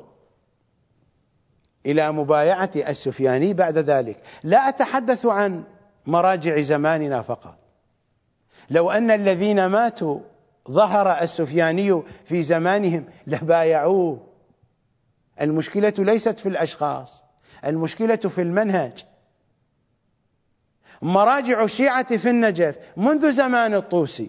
إلى مبايعة السفياني بعد ذلك. لا أتحدث عن مراجع زماننا فقط. لو أن الذين ماتوا ظهر السفياني في زمانهم لبايعوه. المشكلة ليست في الأشخاص، المشكلة في المنهج. مراجع الشيعة في النجف منذ زمان الطوسي،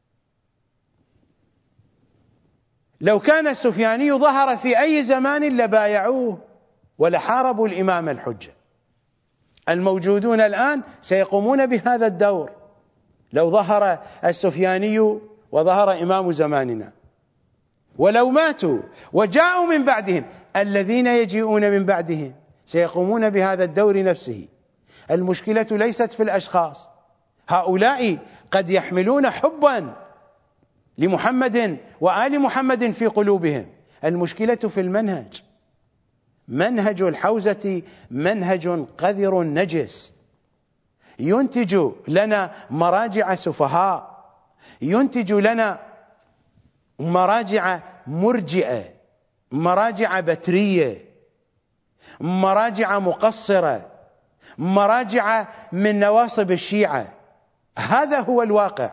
لو كان السفياني ظهر في أي زمان لبايعوه ولحاربوا الإمام الحجة. الموجودون الآن سيقومون بهذا الدور لو ظهر السفياني وظهر إمام زماننا. ولو ماتوا وجاءوا من بعدهم الذين يجيئون من بعدهم سيقومون بهذا الدور نفسه، المشكلة ليست في الأشخاص، هؤلاء قد يحملون حبا لمحمد وآل محمد في قلوبهم، المشكلة في المنهج. منهج الحوزة منهج قذر نجس، ينتج لنا مراجع سفهاء، ينتج لنا مراجع مرجئة، مراجع بترية، مراجع مقصرة، مراجع من نواصب الشيعة. هذا هو الواقع.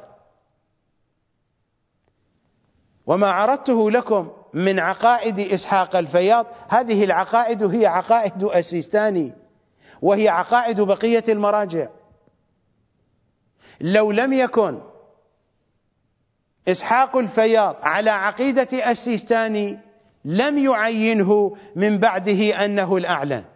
وما عرضته لكم من عقائد إسحاق الفياض، هذه العقائد هي عقائد السيستاني، وهي عقائد بقية المراجع. لو لم يكن إسحاق الفياض على عقيدة السيستاني لم يعينه من بعده أنه الأعلى،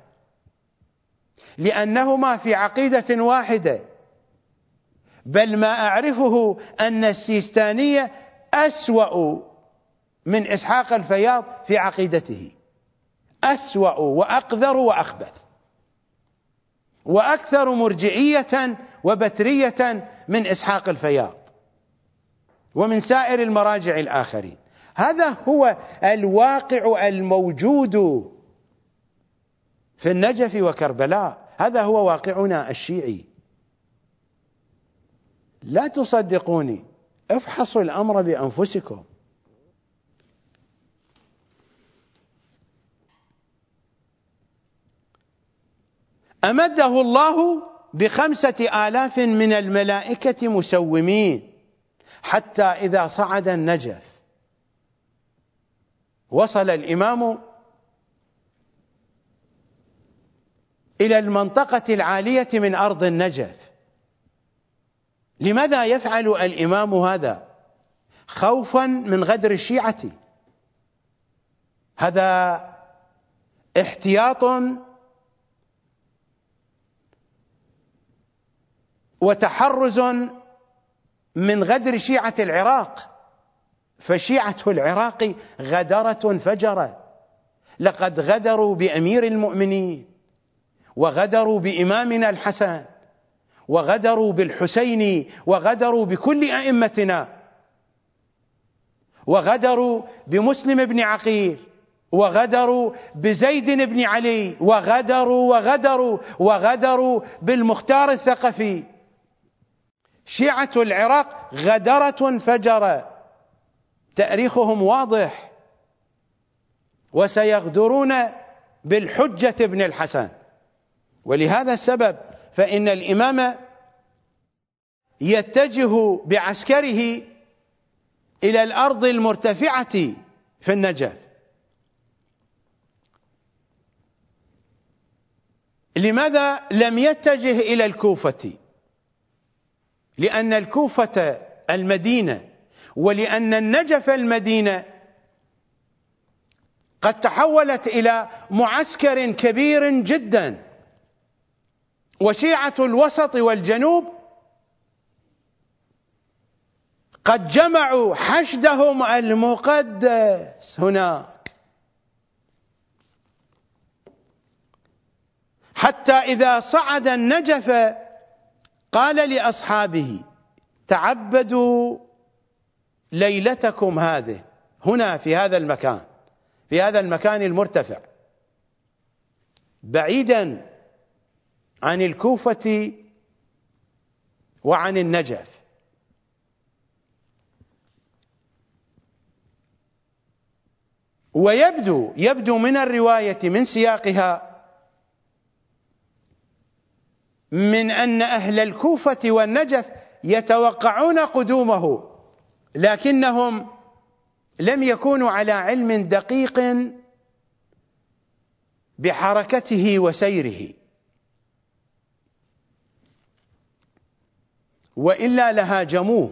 لأنهما في عقيدة واحدة. بل ما أعرفه أن السيستانية أسوأ من إسحاق الفياض في عقيدته، أسوأ وأقذر وأخبث وأكثر مرجعية وبترية من إسحاق الفياض ومن سائر المراجع الآخرين. هذا هو الواقع الموجود في النجف وكربلاء، هذا هو واقعنا الشيعي. لا تصدقوني، افحصوا الأمر بأنفسكم. أمده الله بخمسة آلاف من الملائكة مسومين، حتى إذا صعد النجف وصل الإمام إلى المنطقة العالية من أرض النجف. لماذا يفعل الإمام هذا؟ خوفا من غدر الشيعة. هذا احتياط وتحرز من غدر شيعة العراق، فشيعة العراق غدرة فجرة. لقد غدروا بأمير المؤمنين، وغدروا بإمامنا الحسن، وغدروا بالحسين، وغدروا بكل أئمتنا، وغدروا بمسلم بن عقيل، وغدروا بزيد بن علي، وغدروا وغدروا وغدروا بالمختار الثقفي. شيعة العراق غدرة فجرة، تاريخهم واضح، وسيغدرون بالحجة بن الحسن. ولهذا السبب فإن الإمام يتجه بعسكره إلى الأرض المرتفعة في النجف. لماذا لم يتجه إلى الكوفة؟ لأن الكوفة المدينة، ولأن النجف المدينة قد تحولت إلى معسكر كبير جدا، وشيعة الوسط والجنوب قد جمعوا حشدهم المقدس هناك، حتى إذا صعد النجف قال لأصحابه: تعبدوا ليلتكم هذه هنا في هذا المكان، في هذا المكان المرتفع بعيدا عن الكوفة وعن النجف. ويبدو يبدو من الرواية من سياقها من أن أهل الكوفة والنجف يتوقعون قدومه، لكنهم لم يكونوا على علم دقيق بحركته وسيره، وإلا لهاجموه.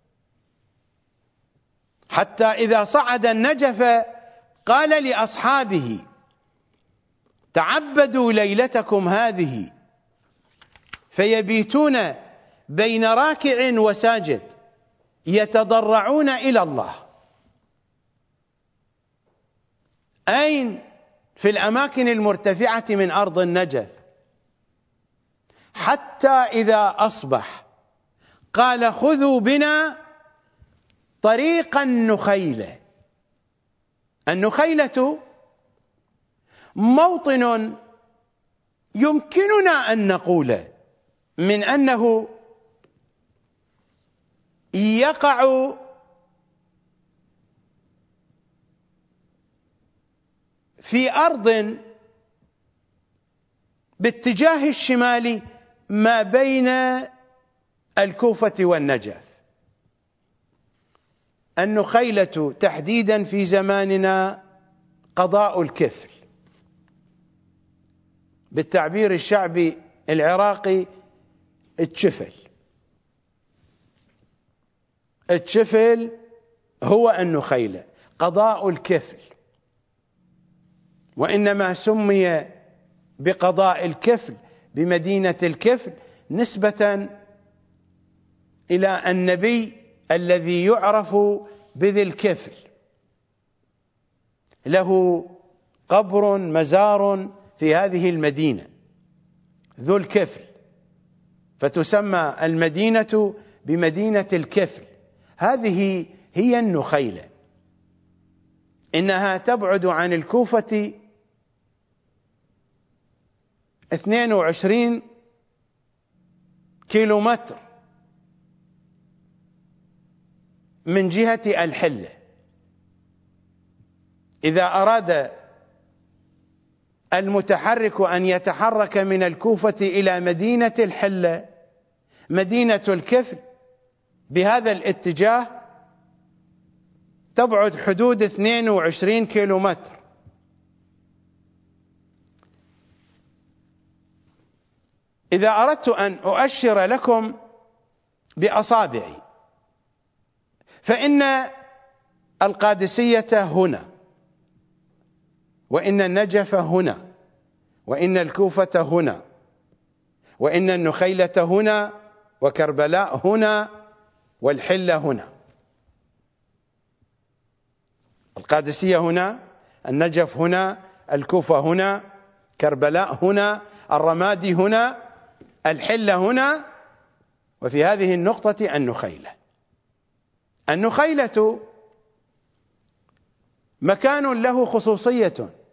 حتى إذا صعد النجف قال لأصحابه: تعبدوا ليلتكم هذه، فيبيتون بين راكع وساجد يتضرعون إلى الله. أين؟ في الأماكن المرتفعة من أرض النجف، حتى إذا أصبح قال خذوا بنا طريق النخيلة. النخيلة موطن يمكننا أن نقول من أنه يقع في أرض باتجاه الشمال ما بين الكوفة والنجف. النخيلة تحديدا في زماننا قضاء الكفل، بالتعبير الشعبي العراقي التشفل. التشفل هو النخيلة، قضاء الكفل، وإنما سمي بقضاء الكفل بمدينة الكفل نسبة إلى النبي الذي يعرف بذي الكفل، له قبر مزار في هذه المدينة ذو الكفل، فتسمى المدينة بمدينة الكفل. هذه هي النخيلة، إنها تبعد عن الكوفة اثنين وعشرين كيلومتر من جهة الحلة. إذا أراد المتحرك أن يتحرك من الكوفة إلى مدينة الحلة مدينة الكفل بهذا الاتجاه تبعد حدود اثنين وعشرين كيلومتر. إذا أردت أن أؤشر لكم بأصابعي فإن القادسية هنا، وإن النجف هنا، وإن الكوفة هنا، وإن النخيلة هنا، وكربلاء هنا، والحلة هنا. القادسية هنا، النجف هنا، الكوفة هنا، كربلاء هنا، الرمادي هنا، الحلة هنا، وفي هذه النقطة النخيلة. النخيلة مكان له خصوصية.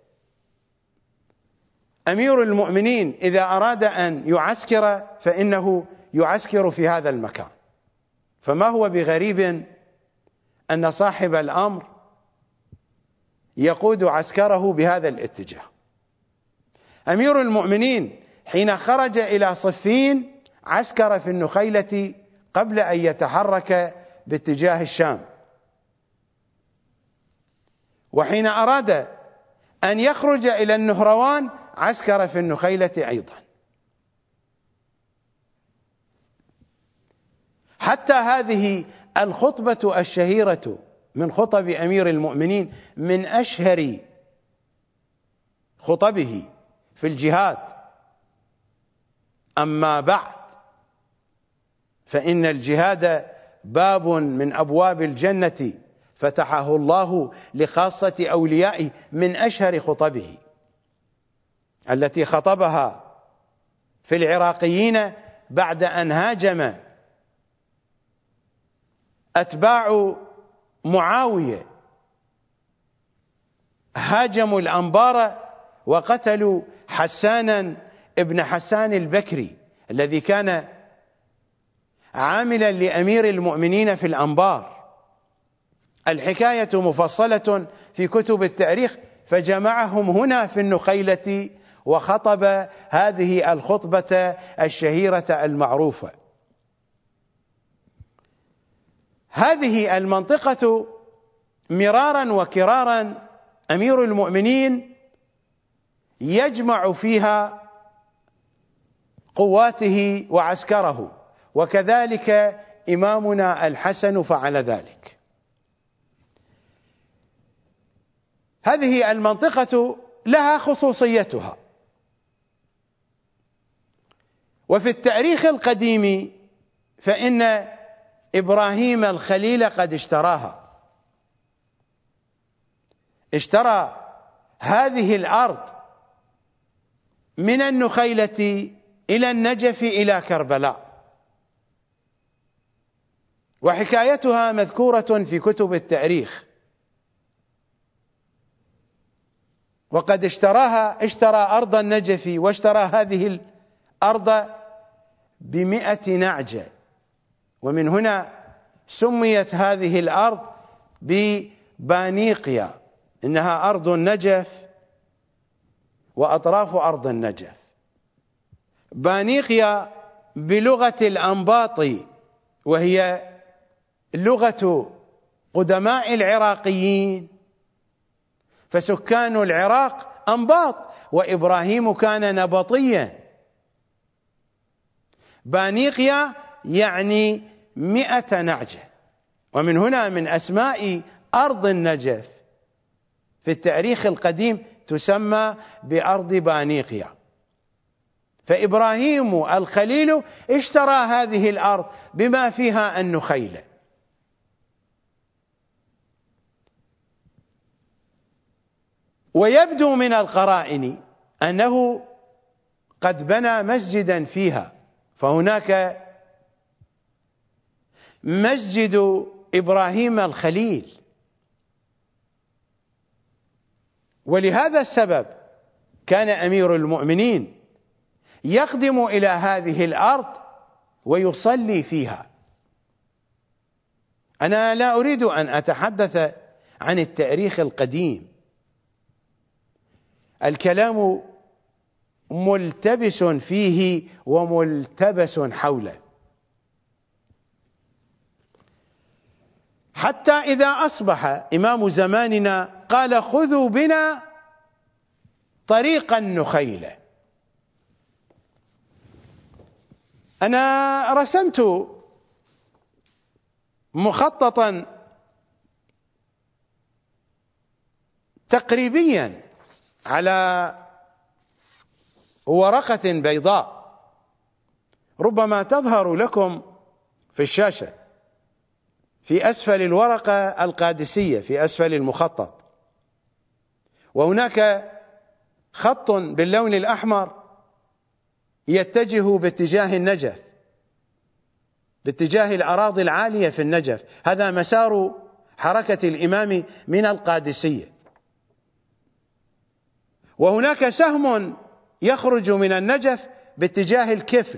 أمير المؤمنين إذا أراد أن يعسكر فإنه يعسكر في هذا المكان، فما هو بغريب أن صاحب الأمر يقود عسكره بهذا الاتجاه. أمير المؤمنين حين خرج إلى صفين عسكر في النخيلة قبل أن يتحرك باتجاه الشام، وحين أراد أن يخرج إلى النهروان عسكر في النخيلة أيضا. حتى هذه الخطبة الشهيرة من خطب أمير المؤمنين من أشهر خطبه في الجهاد: أما بعد فإن الجهاد باب من أبواب الجنة فتحه الله لخاصة أوليائه. من أشهر خطبه التي خطبها في العراقيين بعد أن هاجم أتباع معاوية، هاجموا الأنبار وقتلوا حسانا ابن حسان البكري الذي كان عاملا لأمير المؤمنين في الأنبار. الحكاية مفصلة في كتب التاريخ، فجمعهم هنا في النخيلة وخطب هذه الخطبة الشهيرة المعروفة. هذه المنطقة مرارا وكرارا أمير المؤمنين يجمع فيها قواته وعسكره، وكذلك إمامنا الحسن فعل ذلك. هذه المنطقة لها خصوصيتها، وفي التاريخ القديم فإن إبراهيم الخليل قد اشتراها، اشترى هذه الأرض من النخيلة إلى النجف إلى كربلاء، وحكايتها مذكورة في كتب التاريخ. وقد اشتراها اشترى أرض النجف واشترى هذه الأرض بمئة نعجة، ومن هنا سميت هذه الأرض ببانيقيا، إنها أرض النجف وأطراف أرض النجف. بانيقيا بلغة الأنباطي، وهي لغة قدماء العراقيين، فسكان العراق أنباط، وإبراهيم كان نبطيا. بانيقيا يعني مئة نعجة، ومن هنا من أسماء أرض النجف في التاريخ القديم تسمى بأرض بانيقيا. فإبراهيم الخليل اشترى هذه الأرض بما فيها النخيل. ويبدو من القرائن أنه قد بنى مسجدا فيها، فهناك مسجد إبراهيم الخليل. ولهذا السبب كان أمير المؤمنين يقدم إلى هذه الأرض ويصلي فيها. أنا لا أريد أن أتحدث عن التاريخ القديم، الكلام ملتبس فيه وملتبس حوله، حتى إذا أصبح إمام زماننا قال: خذوا بنا طريق النخيل. أنا رسمت مخططا تقريبيا على ورقة بيضاء، ربما تظهر لكم في الشاشة، في أسفل الورقة القادسية، في أسفل المخطط، وهناك خط باللون الأحمر يتجه باتجاه النجف، باتجاه الأراضي العالية في النجف. هذا مسار حركة الإمام من القادسية. وهناك سهم يخرج من النجف باتجاه الكفل،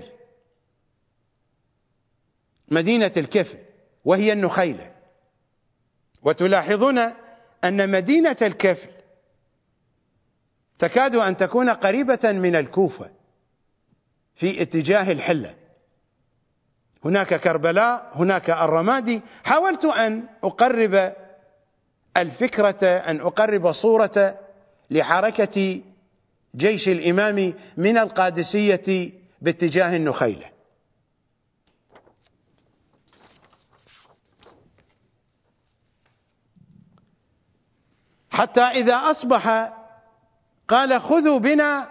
مدينة الكفل، وهي النخيلة. وتلاحظون أن مدينة الكفل تكاد أن تكون قريبة من الكوفة في اتجاه الحلة. هناك كربلاء، هناك الرمادي. حاولت أن أقرب الفكرة، أن أقرب صورة لحركة جيش الإمام من القادسية باتجاه النخيلة. حتى إذا أصبح قال: خذوا بنا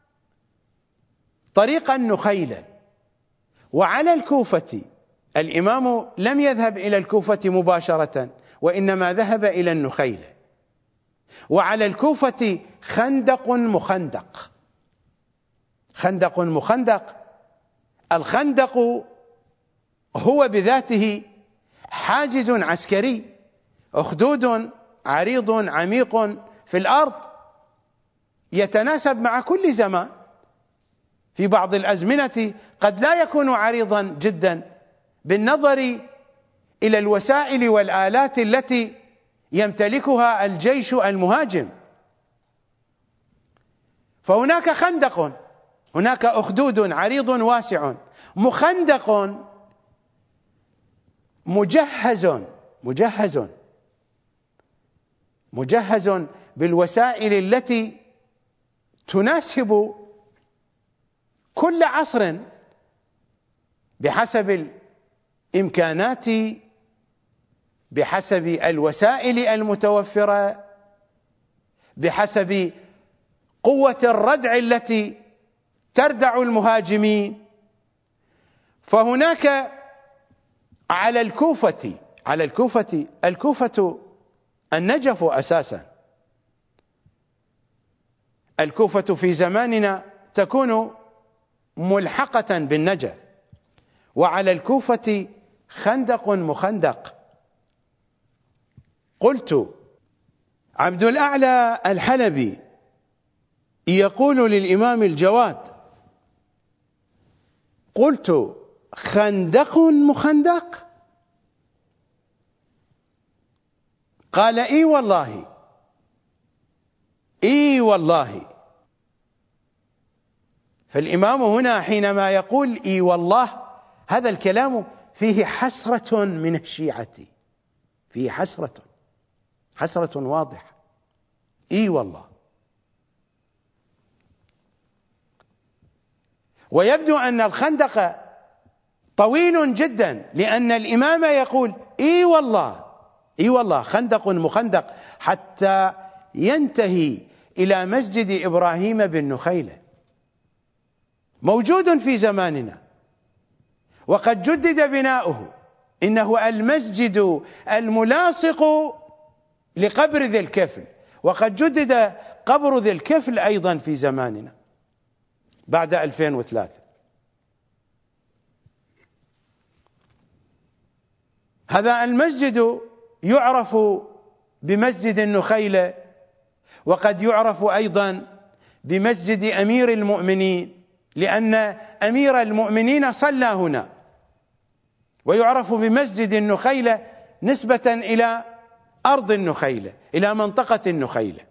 طريق النخيلة. وعلى الكوفة، الإمام لم يذهب إلى الكوفة مباشرة، وإنما ذهب إلى النخيلة. وعلى الكوفة خندق مخندق. خندق مخندق، الخندق هو بذاته حاجز عسكري، أخدود عريض عميق في الأرض، يتناسب مع كل زمان. في بعض الأزمنة قد لا يكون عريضا جدا بالنظر إلى الوسائل والآلات التي يمتلكها الجيش المهاجم. فهناك خندق، هناك أخدود عريض واسع، مخندق مجهز مجهز مجهز بالوسائل التي تناسب كل عصر بحسب الإمكانات، بحسب الوسائل المتوفرة، بحسب قوة الردع التي تردع المهاجمين. فهناك على الكوفة على الكوفة الكوفة النجف أساسا. الكوفة في زماننا تكون ملحقة بالنجف، وعلى الكوفة خندق مخندق. قلت: عبد الأعلى الحلبي يقول للإمام الجواد: قلت: خندق مخندق؟ قال: إي والله، إي والله. فالإمام هنا حينما يقول إي والله، هذا الكلام فيه حسرة من الشيعة، فيه حسرة، حسرة واضحة. إي والله. ويبدو أن الخندق طويل جدا، لأن الإمام يقول إي والله، إي والله، خندق مخندق، حتى ينتهي إلى مسجد إبراهيم بن نخيلة، موجود في زماننا وقد جدد بناؤه. إنه المسجد الملاصق لقبر ذي الكفل، وقد جدد قبر ذي الكفل أيضا في زماننا بعد ألفين وثلاثة. هذا المسجد يعرف بمسجد النخيلة، وقد يعرف أيضا بمسجد أمير المؤمنين، لأن أمير المؤمنين صلى هنا، ويعرف بمسجد النخيلة نسبة إلى أرض النخيلة، إلى منطقة النخيلة،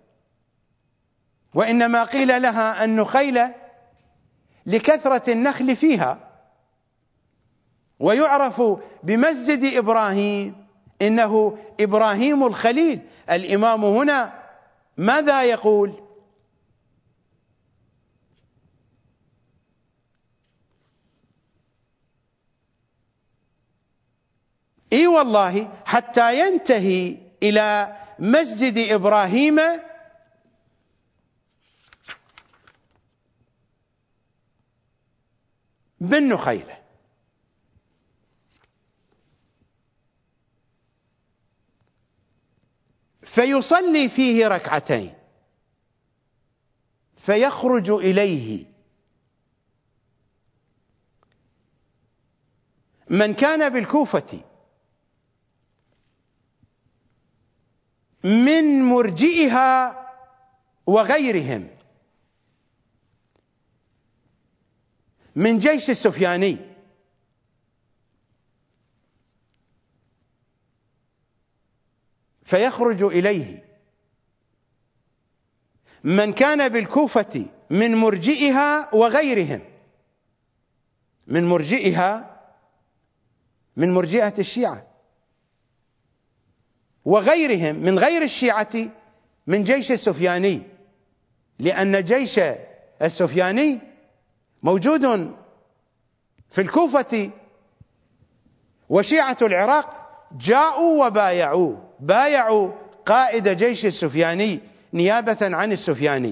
وإنما قيل لها النخيلة لكثرة النخل فيها. ويعرف بمسجد إبراهيم إنه إبراهيم الخليل. الإمام هنا ماذا يقول؟ إي والله، حتى ينتهي إلى مسجد إبراهيم بن نخيلة. فيصلي فيه ركعتين، فيخرج إليه من كان بالكوفة من مرجئها وغيرهم من جيش السفياني، فيخرج إليه من كان بالكوفة من مرجئها وغيرهم، من مرجئها من مرجئة الشيعة، وغيرهم من غير الشيعة من جيش السفياني، لأن جيش السفياني موجود في الكوفة، وشيعة العراق جاءوا وبايعوا، بايعوا قائد جيش السفياني نيابة عن السفياني.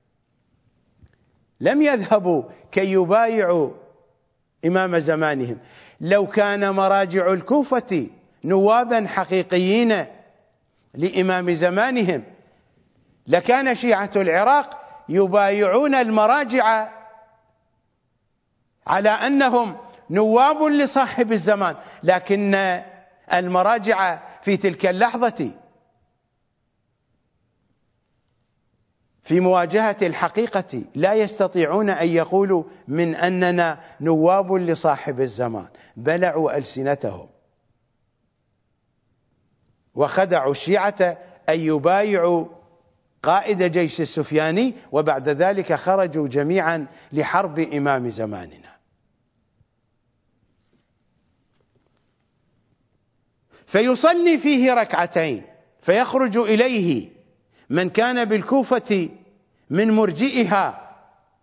لم يذهبوا كي يبايعوا إمام زمانهم. لو كان مراجع الكوفة نوابا حقيقيين لإمام زمانهم لكان شيعة العراق يبايعون المراجع على أنهم نواب لصاحب الزمان، لكن المراجع في تلك اللحظة في مواجهة الحقيقة لا يستطيعون أن يقولوا من أننا نواب لصاحب الزمان، بلعوا ألسنتهم وخدعوا الشيعة أن يبايعوا قائد جيش السفياني، وبعد ذلك خرجوا جميعا لحرب إمام زماننا. فيصلي فيه ركعتين، فيخرج إليه من كان بالكوفة من مرجئها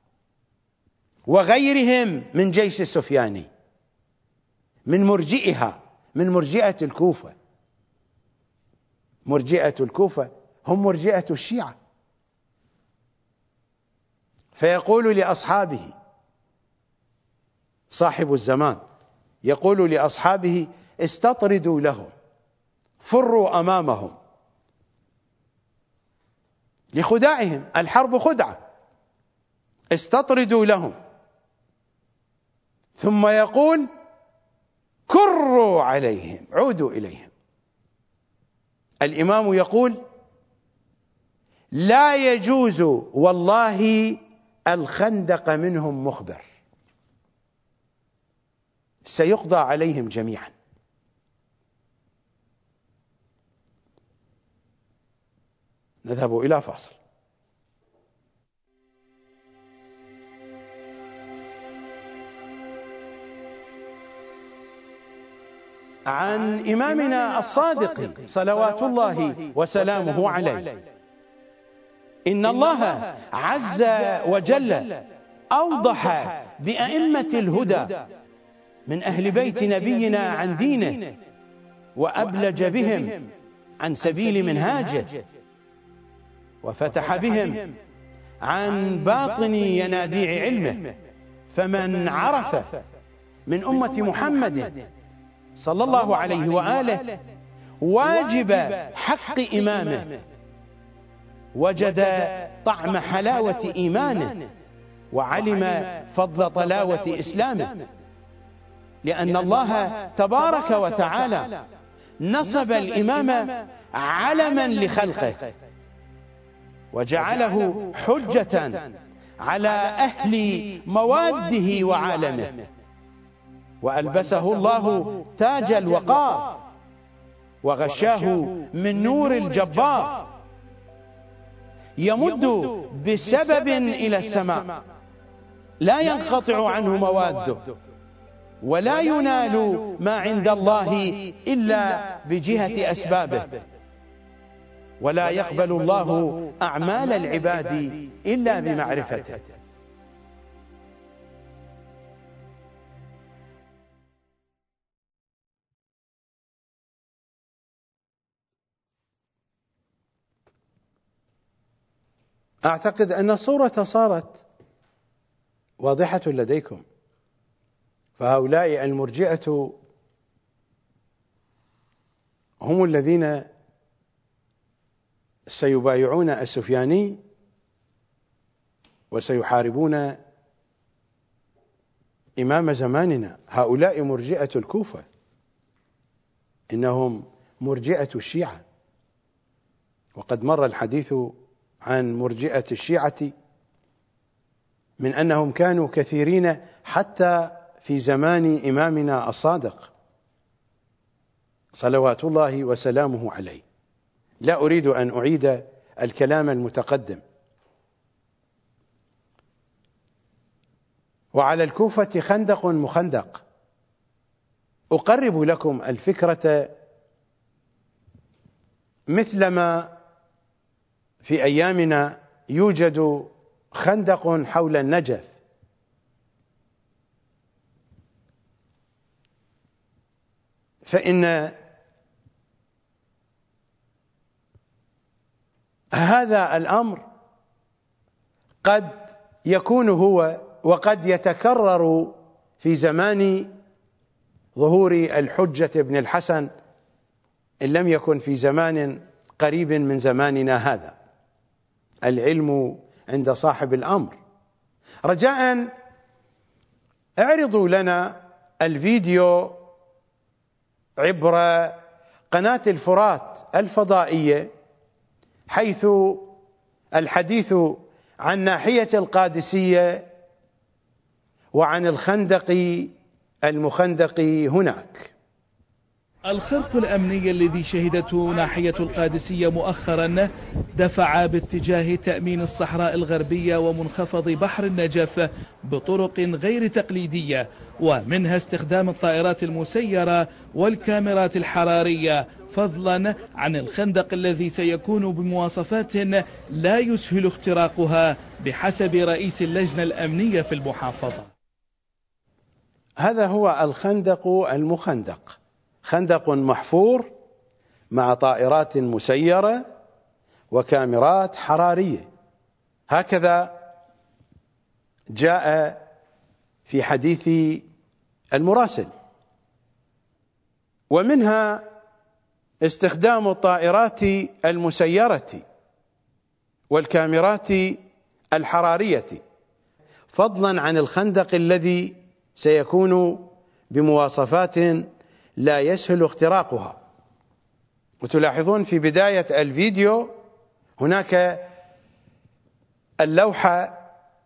وغيرهم من جيش السفياني، من مرجئها، من مرجئة الكوفة. مرجئة الكوفة هم مرجئة الشيعة. فيقول لأصحابه، صاحب الزمان يقول لأصحابه: استطردوا لهم، فروا أمامهم، لخداعهم، الحرب خدعة، استطردوا لهم ثم يقول كروا عليهم، عودوا إليهم. الإمام يقول لا يجوز والله الخندق منهم مخبر، سيقضى عليهم جميعا. نذهب إلى فاصل. عن إمامنا الصادق صلوات الله وسلامه عليه: إن الله عز وجل أوضح بأئمة الهدى من أهل بيت نبينا عن دينه، وأبلج بهم عن سبيل منهاجه، وفتح بهم عن باطن ينابيع علمه. فمن عرف من أمة محمد صلى الله عليه وآله واجب حق إمامه وجد طعم حلاوة إيمانه، وعلم فضل طلاوة إسلامه، لأن الله تبارك وتعالى نصب الإمام علما لخلقه، وجعله حجة على أهل مواده وعالمه، وألبسه الله تاج الوقار، وغشاه من نور الجبار، يمد بسبب إلى السماء لا ينقطع عنه مواده، ولا ينال ما عند الله إلا بجهة أسبابه، ولا يقبل الله أعمال العباد إلا بمعرفته. أعتقد أن الصورة صارت واضحة لديكم. فهؤلاء المرجئة هم الذين سيبايعون السفياني وسيحاربون إمام زماننا. هؤلاء مرجئة الكوفة، إنهم مرجئة الشيعة، وقد مر الحديث عن مرجئة الشيعة من أنهم كانوا كثيرين حتى في زمان إمامنا الصادق صلوات الله وسلامه عليه. لا أريد أن أعيد الكلام المتقدم. وعلى الكوفة خندق مخندق. أقرب لكم الفكرة مثلما في أيامنا يوجد خندق حول النجف، فإن هذا الأمر قد يكون هو وقد يتكرر في زمان ظهور الحجة بن الحسن، إن لم يكن في زمان قريب من زماننا هذا. العلم عند صاحب الأمر. رجاء اعرضوا لنا الفيديو عبر قناة الفرات الفضائية، حيث الحديث عن ناحية القادسية وعن الخندق المخندق هناك. الخرق الأمني الذي شهدته ناحية القادسية مؤخرا دفع باتجاه تأمين الصحراء الغربية ومنخفض بحر النجف بطرق غير تقليدية، ومنها استخدام الطائرات المسيرة والكاميرات الحرارية، فضلا عن الخندق الذي سيكون بمواصفات لا يسهل اختراقها بحسب رئيس اللجنة الأمنية في المحافظة. هذا هو الخندق المخندق، خندق محفور مع طائرات مسيرة وكاميرات حرارية. هكذا جاء في حديث المراسل. ومنها استخدام الطائرات المسيرة والكاميرات الحرارية، فضلا عن الخندق الذي سيكون بمواصفات لا يسهل اختراقها. وتلاحظون في بداية الفيديو هناك اللوحة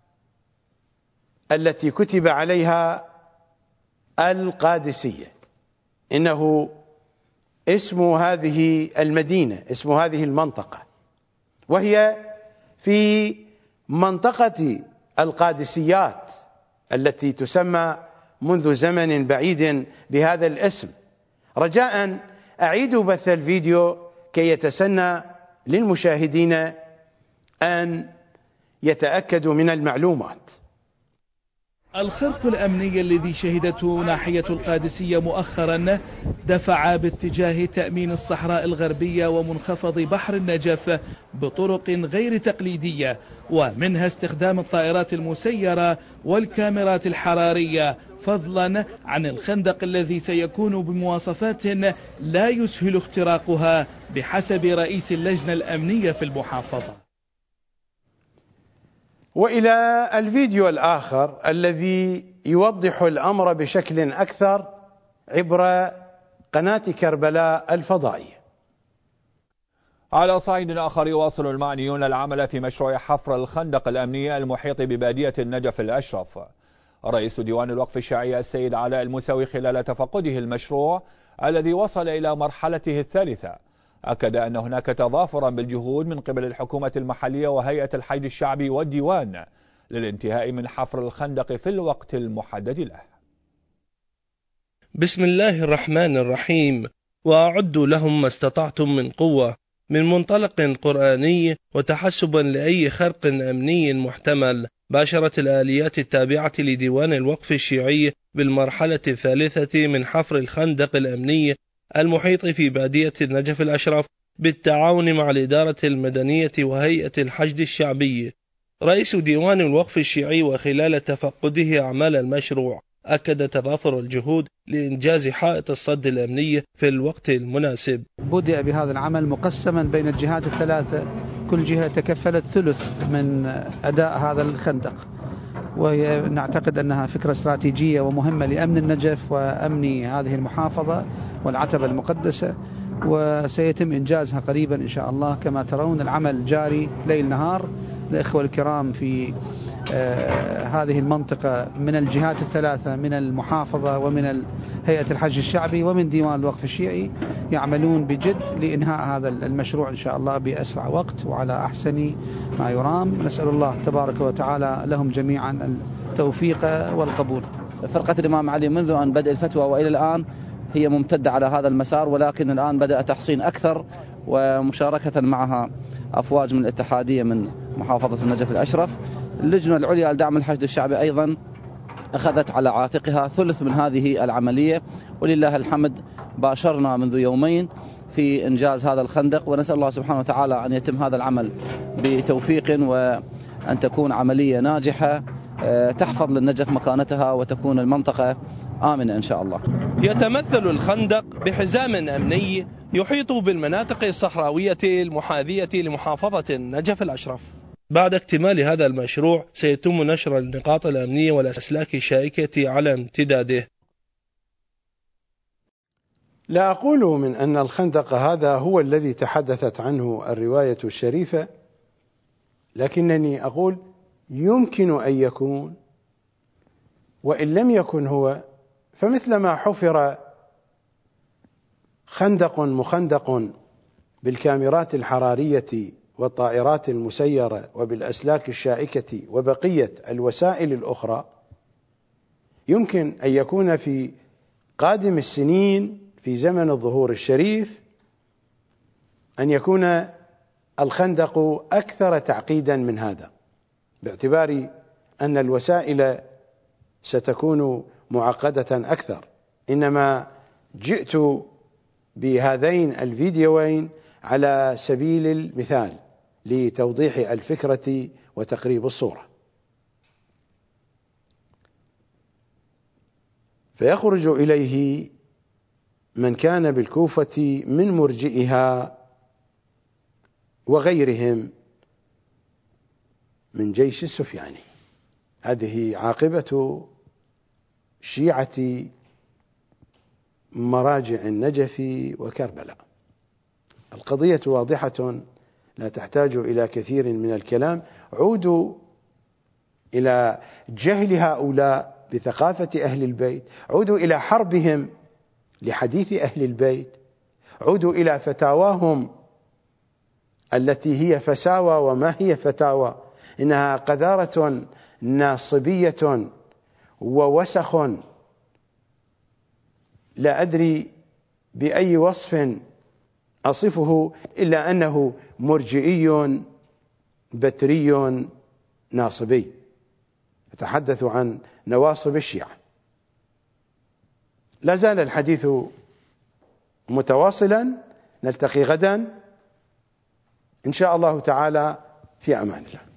التي كتب عليها القادسية، إنه اسم هذه المدينة، اسم هذه المنطقة، وهي في منطقة القادسيات التي تسمى منذ زمن بعيد بهذا الاسم. رجاء أعيدوا بث الفيديو كي يتسنى للمشاهدين أن يتأكدوا من المعلومات. الخرق الأمني الذي شهدته ناحية القادسية مؤخرا دفع باتجاه تأمين الصحراء الغربية ومنخفض بحر النجف بطرق غير تقليدية، ومنها استخدام الطائرات المسيرة والكاميرات الحرارية، فضلا عن الخندق الذي سيكون بمواصفات لا يسهل اختراقها بحسب رئيس اللجنة الأمنية في المحافظة. وإلى الفيديو الآخر الذي يوضح الأمر بشكل أكثر عبر قناة كربلاء الفضائية. على صعيد آخر، يواصل المعنيون العمل في مشروع حفر الخندق الأمني المحيط ببادية النجف الأشرف. رئيس ديوان الوقف الشيعي السيد علاء الموسوي خلال تفقده المشروع الذي وصل إلى مرحلته الثالثة أكد أن هناك تضافرا بالجهود من قبل الحكومة المحلية وهيئة الحشد الشعبي والديوان للانتهاء من حفر الخندق في الوقت المحدد له. بسم الله الرحمن الرحيم. وأعدوا لهم ما استطعتم من قوة من منطلق قرآني وتحسبا لأي خرق أمني محتمل. باشرت الآليات التابعة لديوان الوقف الشيعي بالمرحلة الثالثة من حفر الخندق الأمني المحيط في بادية النجف الأشرف بالتعاون مع الإدارة المدنية وهيئة الحشد الشعبي. رئيس ديوان الوقف الشيعي وخلال تفقده أعمال المشروع أكد تضافر الجهود لإنجاز حائط الصد الأمني في الوقت المناسب. بدأ بهذا العمل مقسما بين الجهات الثلاثة، كل جهة تكفلت ثلث من أداء هذا الخندق، وهي نعتقد أنها فكرة استراتيجية ومهمة لأمن النجف وأمن هذه المحافظة والعتبة المقدسة، وسيتم إنجازها قريبا إن شاء الله. كما ترون العمل جاري ليل نهار. الإخوة الكرام في آه هذه المنطقة من الجهات الثلاثة، من المحافظة ومن هيئة الحج الشعبي ومن ديوان الوقف الشيعي، يعملون بجد لإنهاء هذا المشروع إن شاء الله بأسرع وقت وعلى أحسن ما يرام. نسأل الله تبارك وتعالى لهم جميعا التوفيق والقبول. فرقة الإمام علي منذ أن بدأ الفتوى وإلى الآن هي ممتدة على هذا المسار، ولكن الآن بدأ تحصين أكثر ومشاركة معها أفواج من الاتحادية من محافظة النجف الأشرف. اللجنة العليا لدعم الحشد الشعبي أيضا أخذت على عاتقها ثلث من هذه العملية، ولله الحمد باشرنا منذ يومين في إنجاز هذا الخندق، ونسأل الله سبحانه وتعالى أن يتم هذا العمل بتوفيق وأن تكون عملية ناجحة تحفظ للنجف مكانتها وتكون المنطقة آمنة إن شاء الله. يتمثل الخندق بحزام أمني يحيط بالمناطق الصحراوية المحاذية لمحافظة النجف الأشرف. بعد اكتمال هذا المشروع سيتم نشر النقاط الأمنية والأسلاك الشائكة على امتداده. لا أقول من أن الخندق هذا هو الذي تحدثت عنه الرواية الشريفة، لكنني أقول يمكن أن يكون، وإن لم يكن هو فمثلما حفر خندق مخندق بالكاميرات الحرارية والطائرات المسيرة وبالأسلاك الشائكة وبقية الوسائل الأخرى، يمكن أن يكون في قادم السنين في زمن الظهور الشريف أن يكون الخندق أكثر تعقيدا من هذا، باعتبار أن الوسائل ستكون معقدة أكثر. إنما جئت بهذين الفيديوين على سبيل المثال لتوضيح الفكرة وتقريب الصورة. فيخرج إليه من كان بالكوفة من مرجئها وغيرهم من جيش السفياني. هذه عاقبة شيعة مراجع النجف وكربلاء. القضية واضحة لا تحتاج إلى كثير من الكلام. عودوا إلى جهل هؤلاء بثقافة أهل البيت، عودوا إلى حربهم لحديث أهل البيت، عودوا إلى فتاواهم التي هي فساوى وما هي فتاوى، إنها قذارة ناصبية ووسخ لا أدري بأي وصف أصفه إلا أنه مرجئي بتري ناصبي. أتحدث عن نواصب الشيعة. لا زال الحديث متواصلا، نلتقي غدا إن شاء الله تعالى، في أمان الله.